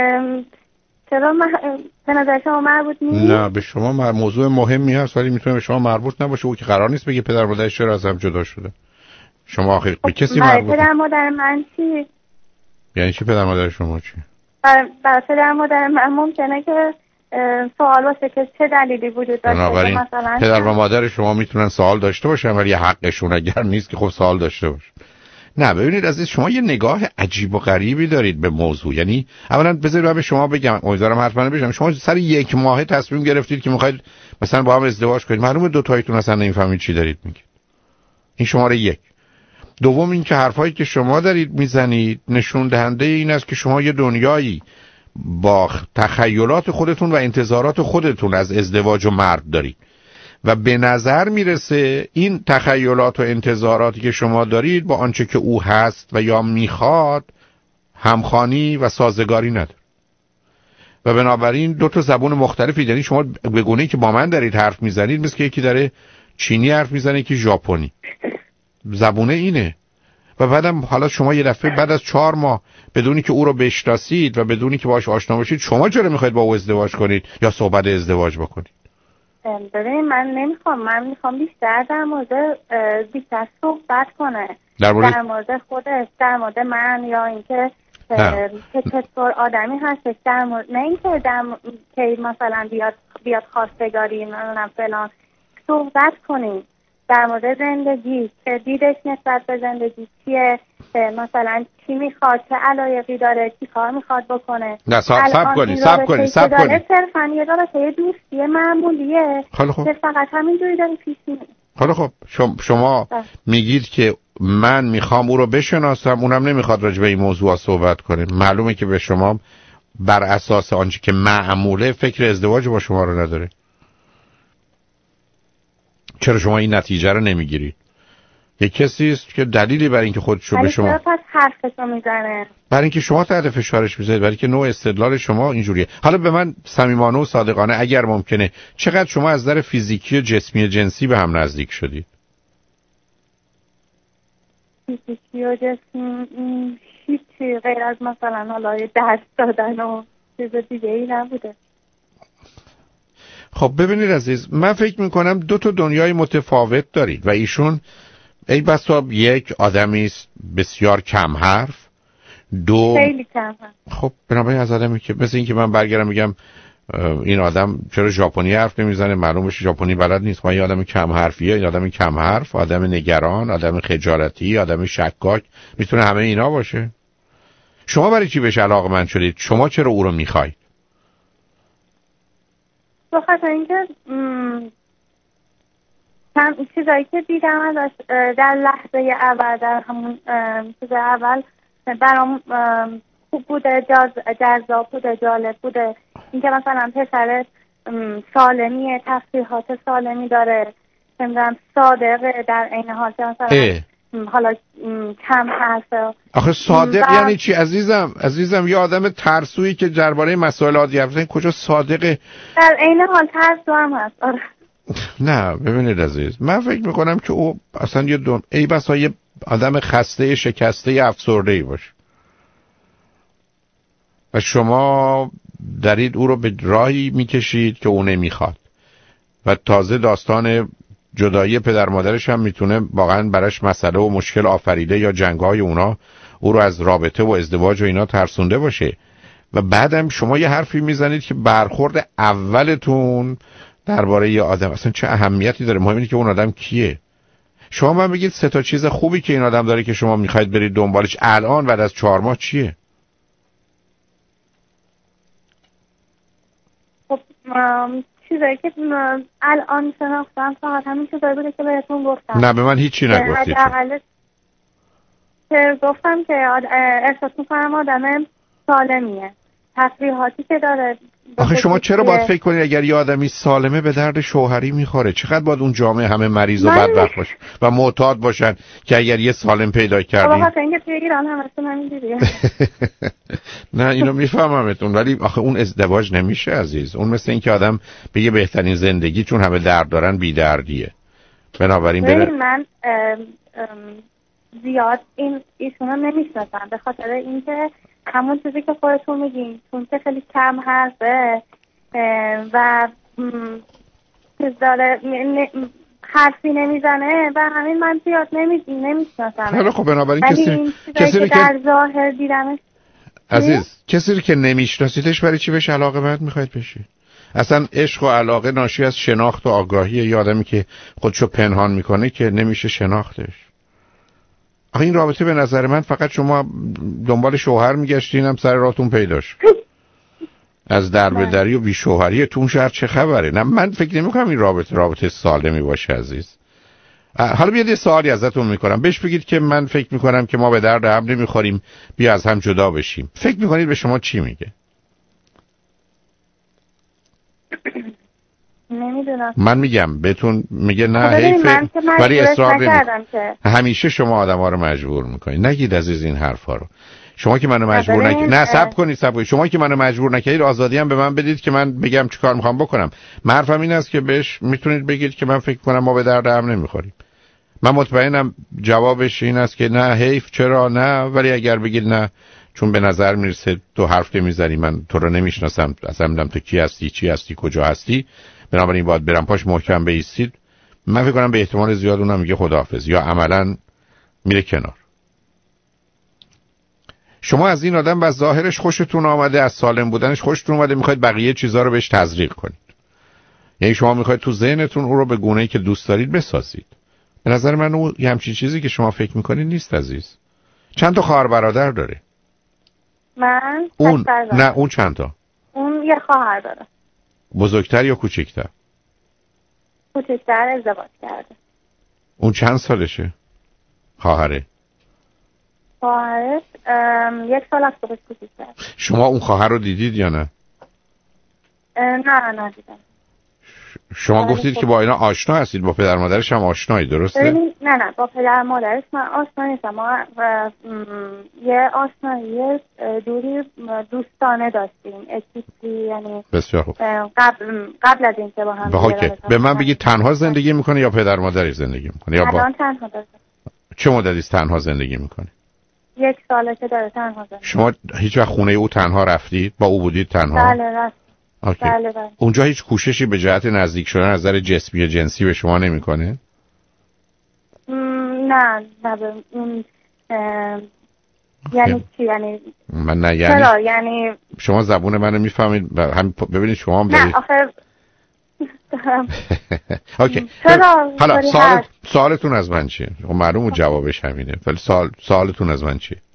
چرا به نظر شما مربوط نیست؟ نه به شما موضوع مهمی هست ولی میتونه به شما مربوط نباشه. او که قرار نیست بگه پدر مادرش چرا از هم جدا شده. شما آخر به کسی مربوط پدر مادر من چی؟ یعنی چی پدر مادر شما چی؟ برای پدر مادر من ممکنه که سوال باشه که چه دلیلی وجود داشته که مثلا پدر و مادر شما میتونن سوال داشته باشن ولی حقشون اگر نیست که خب سوال داشته باشه. نه ببینید عزیز، شما یه نگاه عجیب و غریبی دارید به موضوع. یعنی اولا بذارید به شما بگم، امیدوارم حرف منو بشنوید. شما سر 1 ماه تصمیم گرفتید که میخواید مثلا با هم ازدواج کنید، معلومه 2 تایتون اصلا نمیفهمید چی دارید میگید. این شماره 1. دوم این که حرفایی که شما دارید میزنید نشون دهنده این است که شما یه دنیایی با تخیلات خودتون و انتظارات خودتون از ازدواج و مرد دارید و به نظر میرسه این تخیلات و انتظاراتی که شما دارید با آنچه که او هست و یا میخواد همخوانی و سازگاری نداره. و بنابراین دو تا زبان مختلفی، یعنی شما به گونه‌ای که با من دارید حرف میزنید مثل که یکی داره چینی حرف میزنه یکی ژاپنی. زبونه اینه. و بعدم حالا شما یه دفعه بعد از 4 ماه بدونی که او رو بشناسید و بدونی که باهاش آشنا بشید، شما چرا میخواید با او ازدواج کنید یا صحبت ازدواج بکنید؟ ببین من میخوام بیشتر در مورد بیشتر صحبت کنه، در مورد خودش، در مورد من، یا اینکه که چطور آدمی هستش، در مورد نه اینکه که مثلا بیاد خواستگاری من فلان، صحبت کنیم در مورد زندگی، که دیدش نسبت به زندگی چیه، مثلا چی میخواد، چه علایقی داره، چی کار میخواد بکنه. نه سب کنی صرفا یه رابطه دوستی معمولیه که فقط همینجوری داره پیش میره. حالا خب شما میگید که من میخوام او رو بشناسم، اونم نمیخواد راجع به این موضوع صحبت کنه. معلومه که به شما بر اساس آنچه که معموله فکر ازدواج با شما رو نداره. چرا شما این نتیجه رو نمیگیرید؟ یک کسی است که دلیلی برای اینکه خودشو به شما پس حرفشو میزنه، برای اینکه شما تحت فشارش میذارید، برای اینکه نوع استدلال شما اینجوریه. حالا به من صمیمانه و صادقانه اگر ممکنه، چقدر شما از نظر فیزیکی و جسمی جنسی به هم نزدیک شدید؟ فیزیکی و جسمی هیچی غیر از مثلا حالا دست دادن و چیز دیگه ای نبوده. خب ببینید عزیز، من فکر میکنم دو تا دنیای متفاوت دارید و ایشون ای بسا یک آدمی است بسیار کم حرف، دو خیلی کم حرف. خب بنابراین از آدمی که مثل این که من برگردم میگم این آدم چرا ژاپنی حرف نمیزنه، معلومه ژاپنی بلد نیست. من یه آدم کم حرفیه، این آدم کم حرف، آدم نگران، آدم خجالتی، آدم شکاک، میتونه همه اینا باشه. شما برای چی بهش علاقه‌مند شدید؟ شما چرا او رو میخواید؟ بخاطر اینکه هم چیزایی که دیدم ازش در لحظه اول، در همون چیز اول برام خوب بوده، جذاب بوده، جالب بوده. اینکه مثلا پسر سالمیه، تفریحات سالمی داره، نمیدونم صادقه، در عین حال که مثلا حالا کم حرفه. آخه صادق یعنی چی عزیزم؟ یه آدم ترسویی که درباره مسائل عادی حرف میزنه کجا صادقه؟ در عین حال ترسو هم هست. آره. نه ببینید عزیز، من فکر میکنم که او اصلا ای بسا یه آدم خسته، شکسته، افسرده‌ای باشه و شما دارید او رو به راهی میکشید که او نمیخواد و تازه داستان جدایی پدر مادرش هم میتونه واقعا براش مسئله و مشکل آفریده یا جنگ‌های اونا او رو از رابطه و ازدواج و اینا ترسونده باشه. و بعدم شما یه حرفی میزنید که برخورد اولتون درباره یه آدم اصلا چه اهمیتی داره، مهم اینه که اون آدم کیه. شما من بگید 3 تا چیز خوبی که این آدم داره که شما میخواید برید دنبالش الان بعد از 4 ماه چیه؟ خب چیزایی که الان شناختم فقط همین چیزایی بوده که بهتون گفتم. نه به من هیچی نگفتید. که گفتم که احساس میکنم آدم سالمیه، تفریحاتی که داره. آخه شما چرا باید فکر کنید اگر یه آدمی سالمه به درد شوهری میخوره؟ چقدر باید اون جامعه همه مریض و بدبخت باشه و معتاد باشن که اگر یه سالم پیدا کردین؟ آخه اینکه توی ایران همشون همینجوریه. نه اینو میفهممتون، ولی آخه اون ازدواج نمیشه عزیز. اون مثل این که آدم بگه بهترین زندگی چون همه درد دارن بی دردیه. بنابراین من زیاد ایشونو نمیشناسم به خاطر اینکه همون چیزی که خودتون میگین، چون که خیلی کم حرفه و چیز داره، حرفی نمیزنه و همین من زیاد نمیشناسم. حالا خب بنابراین کسی رو که در ظاهر دیدمش عزیز، کسی رو که نمیشناسیدش برای چی بهش علاقه‌مند میخواید بشی؟ اصلا عشق و علاقه ناشی از شناخت و آگاهیه. یه آدمی که خودشو پنهان میکنه که نمیشه شناختش. آخه این رابطه به نظر من فقط شما دنبال شوهر میگشتین هم سر راهتون پیداش. از در به دری و بی شوهری تون شهر چه خبره؟ نه من فکر نمی‌کنم این رابطه سالمی باشه عزیز. حالا بیاد یه سوالی ازتون میکنم، بهش بگید که من فکر میکنم که ما به درد هم نمیخوریم، بیا از هم جدا بشیم. فکر میکنید به شما چی میگه؟ نمیدونم. من میگم بهتون میگه نه حیفه، ولی اصرار نمیکنه. همیشه شما آدم ها رو مجبور میکنید. نگید عزیز این حرفا رو. شما که منو مجبور نکنید، نه صبر کنید، شما که منو مجبور نکردید آزادی هم به من بدید که من بگم چیکار میخوام بکنم. حرفم این است که بهش میتونید بگید که من فکر کنم ما به درد هم نمیخوریم. من مطمئنم جوابش این است که نه حیف، چرا نه، ولی اگر بگید نه چون به نظر میرسه تو حرف که میزنی من تو رو نمیشناسم، اصلا نمیدونم تو کی هستی، چی هستی، کجا هستی، بنابراین باید برم پاش محکم بایستید، من فکر کنم به احتمال زیاد اونم میگه خداحافظ یا عملاً میره کنار. شما از این آدم و ظاهرش خوشتون آمده، از سالم بودنش خوشتون اومده، میخواید بقیه چیزا رو بهش تزریق کنید. یعنی شما میخواید تو ذهنتون او رو به گونه‌ای که دوست دارید بسازید. به نظر من اون همچین چیزی که شما فکر میکنید نیست عزیز. چند تا خواهر برادر داره؟ من اون نه اون چند تا؟ اون یه خواهر داره. بزرگتر یا کوچکتر؟ کوچکتر، ازدواج کرده. اون چند سالشه؟ خواهره؟ خواهرش 1 سال از خودش کوچکتر. شما اون خواهر رو دیدید یا نه؟ نه دیدم. شما گفتید که با اینا آشنا هستید، با پدر مادرش هم آشنایی، درسته؟ نه با پدر مادرش من آشنا نیستم. ما یه آشنایی دوری دوستانه داشتیم، اکیپی، یعنی بسیار خوب. قبل از اینکه با هم به من بگید تنها زندگی میکنه یا پدر مادرش زندگی میکنه؟ یا الان تنها داره. چه مدتی تنها زندگی میکنه؟ 1 ساله که داره تنها زندگی. شما هیچ وقت خونه او تنها رفتید؟ با او بودید تنها؟ بله رفت. بله. اونجا هیچ کوششی به جهت نزدیک شدن از نظر جسمی یا جنسی به شما نمیکنه؟ نه اون یعنی چی؟ یعنی من نه یعنی چرا؟ یعنی شما زبون منو میفهمید، هم ببینید شما هم نه آخه اوکی. حالا سوالتون از من چیه؟ معلومه جوابش همینه، ولی سوالتون از من چیه؟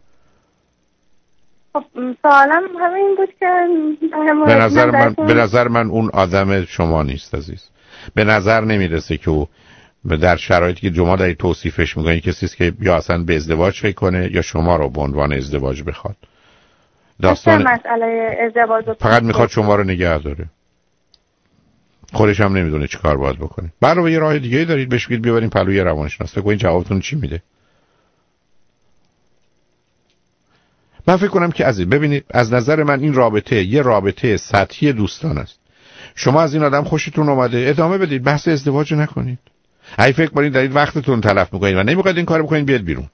سوالم همین بود که به نظر من اون آدم شما نیست عزیز. به نظر نمیرسه که او در شرایطی که شما دارید توصیفش میکنید کسی است که یا اصلا به ازدواج فکر کنه یا شما رو به عنوان ازدواج بخواد. داستان مسئله ازدواج فقط میخواد شما رو نگه داره. خودش هم نمیدونه چی کار باید بکنه. برای یه راه دیگه دارید، بهش بگید بیارین پلوی روانشناس. فکر کنید جوابتون چی میده. من فکر کنم که عزیز ببینید، از نظر من این رابطه یه رابطه سطحی دوستان است. شما از این آدم خوشتون اومده، ادامه بدید، بحث ازدواج نکنید. اگه فکر کنید دارید وقتتون تلف میکنید و نمیخواید این کارو بکنید، بیاد بیرون.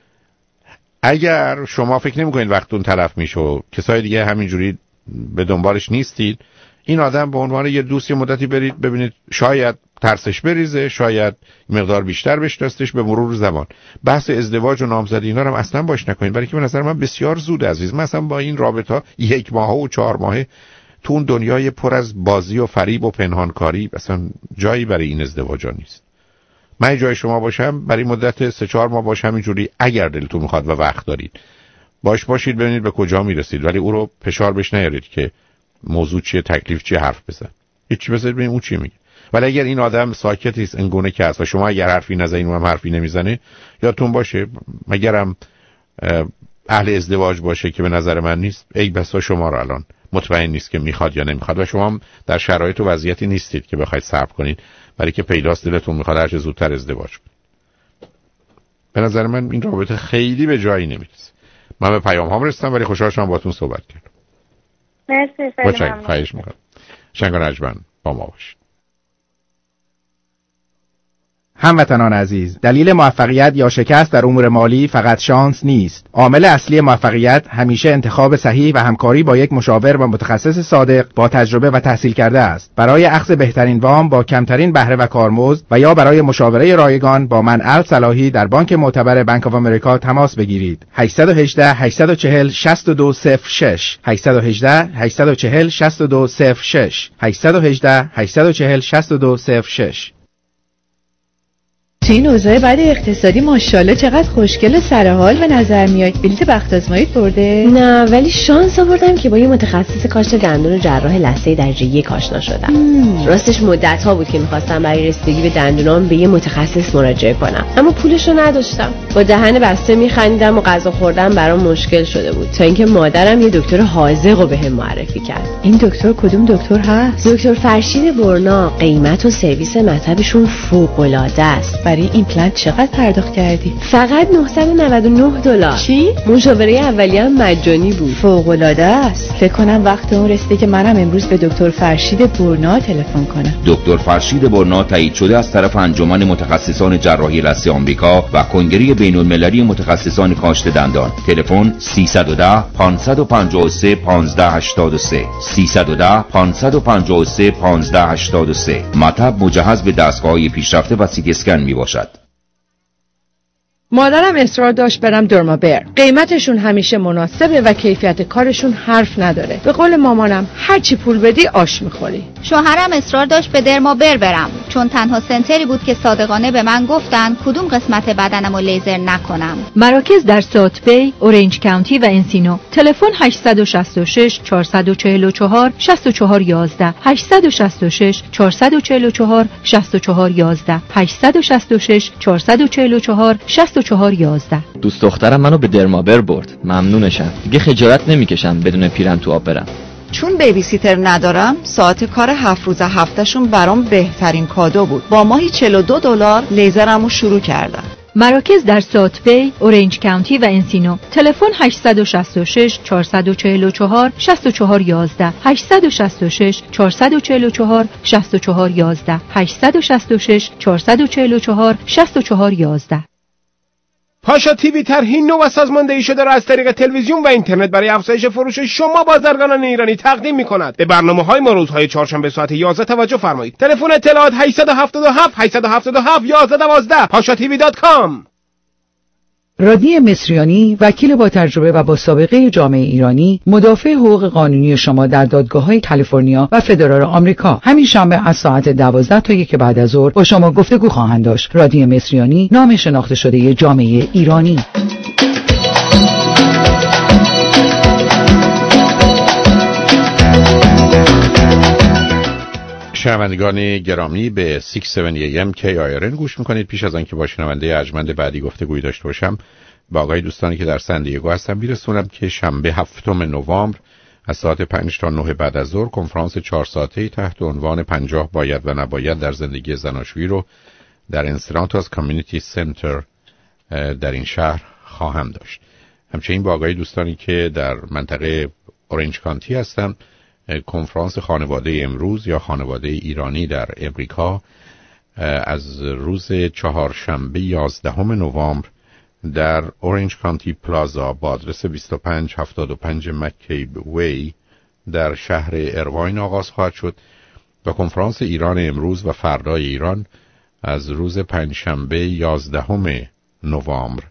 اگر شما فکر نمیکنید وقتتون تلف میشه و کسای دیگه همینجوری به دنبالش نیستید، این آدم به عنوان یه دوست یه مدتی برید ببینید، شاید ترسش بریزه، شاید مقدار بیشتر بشناسیدش به مرور زمان. بحث ازدواج و نامزدی اینا رو هم اصلا باش نکنید، برای که به نظر من بسیار زود عزیز. من اصلا با این رابطه 1 ماه و 4 ماه تو اون دنیای پر از بازی و فریب و پنهانکاری اصلا جایی برای این ازدواجا نیست. من جای شما باشم برای مدت 3-4 ماه باش همینجوری، اگر دلتون میخواد و وقت دارید باشید ببینید به کجا میرسید، ولی او رو فشار بهش نیارید که موضوع چیه، تکلیف چیه، حرف بزن. هیچ بذارید ببینید اون چی میگه. ولی اگر این آدم ساکتی است، اینگونه که است و شما اگر حرفی نزنید اونم حرفی نمیزنه، یادتون باشه مگرم اهل ازدواج باشه که به نظر من نیست، ای بسا شما رو الان مطمئن نیست که میخواد یا نمیخواد و شما هم در شرایط و وضعیتی نیستید که بخواید صبر کنید، برای که پیداست دلتون میخواد هر چه زودتر ازدواج کنید. به نظر من این رابطه خیلی به جایی نمیرسه. من به پیام‌هام رسیدم ولی خوشحال شدم باهاتون صحبت کردم. مرسی، خیلی ممنون. خواهش می‌کنم. شنگان رجمن با ما باشید. هموطنان عزیز، دلیل موفقیت یا شکست در امور مالی فقط شانس نیست. عامل اصلی موفقیت همیشه انتخاب صحیح و همکاری با یک مشاور و متخصص صادق با تجربه و تحصیل کرده است. برای اخذ بهترین وام با کمترین بهره و کارمزد و یا برای مشاوره رایگان با من الصلاحی در بانک معتبر بانک آف امریکا تماس بگیرید. 818 840 6206 818 840 6206 818 840 6206. تو این اوضاع بعد اقتصادی ماشاءالله چقدر خوشگل و سرحال به نظر میاد. بلیت بخت آزماییت برده؟ نه، ولی شانس آوردم که با یه متخصص کاشت دندون و جراح لثه درجه 1 آشنا شدم. راستش مدت‌ها بود که می‌خواستم برای رسیدگی به دندونام به یه متخصص مراجعه کنم، اما پولشو نداشتم. با دهن بسته می‌خندیدم و غذا خوردن برام مشکل شده بود، تا اینکه مادرم یه دکتر حاذقو بهم معرفی کرد. این دکتر کدوم دکتر هست؟ دکتر فرشید برنا. قیمت و سرویس مطبشون فوق‌العاده است. برای ایمپلنت چقدر پرداخت کردی؟ فقط $999. چی؟ مشاوره اولیه هم مجانی بود. فوق‌العاده است. فکر کنم وقت اون رسیده که منم امروز به دکتر فرشید برنا تلفن کنم. دکتر فرشید برنا تایید شده از طرف انجمن متخصصان جراحی لثه آمریکا و کنگره بین‌المللی متخصصان کاشت دندان. تلفن 310 553 1583 310 553 1583. مطب مجهز به دستگاه‌های پیشرفته و سیتی اسکن میباشد. مادرم اصرار داشت برم درمابر. قیمتشون همیشه مناسبه و کیفیت کارشون حرف نداره. به قول مامانم هرچی پول بدی آش میخوری. شوهرم اصرار داشت به درمابر برم چون تنها سنتری بود که صادقانه به من گفتن کدوم قسمت بدنمو لیزر نکنم. مراکز در ساوت بی، اورنج کانتی و انسینو. تلفن 866 444 6411 866 444 6411 866 444 6411. دوست دخترم منو به درمابر برد. ممنونشم. دیگه خجالت نمیکشم بدون پیرن تو آب برم. چون بیبی سیتر ندارم ساعت کار 7 روز هفتهشون برام بهترین کادو بود. با ماهی $42 لیزرمو شروع کردم. مراکز در ساوت بی، اورنج کانتی و انسینو. تلفن 866 444 6411 866 444 6411 866 444 6411. پاشا تیوی طرحی نو و سازماندهی شده را از طریق تلویزیون و اینترنت برای افزایش فروش شما بازرگانان ایرانی تقدیم می‌کند. به برنامه‌های ما روزهای چهارشنبه ساعت 11 توجه فرمایید. تلفن اطلاعات 877 877 1112 pashatv.com. رادی مصریانی، وکیل با تجربه و با سابقه جامعه ایرانی، مدافع حقوق قانونی شما در دادگاه‌های کالیفرنیا و فدرال آمریکا. همین شنبه از ساعت 12 تا 1 بعد از ظهر با شما گفتگو خواهند داشت. رادی مصریانی، نام شناخته شده جامعه ایرانی. شنوندگان گرامی به 670 AM KIRN گوش میکنید. پیش از آنکه با شنونده ارجمند بعدی گفتگویی داشته باشم با آقای دوستانی که در سندیگو هستم میرسونم که شنبه 7 نوامبر از ساعت 5 تا 9 بعد از ظهر کنفرانس 4 ساعته‌ای تحت عنوان 50 باید و نباید در زندگی زناشویی رو در انسرانتاس کامیونیتی سنتر در این شهر خواهم داشت. همچنین با آقای دوستانی که در منطقه اورنج کانتی هستن کنفرانس خانواده امروز یا خانواده ایرانی در امریکا از روز چهارشنبه 11 نوامبر در اورنج کانتی پلازا با آدرس 2575 مکیب وی در شهر ارواین آغاز خواهد شد و کنفرانس ایران امروز و فردای ایران از روز پنجشنبه 11 نوامبر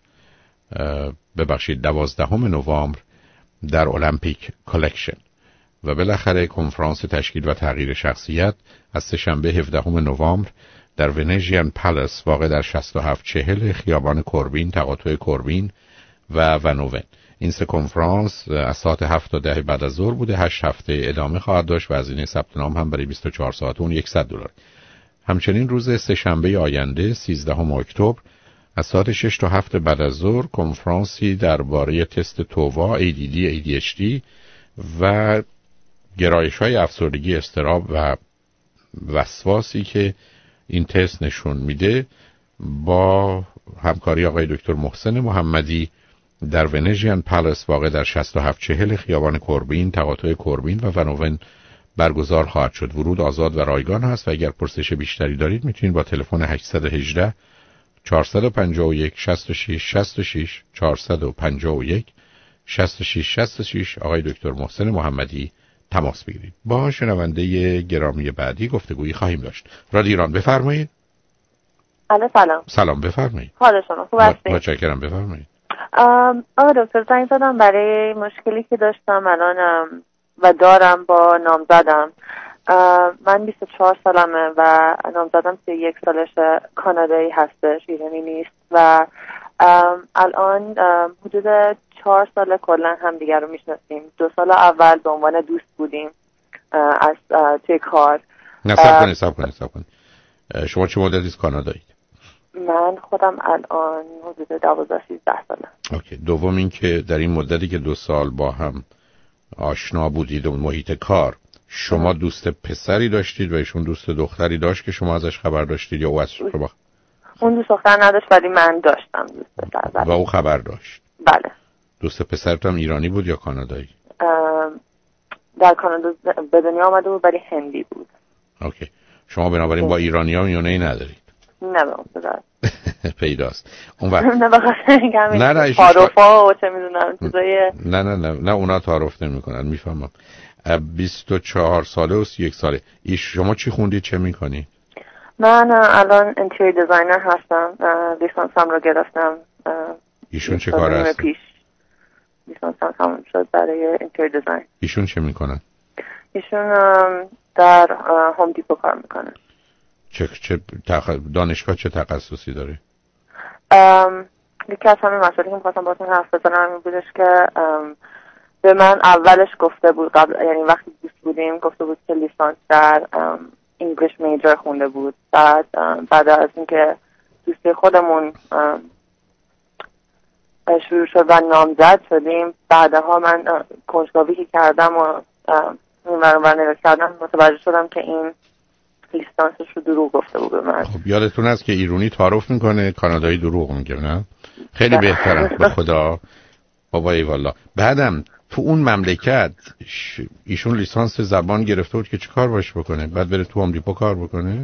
12 نوامبر در المپیک کالکشن و بالاخره کنفرانس تشکیل و تغییر شخصیت از سه‌شنبه 17 نوامبر در ونژین پالاس واقع در 6740 خیابان کوربین تقاطع کوربین و ونوون. این سه کنفرانس از ساعت 7 تا 10 بعد از ظهر بوده. 8 هفته ادامه خواهد داشت و هزینه ثبت نام هم برای 24 ساعت اون $100. همچنین روز سه‌شنبه آینده 13 اکتبر از ساعت 6 تا 7 بعد از ظهر کنفرانسی درباره تست تووا، ADD، ADHD و گرایش‌های افسردگی، اضطراب و وسواسی که این تست نشون میده با همکاری آقای دکتر محسن محمدی در ونژین پالاس واقع در 6740 خیابان کوربین تقاطع کوربین و ونوون برگزار خواهد شد. ورود آزاد و رایگان هست و اگر پرسش بیشتری دارید میتونید با تلفن 818 451 66 66 451 66 66 آقای دکتر محسن محمدی تماس بگیرید. با شنونده گرامی بعدی گفتگویی خواهیم داشت. رادیو ایران بفرمایید. سلام. سلام بفرمایید. حال شما خوب هستید؟ متشکرم بفرمایید. آقا دکتر زنگ زدم برای مشکلی که داشتم الان و دارم با نامزدم. من 24 سالمه و نامزدم 31 سالش، کانادایی هستش، ایرانی نیست و الان حدود 4 سال کلا هم دیگر رو میشناسیم. 2 سال اول به عنوان دوست بودیم از توی کار. نه صبر کنید. شما چه مدتی از کانادایید؟ من خودم الان حدود 12-13 سالم. اوکی. دوم این که در این مدتی که 2 سال با هم آشنا بودید و محیط کار، شما دوست پسری داشتید و ایشون دوست دختری داشت که شما ازش خبر داشتید یا او از شما؟ اون دوست دختر نداشت ولی من داشتم دوست پسر. و او خبر داشت؟ بله. دوست پسرت هم ایرانی بود یا کانادایی؟ در کانادا به دنیا آمده بود ولی هندی بود. اوکی. شما بنابراین با ایرانی‌ها میونه‌ای ندارید؟ نه به اون صورت. پیداست. اون وقت نه بخاطر اینکه نه تعارف‌ها و چه میدونم چیزای نه اونا تعارف نمی‌کنن. میفهمم. 24 ساله و 31 ساله. شما چی خوندید، چه می‌کنی؟ من الان انتریور دیزاینر هستم. لیسانسم رو گرفتم. ایشون چه کار هست؟ لیسانسم تموم شد برای انتریور دیزاین. ایشون چه میکنن؟ ایشون در هوم دیپو کار میکنن. چه دانشگاه چه تخصصی داره؟ یکی از همین مسئله که میخواستم باهاتون حرف بزنم این بودش که به من اولش گفته بود یعنی وقتی دوست بودیم گفته بود که لیسانس در انگلیش میجر خونده بود. بعد از اینکه دوستی خودمون شروع شد و نامزد شدیم، بعدها من کنجکاوی که کردم و این برابر نگاه کردم متوجه شدم که این لیسانسش رو دروغ گفته بود به من. خب یادتون هست که ایرانی تعارف میکنه، کانادایی دروغ میگه، نه؟ خیلی بهتره به خدا. بابای والا. بعدم تو اون مملکت ایشون لیسانس زبان گرفته بود که چه کار باش بکنه؟ بعد بره تو آمریکا کار بکنه؟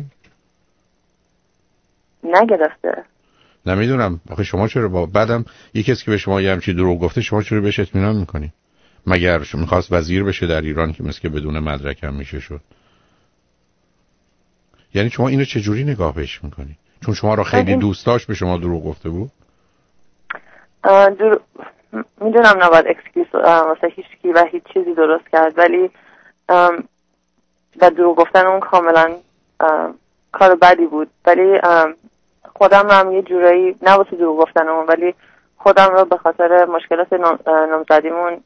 نگرفته. نمیدونم. آخه شما چرا بعدم یک کسی که به شما یه همچی دروغ گفته شما چرا بهش اطمینان میکنی؟ مگر شما میخواست وزیر بشه در ایران که مثل که بدون مدرک هم میشه شد؟ یعنی شما اینو چجوری نگاه بهش میکنی؟ چون شما رو خیلی دوست داشت به شما دروغ گفته بود؟ میدونم نباید اکسکیوز واسه هیچ کی و هیچ چیزی درست کرد، ولی و دروغ گفتن اون کاملا کار بدی بود. ولی خودم رو هم یه جورایی نه واسه دروغ گفتن اون، ولی خودم رو به خاطر مشکلات نامزدیمون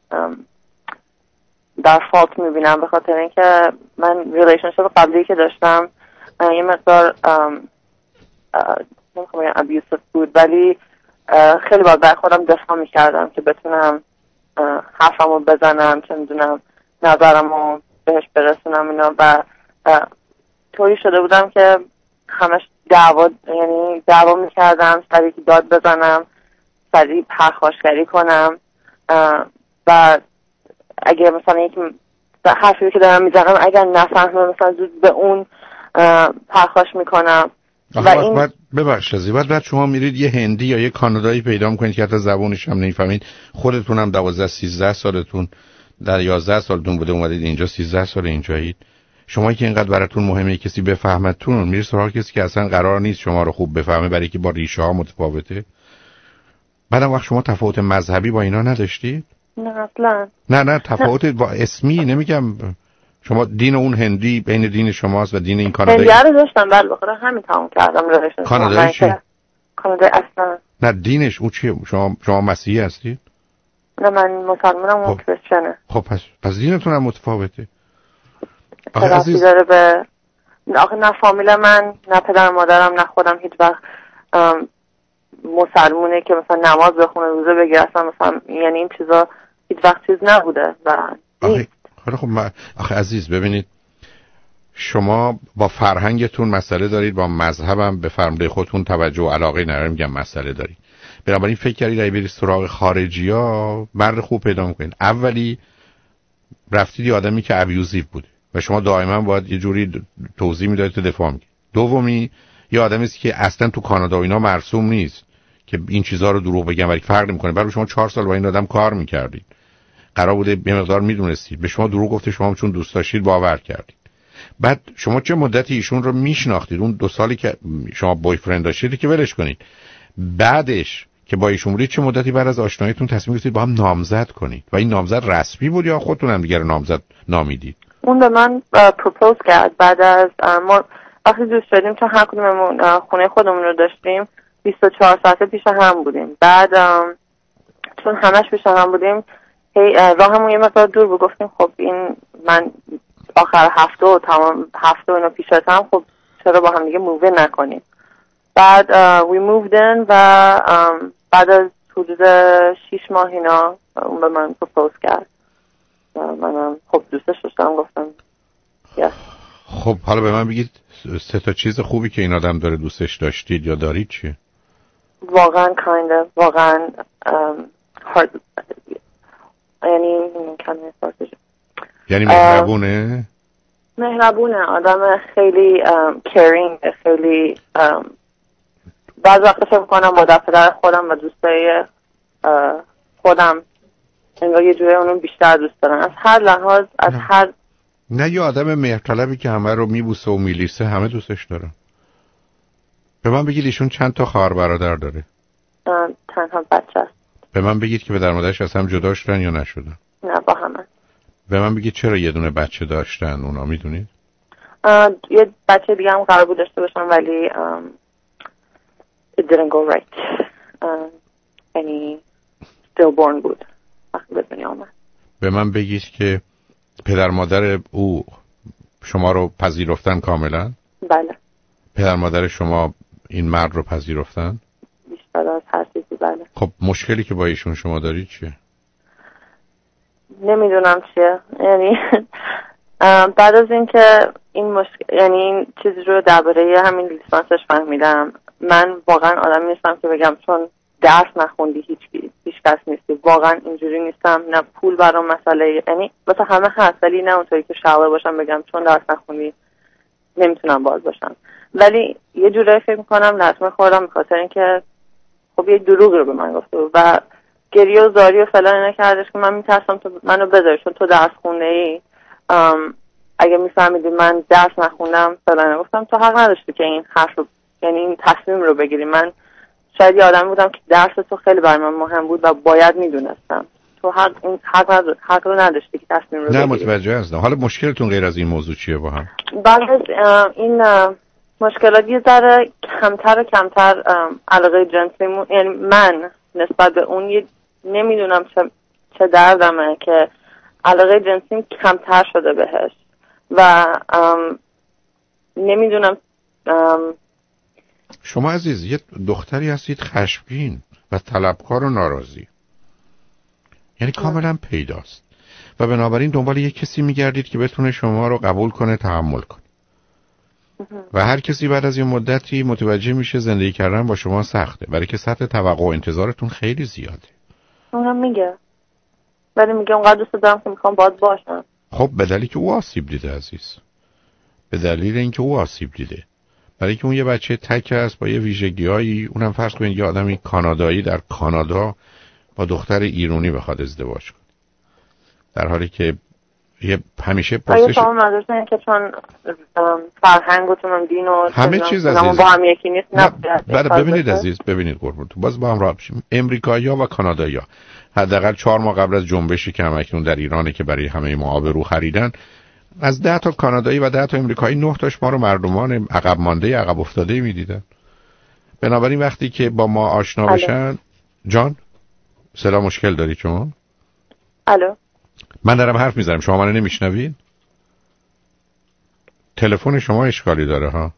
در فالت میبینم، به خاطر اینکه من ریلیشنشیپ قبلی که داشتم یه مقدار نمیخوام بگم ابیوسیو بود، ولی خیلی باید بر خودم دفاع میکردم که بتونم حرفمو بزنم، چه میدونم نظرمو بهش برسونم اینا، و طوری شده بودم که همش دعوا میکردم، سریع داد بزنم، سریع پرخاشگری کنم و اگه مثلا یک حرفی که دارم میزنم اگر نفهمه مثلا زود به اون پرخاش میکنم. و این ببخشید بعد شما میرید یه هندی یا یه کانادایی پیدا میکنید که حتی زبونش هم نمیفهمید، خودتون هم 12-13 سالتون در 11 سالتون بوده اومدید اینجا، 13 سال اینجایید. شما که اینقدر براتون مهمه کسی بفهمتون، میرید سراغ کسی که اصلا قرار نیست شما رو خوب بفهمه، برای که با ریشه ها متفاوته. بعدم وقت شما تفاوت مذهبی با اینا نداشتید؟ نه اصلا. نه تفاوت با اسمی نمیگم، شما دین اون هندی بین دین شماست و دین این کانادایی. هندی رو داشتم بله، بخاطر همین تموم کردم روشن. کانادایی چی؟ کانادایی اصلا. نه دینش اون چیه؟ شما مسیحی هستید؟ نه من مسلمانم، اون کریستیانه. خب پس دینتون هم متفاوته. آخه داره به آخه نه فامیل من، نه پدر مادرم، نه خودم هیچ وقت مسلمونه که مثلا نماز بخونه، روزه بگیره، اصلا مثلا یعنی این چیزا هیچ وقت چیز نبوده و خب آخه عزیز ببینید، شما با فرهنگتون مسئله دارید، با مذهبم به فرمانده خودتون توجه و علاقه ندارم، میگم مسئله دارید. بنابراین فکر کردید اگه برید سراغ خارجی‌ها مرد خوب پیدا می‌کنید. اولی رفتید یه آدمی که ابیوزیو بوده و شما دائما باید یه جوری توضیح میدادید تو دفاع می‌کردید. دومی یه آدمی است که اصلا تو کانادا و اینا مرسوم نیست که این چیزها رو دروغ بگن، ولی فرق نمی‌کنه. برای شما 4 سال با این آدم کار می‌کردید، قرار بوده یه مقدار میدونستید، به شما دروغ گفته، شما چون دوست داشتید باور کردید. بعد شما چه مدتی ایشون رو میشناختید؟ اون 2 سالی که شما بویفرند داشتید که ولش کنید. بعدش که با ایشون بودید چه مدتی بعد از آشناییتون تصمیم گرفتید با هم نامزد کنید؟ و این نامزد رسمی بود یا خودتون هم دیگه رو نامزد نامیدید؟ اون به من پروپوز کرد بعد از ما وقتی دوست شدیم، چون هر کدوممون خونه خودمون رو داشتیم، 24 ساعته پیش هم بودیم. بعد چون همش پیش هم بودیم راهمون یه مقدار دور بود، گفتیم خب این من آخر هفته و تمام هفته اینو پیشتم، خب چرا با هم دیگه موو نکنیم. بعد we moved in و بعد از حدود 6 ماه اینا اون به من پروپوز کرد. منم خب دوستش داشتم، گفتم yes. خب حالا به من بگید 3 تا چیز خوبی که این آدم داره دوستش داشتید یا دارید چیه؟ واقعا واقعا یعنی مهربونه آدم خیلی کیرینگ، خیلی بعض وقتا فکر کنم با پدر خودم و دوستای خودم انگار یه جوری اونو بیشتر دوست دارن از هر لحاظ، از هر نه یه آدم مهرطلبی که همه رو میبوسه و میلیسه همه دوستش دارن. به من بگید ایشون چند تا خواهر برادر داره؟ تنها بچه است. به من بگید که پدر مادرش از هم جدا شدن یا نشدن؟ نه با همه. به من بگید چرا یه دونه بچه داشتن اونا، میدونید؟ یه بچه دیگه هم قرار بود داشته باشن ولی it didn't go right. یعنی stillborn بود وقتی به دنیا آمد. به من بگید که پدر مادر او شما رو پذیرفتن کاملا؟ بله. پدر مادر شما این مرد رو پذیرفتن؟ بیشتر از هر چیزی بله. خب مشکلی که با ایشون شما دارید چیه؟ نمیدونم چیه، یعنی بعد از اینکه این یعنی این چیزی رو درباره همین لیسانسش فهمیدم، من واقعا آدمی نیستم که بگم چون درس نخوندی هیچ کس نیستی. واقعا اینجوری نیستم. نه پول برام مسئله، یعنی مثلا همه هست ولی نه اونطوری که شعبه باشم بگم چون درس نخوندی نمیتونم باز باشم. ولی یه جوری فکر میکنم لطمه خوردم به خاطر اینکه خب یه دروغی رو به من گفته و گریه و زاری و فلان اینا کردش که من میترسم تو منو بذاری چون تو درس خونده ای. اگه میفهمیدی من درس نخوندم فلان، گفتم تو حق نداشتی که این حرف رو، یعنی این تصمیم رو بگیری. من شاید یه آدمی بودم که درس تو خیلی برای من مهم بود و باید میدونستم. تو حق رو نداشتی که تصمیم رو بگیری. نه متوجه هستم. حالا مشکلتون غیر از این موضوع چیه با هم؟ بعد از این مشکلات یه ذره کمتر و کمتر علاقه جنسیمون، یعنی من نسبت به اون نمیدونم چه دردمه که علاقه جنسیم کمتر شده بهش و نمیدونم. شما عزیز یه دختری هستید خشمگین و طلبکار و ناراضی، یعنی کاملا پیداست و بنابراین دنبال یه کسی میگردید که بتونه شما رو قبول کنه، تحمل کنه و هر کسی بعد از یه مدتی متوجه میشه زندگی کردن با شما سخته برای که سطح توقع و انتظارتون خیلی زیاده. اونم میگه ولی میگه اونقدر دوست دارم که میخوام باهات باشم. خب به دلیلی که او آسیب دیده عزیز، به دلیل اینکه او آسیب دیده، برای که اون یه بچه تک است با یه ویژگی‌هایی، اونم فرض کنید یه آدمی کانادایی در کانادا با دختر ایرانی بخواد ازدواج کنه، در حالی که یه همیشه پرسش شما منظورتونه که چون فرهنگتون هم دین و همه چیز عزیز با هم یکی نیست. نه ببینید عزیز، ببینید قربونتون، باز با هم راه بشیم. امریکایی‌ها و کانادایی‌ها حداقل 4 ماه قبل از جنبشی که همکنون در ایرانه که برای همه ما آبرو خریدن، از 10 تا کانادایی و 10 تا امریکایی 9 تاش ما رو مردمان عقب مانده عقب افتاده می‌دیدن. بنابراین وقتی که با ما آشنا بشن جان صدا مشکل داری شما؟ الو من دارم حرف میزنم شما منو نمیشنوید؟ تلفن شما اشکالی داره ها.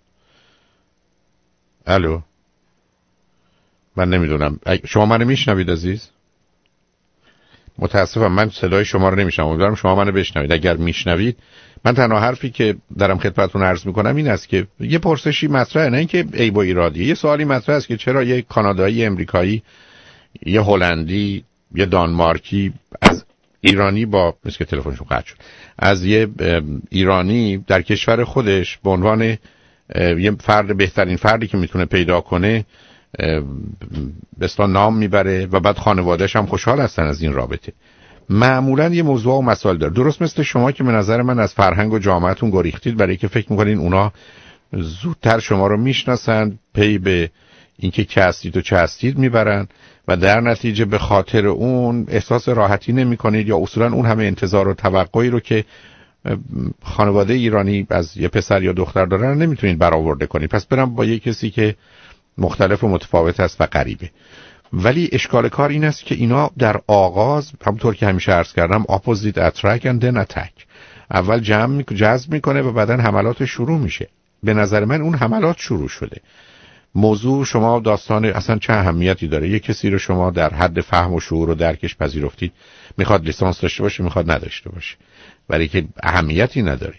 الو من نمیدونم شما منو میشنوید عزیز؟ متاسفم من صدای شما رو نمیشنوم. امیدوارم شما منو بشنوید. اگر میشنوید من تنها حرفی که دارم خدمتتون عرض میکنم این است که یه پرسشی مطرحه، نه اینکه عیب و ایرادی، یه سوالی مطرح است که چرا یه کانادایی، امریکایی، یه هلندی، یه دانمارکی از ایرانی با مثل که تلفنشون قطع شد از یه ایرانی در کشور خودش به عنوان یه فرد بهترین فردی که میتونه پیدا کنه به اصطلاح نام میبره و بعد خانواده‌اش هم خوشحال هستن از این رابطه. معمولا یه موضوع و مسائل داره. درست مثل شما که به نظر من از فرهنگ و جامعه‌تون گریختید برای که فکر میکنین اونا زودتر شما رو میشناسن، پی به اینکه که هستید و چه هستید میبرن و در نتیجه به خاطر اون احساس راحتی نمی کنید یا اصولا اون همه انتظار و توقعی رو که خانواده ایرانی از یه پسر یا دختر دارن نمیتونید برآورده کنید. پس برم با یه کسی که مختلف و متفاوت است و غریبه. ولی اشکال کار این است که اینا در آغاز همونطور که همیشه عرض کردم opposite attract and then attack، اول جذب میکنه و بعدن حملات شروع میشه. به نظر من اون حملات شروع شده. موضوع شما داستان اصلا چه اهمیتی داره؟ یک کسی رو شما در حد فهم و شعور و درکش پذیرفتید، میخواد لیسانس داشته باشه میخواد نداشته باشه، برای که اهمیتی نداره.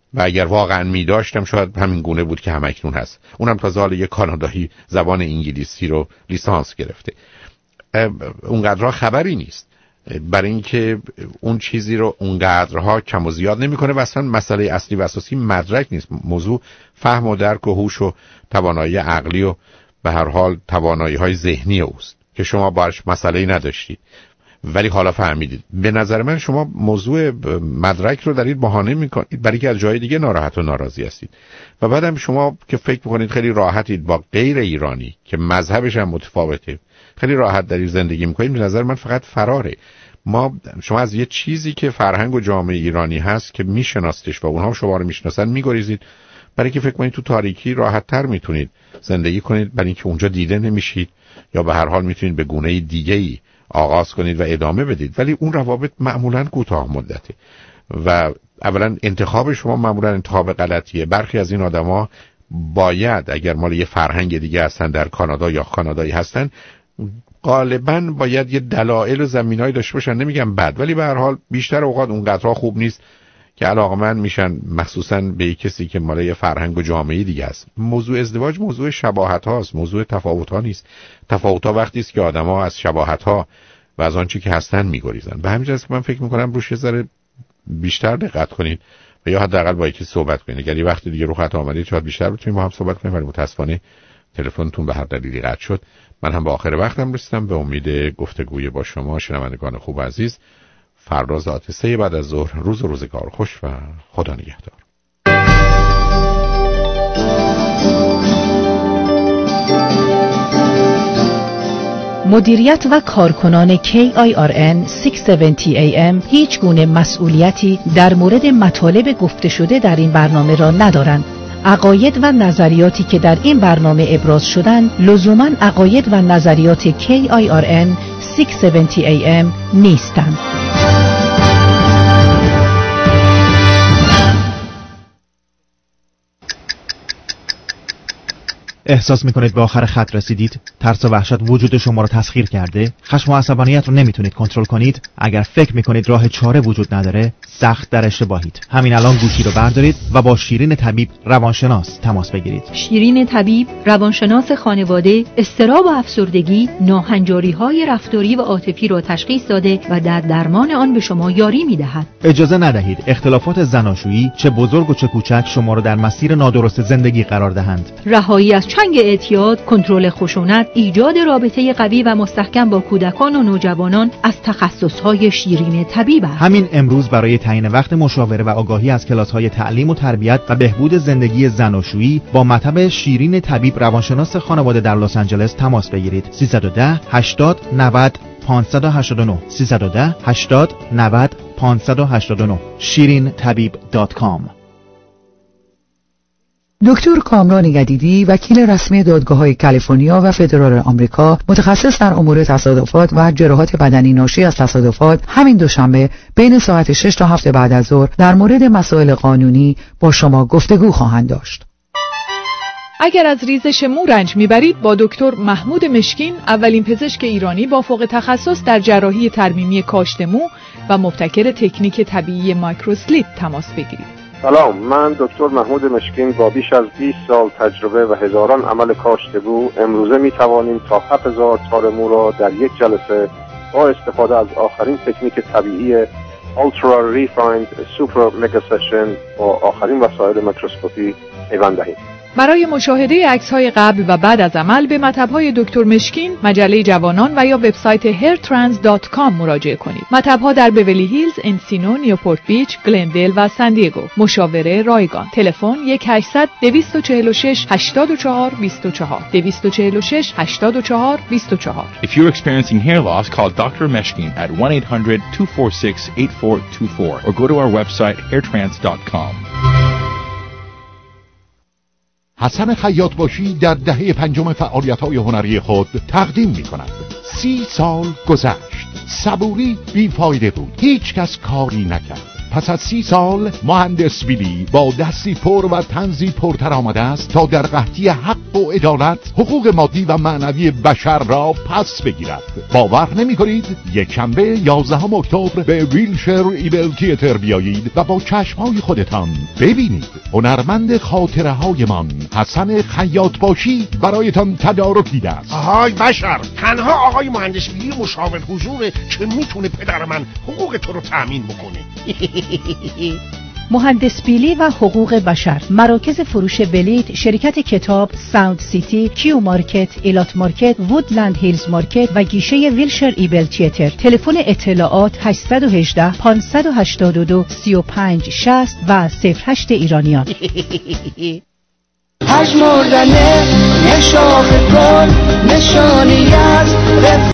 و اگر واقعا می داشتم شاید همین گونه بود که همکنون هست. اونم تازه حالا یه کانادایی زبان انگلیسی رو لیسانس گرفته. اونقدرها خبری نیست، برای اینکه اون چیزی رو اونقدرها کم و زیاد نمیکنه و اصلا مسئله اصلی و اساسی مدرک نیست. موضوع فهم و درک و هوش و توانایی عقلی و به هر حال توانایی های ذهنی اوست که شما باش مسئله‌ای نداشتید ولی حالا فهمیدید. به نظر من شما موضوع مدرک رو دارید بهانه میکنید برای که از جای دیگه ناراحت و ناراضی هستید و بعدم شما که فکر میکنید خیلی راحتید با غیر ایرانی که مذهبش هم متفاوته خیلی راحت دارید زندگی میکنید، به نظر من فقط فراره. شما از یه چیزی که فرهنگ و جامعه ایرانی هست که میشناستش و اونها شما رو میشناسن میگریزید برای که فکر کنید تو تاریکی راحت تر میتونید زندگی کنید، برای اینکه اونجا دیده نمیشید یا به هر حال میتونید به گونه دیگه‌ای آغاز کنید و ادامه بدید. ولی اون روابط معمولاً کوتاه مدته و اولا انتخاب شما معمولاً انتخاب غلطیه. برخی از این آدما باید اگر مال یه فرهنگ دیگه هستن در کانادا یا کانادایی هستن غالباً باید یه دلایل و زمینه‌ای داشته باشن، نمیگم بد ولی به هر حال بیشتر اوقات اونقدرها خوب نیست که علاقمند میشن مخصوصاً به یک کسی که مال یه فرهنگ و جامعه دیگه است. موضوع ازدواج موضوع شباهت هاست، موضوع تفاوت ها نیست. تفاوت ها وقتی است که آدما از شباهت ها و از آنچه که هستن میگریزن. به همین جهت که من فکر میکنم روش یه ذره بیشتر دقت کنید و یا حداقل با یکی صحبت کنید. اگر یه وقتی دیگه رو خط آمدید شاید بیشتر بتونیم با هم صحبت کنیم، ولی متاسفانه تلفنتون به هر دلیلی قطع شد. من هم به آخر وقتم رسیدم. به امید گفتگوی با شما شنوندگان خوب عزیز. فردا ساعت 3 بعد از ظهر روز و روزگار خوش و خدا نگهدار. مدیریت و کارکنان KIRN 670 AM هیچ گونه مسئولیتی در مورد مطالب گفته شده در این برنامه را ندارند. عقاید و نظریاتی که در این برنامه ابراز شدند لزوماً عقاید و نظریات KIRN 670 AM نیستند. احساس میکنید به آخر خط رسیدید؟ ترس و وحشت وجود شما را تسخیر کرده؟ خشم و عصبانیت رو نمیتونید کنترل کنید؟ اگر فکر میکنید راه چاره وجود نداره، سخت در اشتباهید. همین الان گوشی رو بردارید و با شیرین طبیب روانشناس تماس بگیرید. شیرین طبیب روانشناس خانواده اضطراب و افسردگی، ناهنجاری‌های رفتاری و عاطفی را تشخیص داده و در درمان آن به شما یاری میدهد. اجازه ندهید اختلافات زناشویی چه بزرگ و چه کوچک شما را در مسیر نادرست زندگی قرار دهند. رهایی از چنگ اعتیاد، کنترل خشونت، ایجاد رابطه قوی و مستحکم با کودکان و نوجوانان از تخصص‌های شیرین طبیب است. همین امروز برای تعیین وقت مشاوره و آگاهی از کلاس‌های تعلیم و تربیت و بهبود زندگی زناشویی با مطب شیرین طبیب روانشناس خانواده در لس آنجلس تماس بگیرید. 310 80 90 589 310 80 90 589 shirintabib.com. دکتر کامران یدیدی وکیل رسمی دادگاه‌های کالیفرنیا و فدرال آمریکا متخصص در امور تصادفات و جراحات بدنی ناشی از تصادفات همین دوشنبه بین ساعت 6 تا 7 بعد از ظهر در مورد مسائل قانونی با شما گفتگو خواهند داشت. اگر از ریزش مو رنج میبرید با دکتر محمود مشکین، اولین پزشک ایرانی با فوق تخصص در جراحی ترمیمی کاشت مو و مبتکر تکنیک طبیعی مایکروسلیت تماس بگیرید. سلام، من دکتر محمود مشکین با بیش از 20 سال تجربه و هزاران عمل کاشت مو امروزه می توانیم تا 7000 تار مو را در یک جلسه با استفاده از آخرین تکنیک طبیعی Ultra Refined Super Mega Session با آخرین وسایل میکروسکوپی پیوند دهیم. برای مشاهده عکس‌های قبل و بعد از عمل به مطب‌های دکتر مشکین، مجله جوانان و یا وبسایت hairtrans.com مراجعه کنید. مطب‌ها در بیولی هیلز، انسینو، نیوپورت بیچ، گلندل و سان دیگو. مشاوره رایگان. تلفن 1-800-246-8424 246-8424. If you're experiencing hair loss, call Dr. Meshkin at 1-800-246-8424 or go to our website hairtrans.com. حسن خیاطباشی در دهه پنجم فعالیت‌های هنری خود تقدیم می‌کند. 30 سال گذشت. صبوری بیفایده بود. هیچ کس کاری نکرد. پس از 30 سال مهندس بیلی با دستی پر و طنزی پرتر آمده است تا در قحطی حق و عدالت حقوق مادی و معنوی بشر را پس بگیرد. باور نمی کنید؟ یک شنبه 11 اکتبر به ویلشر ایبل تیاتر بیایید و با چشمهای خودتان ببینید. هنرمند خاطره هایمان حسن خیاط باشی برایتان تدارک دیده است. آهای بشر، تنها آقای مهندس بیلی مشاور حضوره که میتونه پدر من حقوق تو رو تأمین بکنه. مهندس بیلی و حقوق بشر، مراکز فروش بلیط، شرکت کتاب، ساوند سیتی، کیو مارکت، ایلات مارکت، وودلند هیلز مارکت و گیشه ویلشر ایبل تیاتر. تلفن اطلاعات 818 582 3560 و 08 ایرانیان. پژمردن یه شاخ گل نشانی از